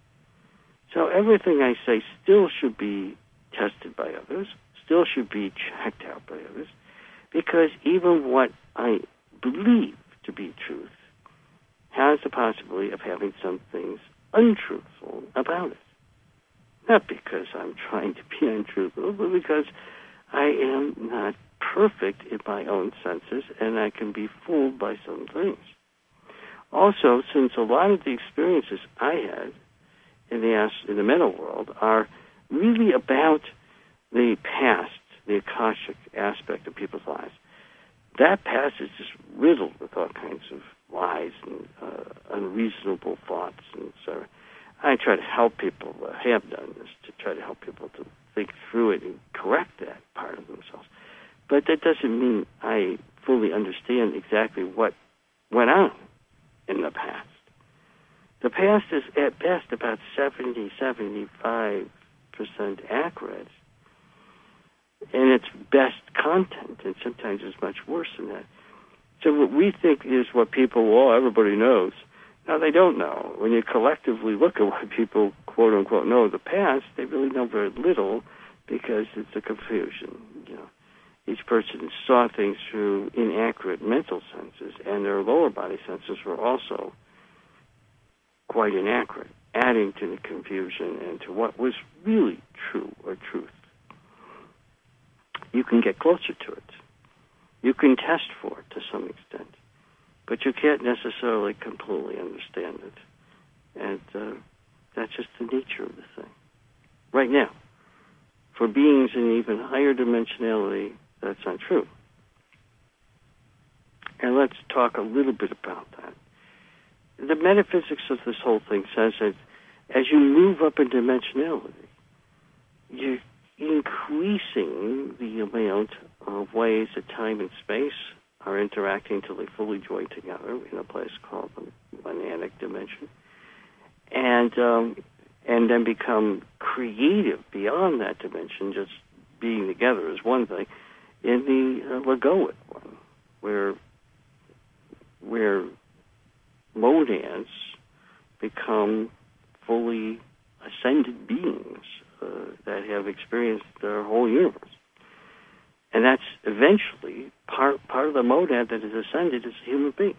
So everything I say still should be tested by others, still should be checked out by others, because even what I believe to be truth has the possibility of having some things untruthful about it. Not because I'm trying to be untruthful, but because I am not perfect in my own senses, and I can be fooled by some things. Also, since a lot of the experiences I had in the in the mental world are really about the past, the Akashic aspect of people's lives, that past is just riddled with all kinds of lies and uh, unreasonable thoughts, and so I try to help people, uh, have done this, to try to help people to think through it and correct that part of themselves. But that doesn't mean I fully understand exactly what went on in the past. The past is at best about seventy, seventy-five percent accurate in its best content, and sometimes it's much worse than that. So what we think is what people, well, everybody knows. Now, they don't know. When you collectively look at what people, quote-unquote, know of the past, they really know very little because it's a confusion. You know, each person saw things through inaccurate mental senses, and their lower body senses were also quite inaccurate, adding to the confusion and to what was really true or truth. You can get closer to it. You can test for it to some extent, but you can't necessarily completely understand it. And uh, that's just the nature of the thing. Right now, for beings in even higher dimensionality, that's not true. And let's talk a little bit about that. The metaphysics of this whole thing says that as you move up in dimensionality, you're increasing the amount of ways that time and space are interacting until they fully join together in a place called the monadic dimension, and um, and then become creative beyond that dimension, just being together is one thing, in the uh, Lagoic one, where where monads become fully ascended beings uh, that have experienced their whole universe. And that's eventually part part of the monad that is ascended is a human being.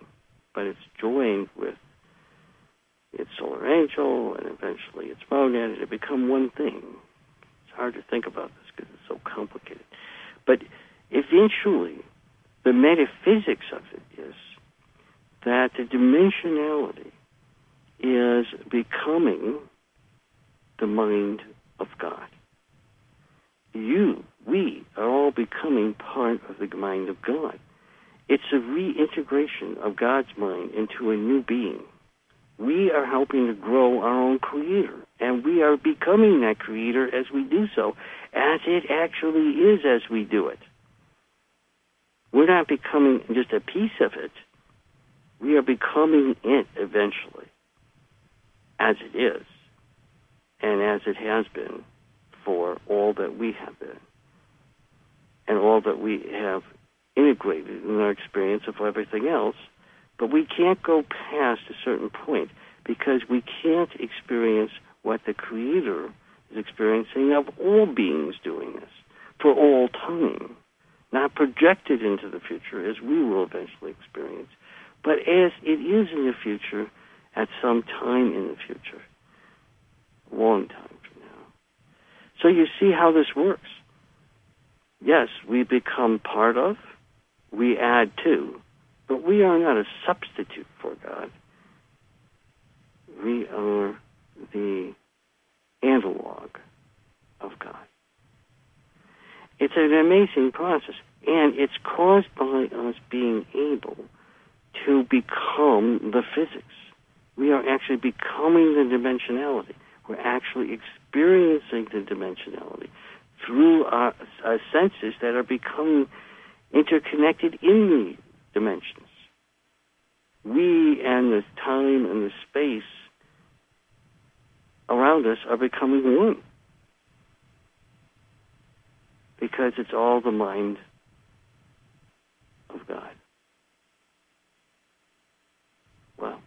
but it's joined with its solar angel and eventually its monad, and it become one thing. It's hard to think about this because it's so complicated. But eventually, the metaphysics of it is that the dimensionality is becoming the mind of God. You, we, are all becoming part of the mind of God. It's a reintegration of God's mind into a new being. We are helping to grow our own creator, and we are becoming that creator as we do so, as it actually is as we do it. We're not becoming just a piece of it. We are becoming it eventually, as it is, and as it has been for all that we have been, and all that we have integrated in our experience of everything else. But we can't go past a certain point because we can't experience what the Creator is experiencing of all beings doing this for all time, not projected into the future as we will eventually experience, but as it is in the future at some time in the future, a long time from now. So you see how this works. Yes, we become part of, we add to, but we are not a substitute for God. We are the analog of God. It's an amazing process, and it's caused by us being able to become the physics. We are actually becoming the dimensionality. We're actually experiencing the dimensionality through our, our senses that are becoming interconnected in the dimensions. We and the time and the space around us are becoming one, because it's all the mind of God. Well,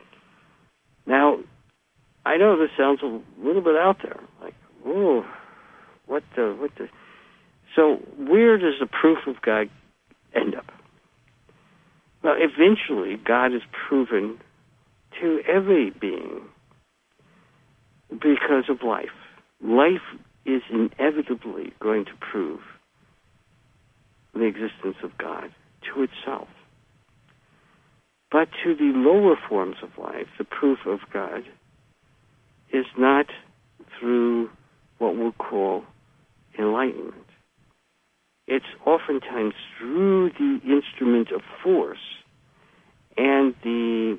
now, I know this sounds a little bit out there, like, whoa, what the, what the... So where does the proof of God end up? Well, eventually, God is proven to every being because of life. Life is inevitably going to prove the existence of God to itself. But to the lower forms of life, the proof of God is not through what we'll call enlightenment. It's oftentimes through the instrument of force and the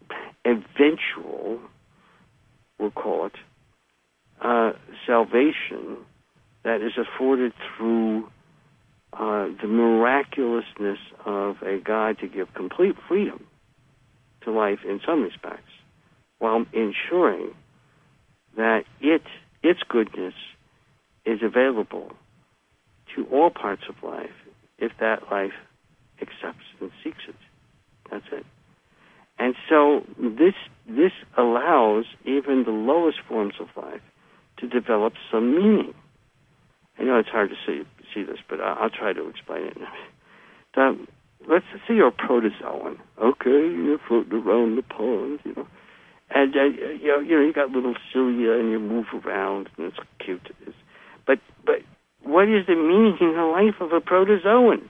eventual, we'll call it, uh, salvation that is afforded through uh, the miraculousness of a God to give complete freedom to life in some respects, while ensuring that it, its goodness is available to all parts of life if that life accepts and seeks it. That's it. And so this this allows even the lowest forms of life to develop some meaning. I know it's hard to see see this, but I'll, I'll try to explain it. So, let's say you're a protozoan. Okay, you're floating around the pond, you know, and uh, you know, you know, you got little cilia and you move around, and it's cute. It's, but but what is the meaning in the life of a protozoan?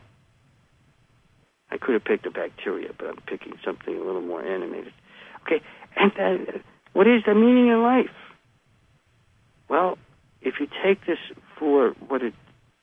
I could have picked a bacteria, but I'm picking something a little more animated. Okay, and uh, what is the meaning in life? Well, if you take this for what it,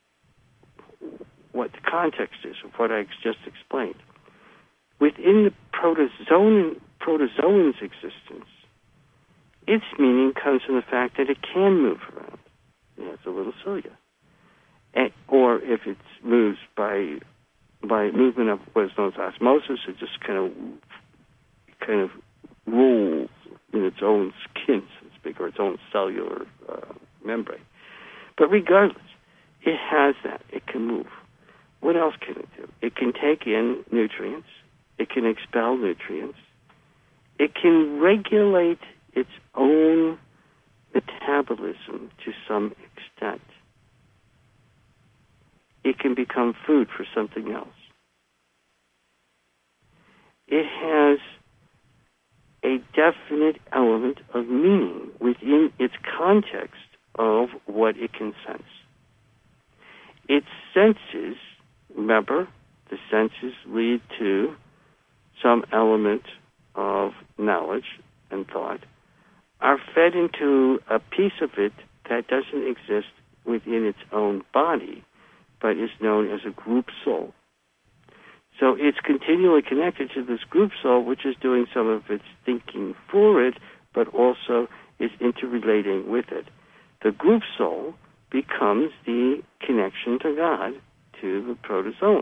what the context is of what I just explained, within the protozoan, protozoan's existence, its meaning comes from the fact that it can move around. It has a little cilia. And, or if it moves by by movement of what is known as osmosis, it just kind of kind of rolls in its own skin, so to speak, or its own cellular uh, membrane. But regardless, it has that. It can move. What else can it do? It can take in nutrients. It can expel nutrients. It can regulate its own metabolism to some extent. It can become food for something else. it has a definite element of meaning within its context of what it can sense. Its senses, remember, the senses lead to some element of knowledge and thought, are fed into a piece of it that doesn't exist within its own body, but is known as a group soul. So it's continually connected to this group soul, which is doing some of its thinking for it, but also is interrelating with it. The group soul becomes the connection to God, to the protozoan.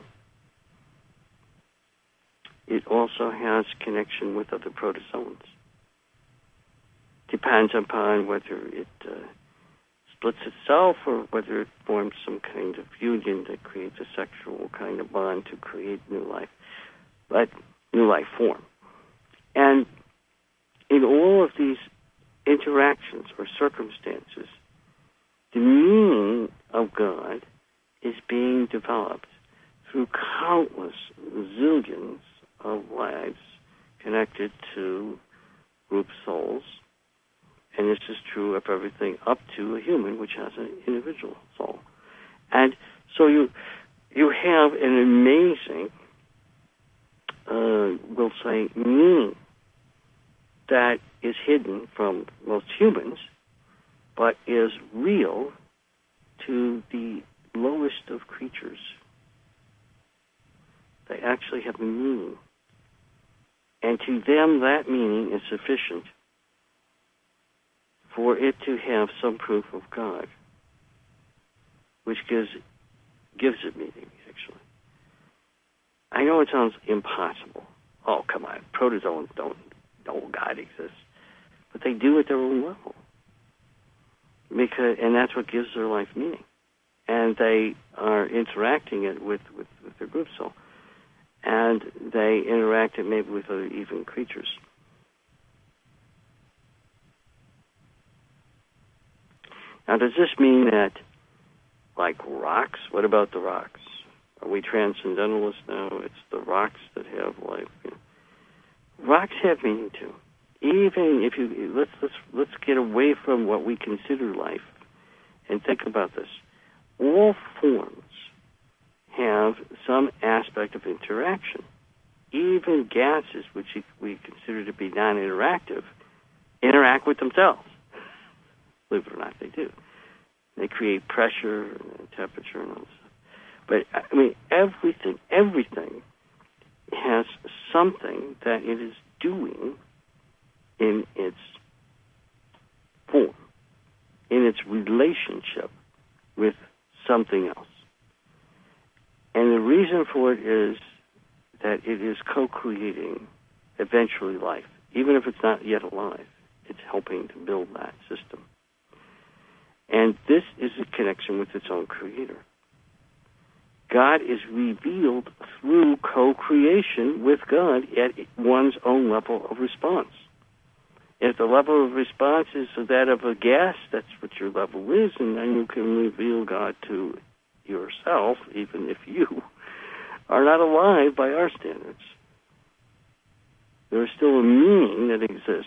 It also has connection with other protozoans. Depends upon whether it uh, splits itself or whether it forms some kind of union that creates a sexual kind of bond to create new life, but new life form. And in all of these interactions or circumstances, the meaning of God is being developed through countless zillions of lives connected to group souls. And this is true of everything up to a human, which has an individual soul. And so you you have an amazing, uh, we'll say, meaning that is hidden from most humans, but is real to the lowest of creatures. They actually have a meaning. And to them, that meaning is sufficient for it to have some proof of God, which gives gives it meaning, actually. I know it sounds impossible. Oh, come on, protozoans don't know God exists. But they do at their own level. Because, and that's what gives their life meaning. And they are interacting it with, with, with their group soul. And they interact it maybe with other even creatures. Now, does this mean that, like rocks, what about the rocks? Are we transcendentalists now? It's the rocks that have life. You know. Rocks have meaning too. Even if you let's let's let's get away from what we consider life and think about this. All forms have some aspect of interaction. Even gases, which we consider to be non-interactive, interact with themselves. Believe it or not, they do. They create pressure and temperature and all this stuff. But, I mean, everything, everything has something that it is doing in its form, in its relationship with something else. And the reason for it is that it is co-creating eventually life. Even if it's not yet alive, it's helping to build that system. And this is a connection with its own creator. God is revealed through co-creation with God at one's own level of response. If the level of response is that of a gas, that's what your level is, and then you can reveal God to yourself, even if you are not alive by our standards. There is still a meaning that exists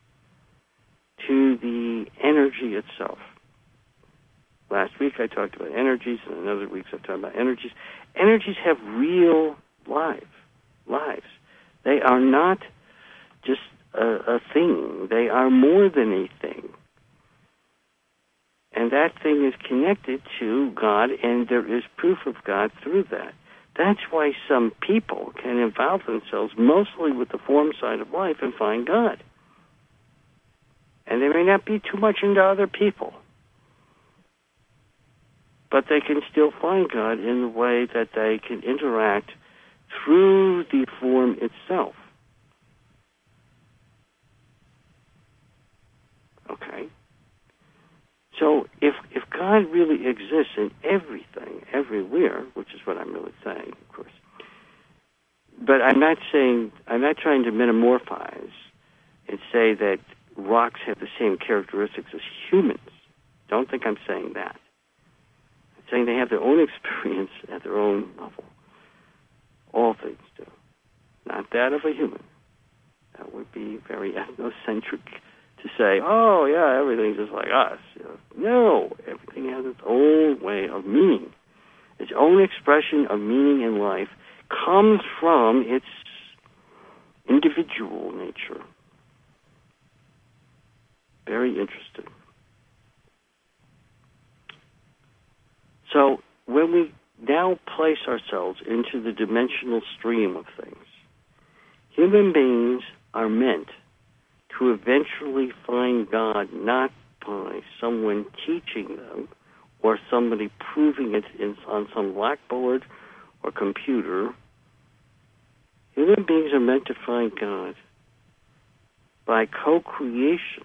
to the energy itself. Last week I talked about energies, and in other weeks I've talked about energies. Energies have real life, lives. They are not just a, a thing. They are more than a thing. And that thing is connected to God, and there is proof of God through that. That's why some people can involve themselves mostly with the form side of life and find God. And they may not be too much into other people, but they can still find God in the way that they can interact through the form itself. Okay? So if if God really exists in everything, everywhere, which is what I'm really saying, of course, but I'm not saying, I'm not trying to metamorphize and say that rocks have the same characteristics as humans. Don't think I'm saying that. I'm saying they have their own experience at their own level. All things do. Not that of a human. That would be very ethnocentric to say, oh, yeah, everything's just like us. You know, no, everything has its own way of meaning. Its own expression of meaning in life comes from its individual nature. Very interesting. So when we now place ourselves into the dimensional stream of things, human beings are meant to eventually find God not by someone teaching them or somebody proving it in, on some blackboard or computer. Human beings are meant to find God by co-creation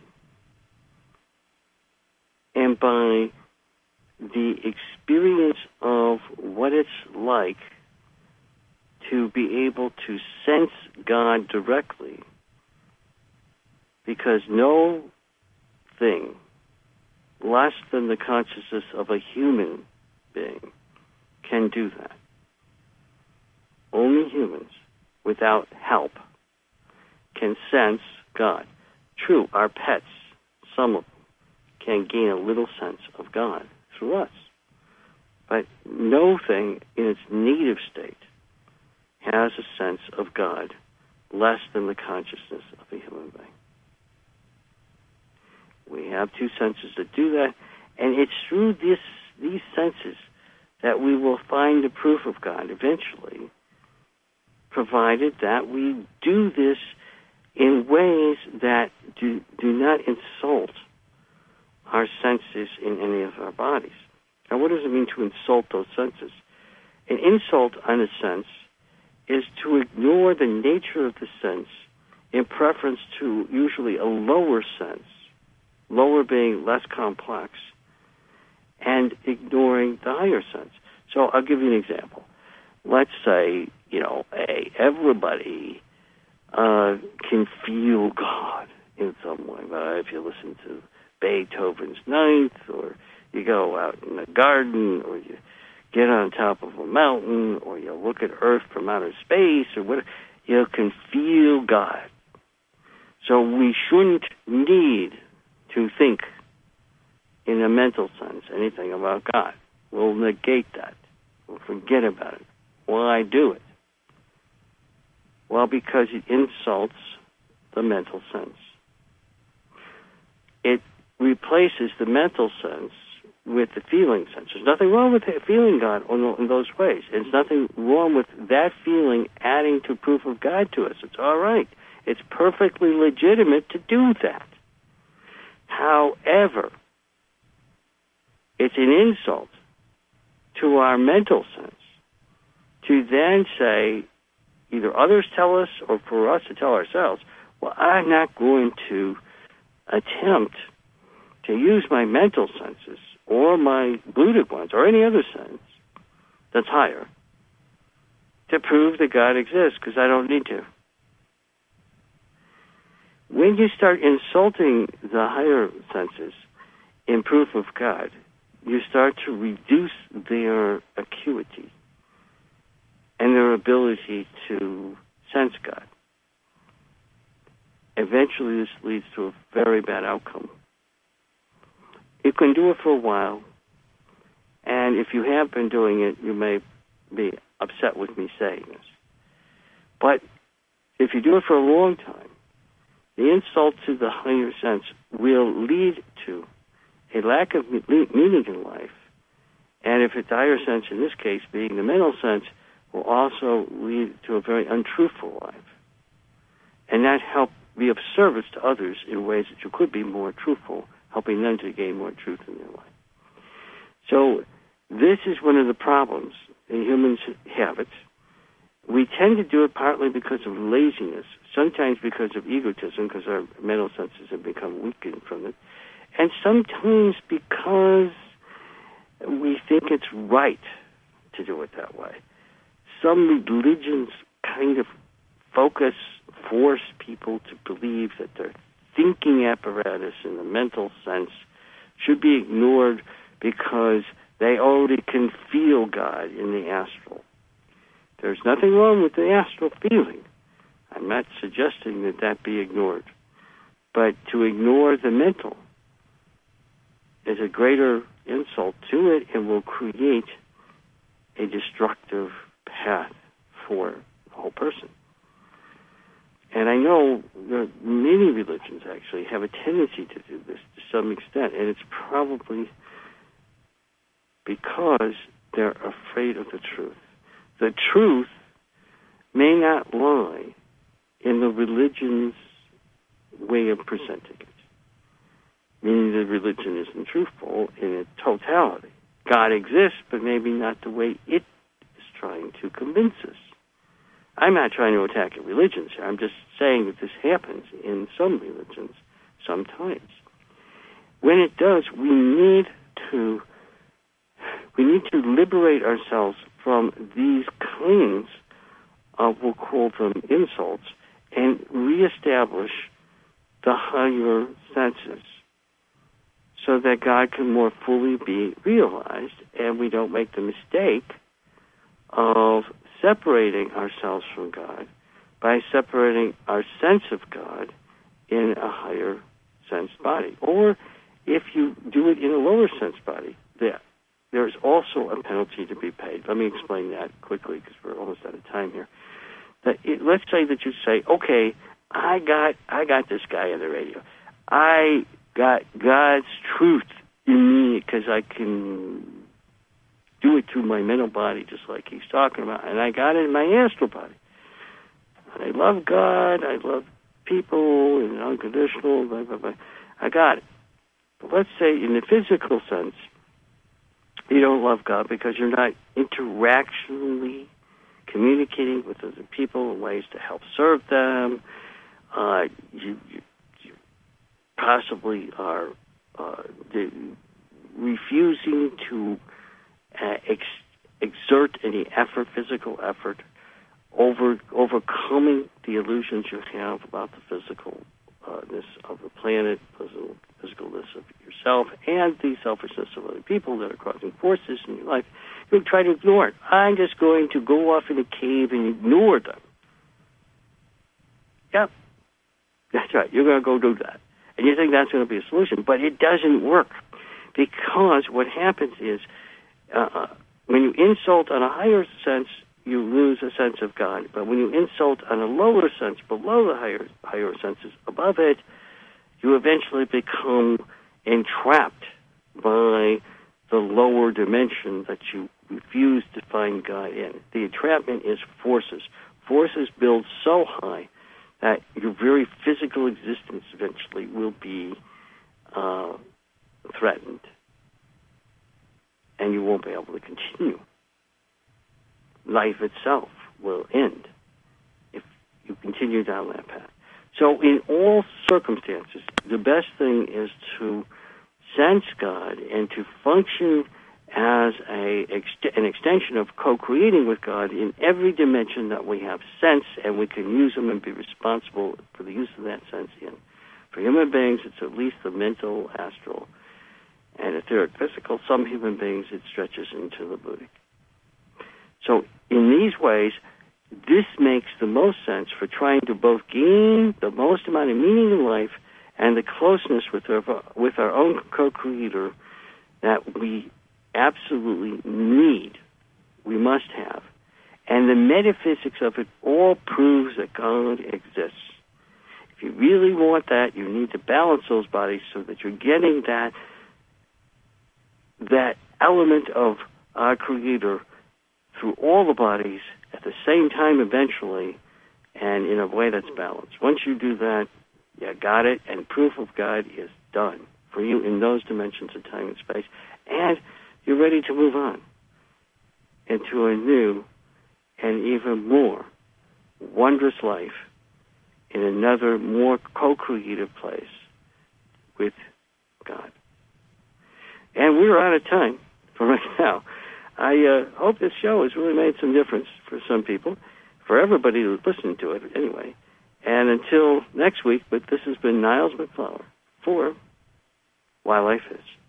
and by the experience of what it's like to be able to sense God directly, because no thing less than the consciousness of a human being can do that. Only humans, without help, can sense God. True, our pets, some of them, can gain a little sense of God through us. But no thing in its native state has a sense of God less than the consciousness of a human being. We have two senses that do that, and it's through this, these senses that we will find the proof of God eventually, provided that we do this in ways that do, do not insult our senses in any of our bodies. Now, what does it mean to insult those senses? An insult, in a sense, is to ignore the nature of the sense in preference to usually a lower sense, lower being less complex, and ignoring the higher sense. So I'll give you an example. Let's say, you know, hey, everybody uh, can feel God in some way. Uh, if you listen to Beethoven's Ninth, or you go out in the garden, or you get on top of a mountain, or you look at Earth from outer space, or whatever, you can feel God. So we shouldn't need to think in a mental sense anything about God. We'll negate that. We'll forget about it. Why do it? Well, because it insults the mental sense. It replaces the mental sense with the feeling sense. There's nothing wrong with feeling God in those ways. There's nothing wrong with that feeling adding to proof of God to us. It's all right. It's perfectly legitimate to do that. However, it's an insult to our mental sense to then say, either others tell us or for us to tell ourselves, well, I'm not going to attempt to use my mental senses or my buddhic ones or any other sense that's higher to prove that God exists, because I don't need to. When you start insulting the higher senses in proof of God, you start to reduce their acuity and their ability to sense God. Eventually, this leads to a very bad outcome. You can do it for a while, and if you have been doing it, you may be upset with me saying this. But if you do it for a long time, the insult to the higher sense will lead to a lack of meaning in life, and if it's the higher sense, in this case being the mental sense, will also lead to a very untruthful life, and that help be of service to others in ways that you could be more truthful, helping them to gain more truth in their life. So this is one of the problems in humans' habits. We tend to do it partly because of laziness, sometimes because of egotism, because our mental senses have become weakened from it, and sometimes because we think it's right to do it that way. Some religions kind of focus, force people to believe that their thinking apparatus in the mental sense should be ignored because they already can feel God in the astral. There's nothing wrong with the astral feeling. I'm not suggesting that that be ignored. But to ignore the mental is a greater insult to it and will create a destructive path for the whole person. And I know that many religions actually have a tendency to do this to some extent, and it's probably because they're afraid of the truth. The truth may not lie in the religion's way of presenting it, meaning the religion isn't truthful in its totality. God exists, but maybe not the way it is trying to convince us. I'm not trying to attack religions here. I'm just saying that this happens in some religions sometimes. When it does, we need to we need to liberate ourselves from these kinds of, we'll call them insults, and reestablish the higher senses so that God can more fully be realized, and we don't make the mistake of separating ourselves from God by separating our sense of God in a higher sense body. Or if you do it in a lower sense body, there, there's also a penalty to be paid. Let me explain that quickly because we're almost out of time here. That it, let's say that you say, okay, I got I got this guy on the radio. I got God's truth in me because I can do it through my mental body just like he's talking about, and I got it in my astral body. I love God, I love people, and unconditional, blah, blah, blah. I got it. But let's say in the physical sense, you don't love God because you're not interactionally communicating with other people in ways to help serve them. Uh, you, you, you possibly are uh, refusing to uh, ex- exert any effort, physical effort, over overcoming the illusions you have about the physicalness of the planet, physical, physicalness of yourself, and the selfishness of other people that are causing forces in your life. You try to ignore it. I'm just going to go off in a cave and ignore them. Yep. That's right. You're going to go do that. And you think that's going to be a solution. But it doesn't work. Because what happens is uh, when you insult on a higher sense, you lose a sense of God. But when you insult on a lower sense, below the higher higher senses, above it, you eventually become entrapped by the lower dimension that you refuse to find God in. The entrapment is forces. Forces build so high that your very physical existence eventually will be uh, threatened, and you won't be able to continue. Life itself will end if you continue down that path. So in all circumstances, the best thing is to sense God and to function as a an extension of co-creating with God in every dimension that we have sense, and we can use them and be responsible for the use of that sense in. For human beings, it's at least the mental, astral, and etheric, physical. Some human beings, it stretches into the buddhic. So in these ways, this makes the most sense for trying to both gain the most amount of meaning in life and the closeness with our, with our own co-creator that we absolutely need, we must have. And the metaphysics of it all proves that God exists. If you really want that, you need to balance those bodies so that you're getting that that element of our Creator through all the bodies at the same time eventually, and in a way that's balanced. Once you do that, you got it, and proof of God is done for you in those dimensions of time and space, and you're ready to move on into a new and even more wondrous life in another more co-creative place with God. And we're out of time for right now. I uh, hope this show has really made some difference for some people, for everybody who's listening to it anyway. And until next week, but this has been Niles MacFlouer for Why Life Is.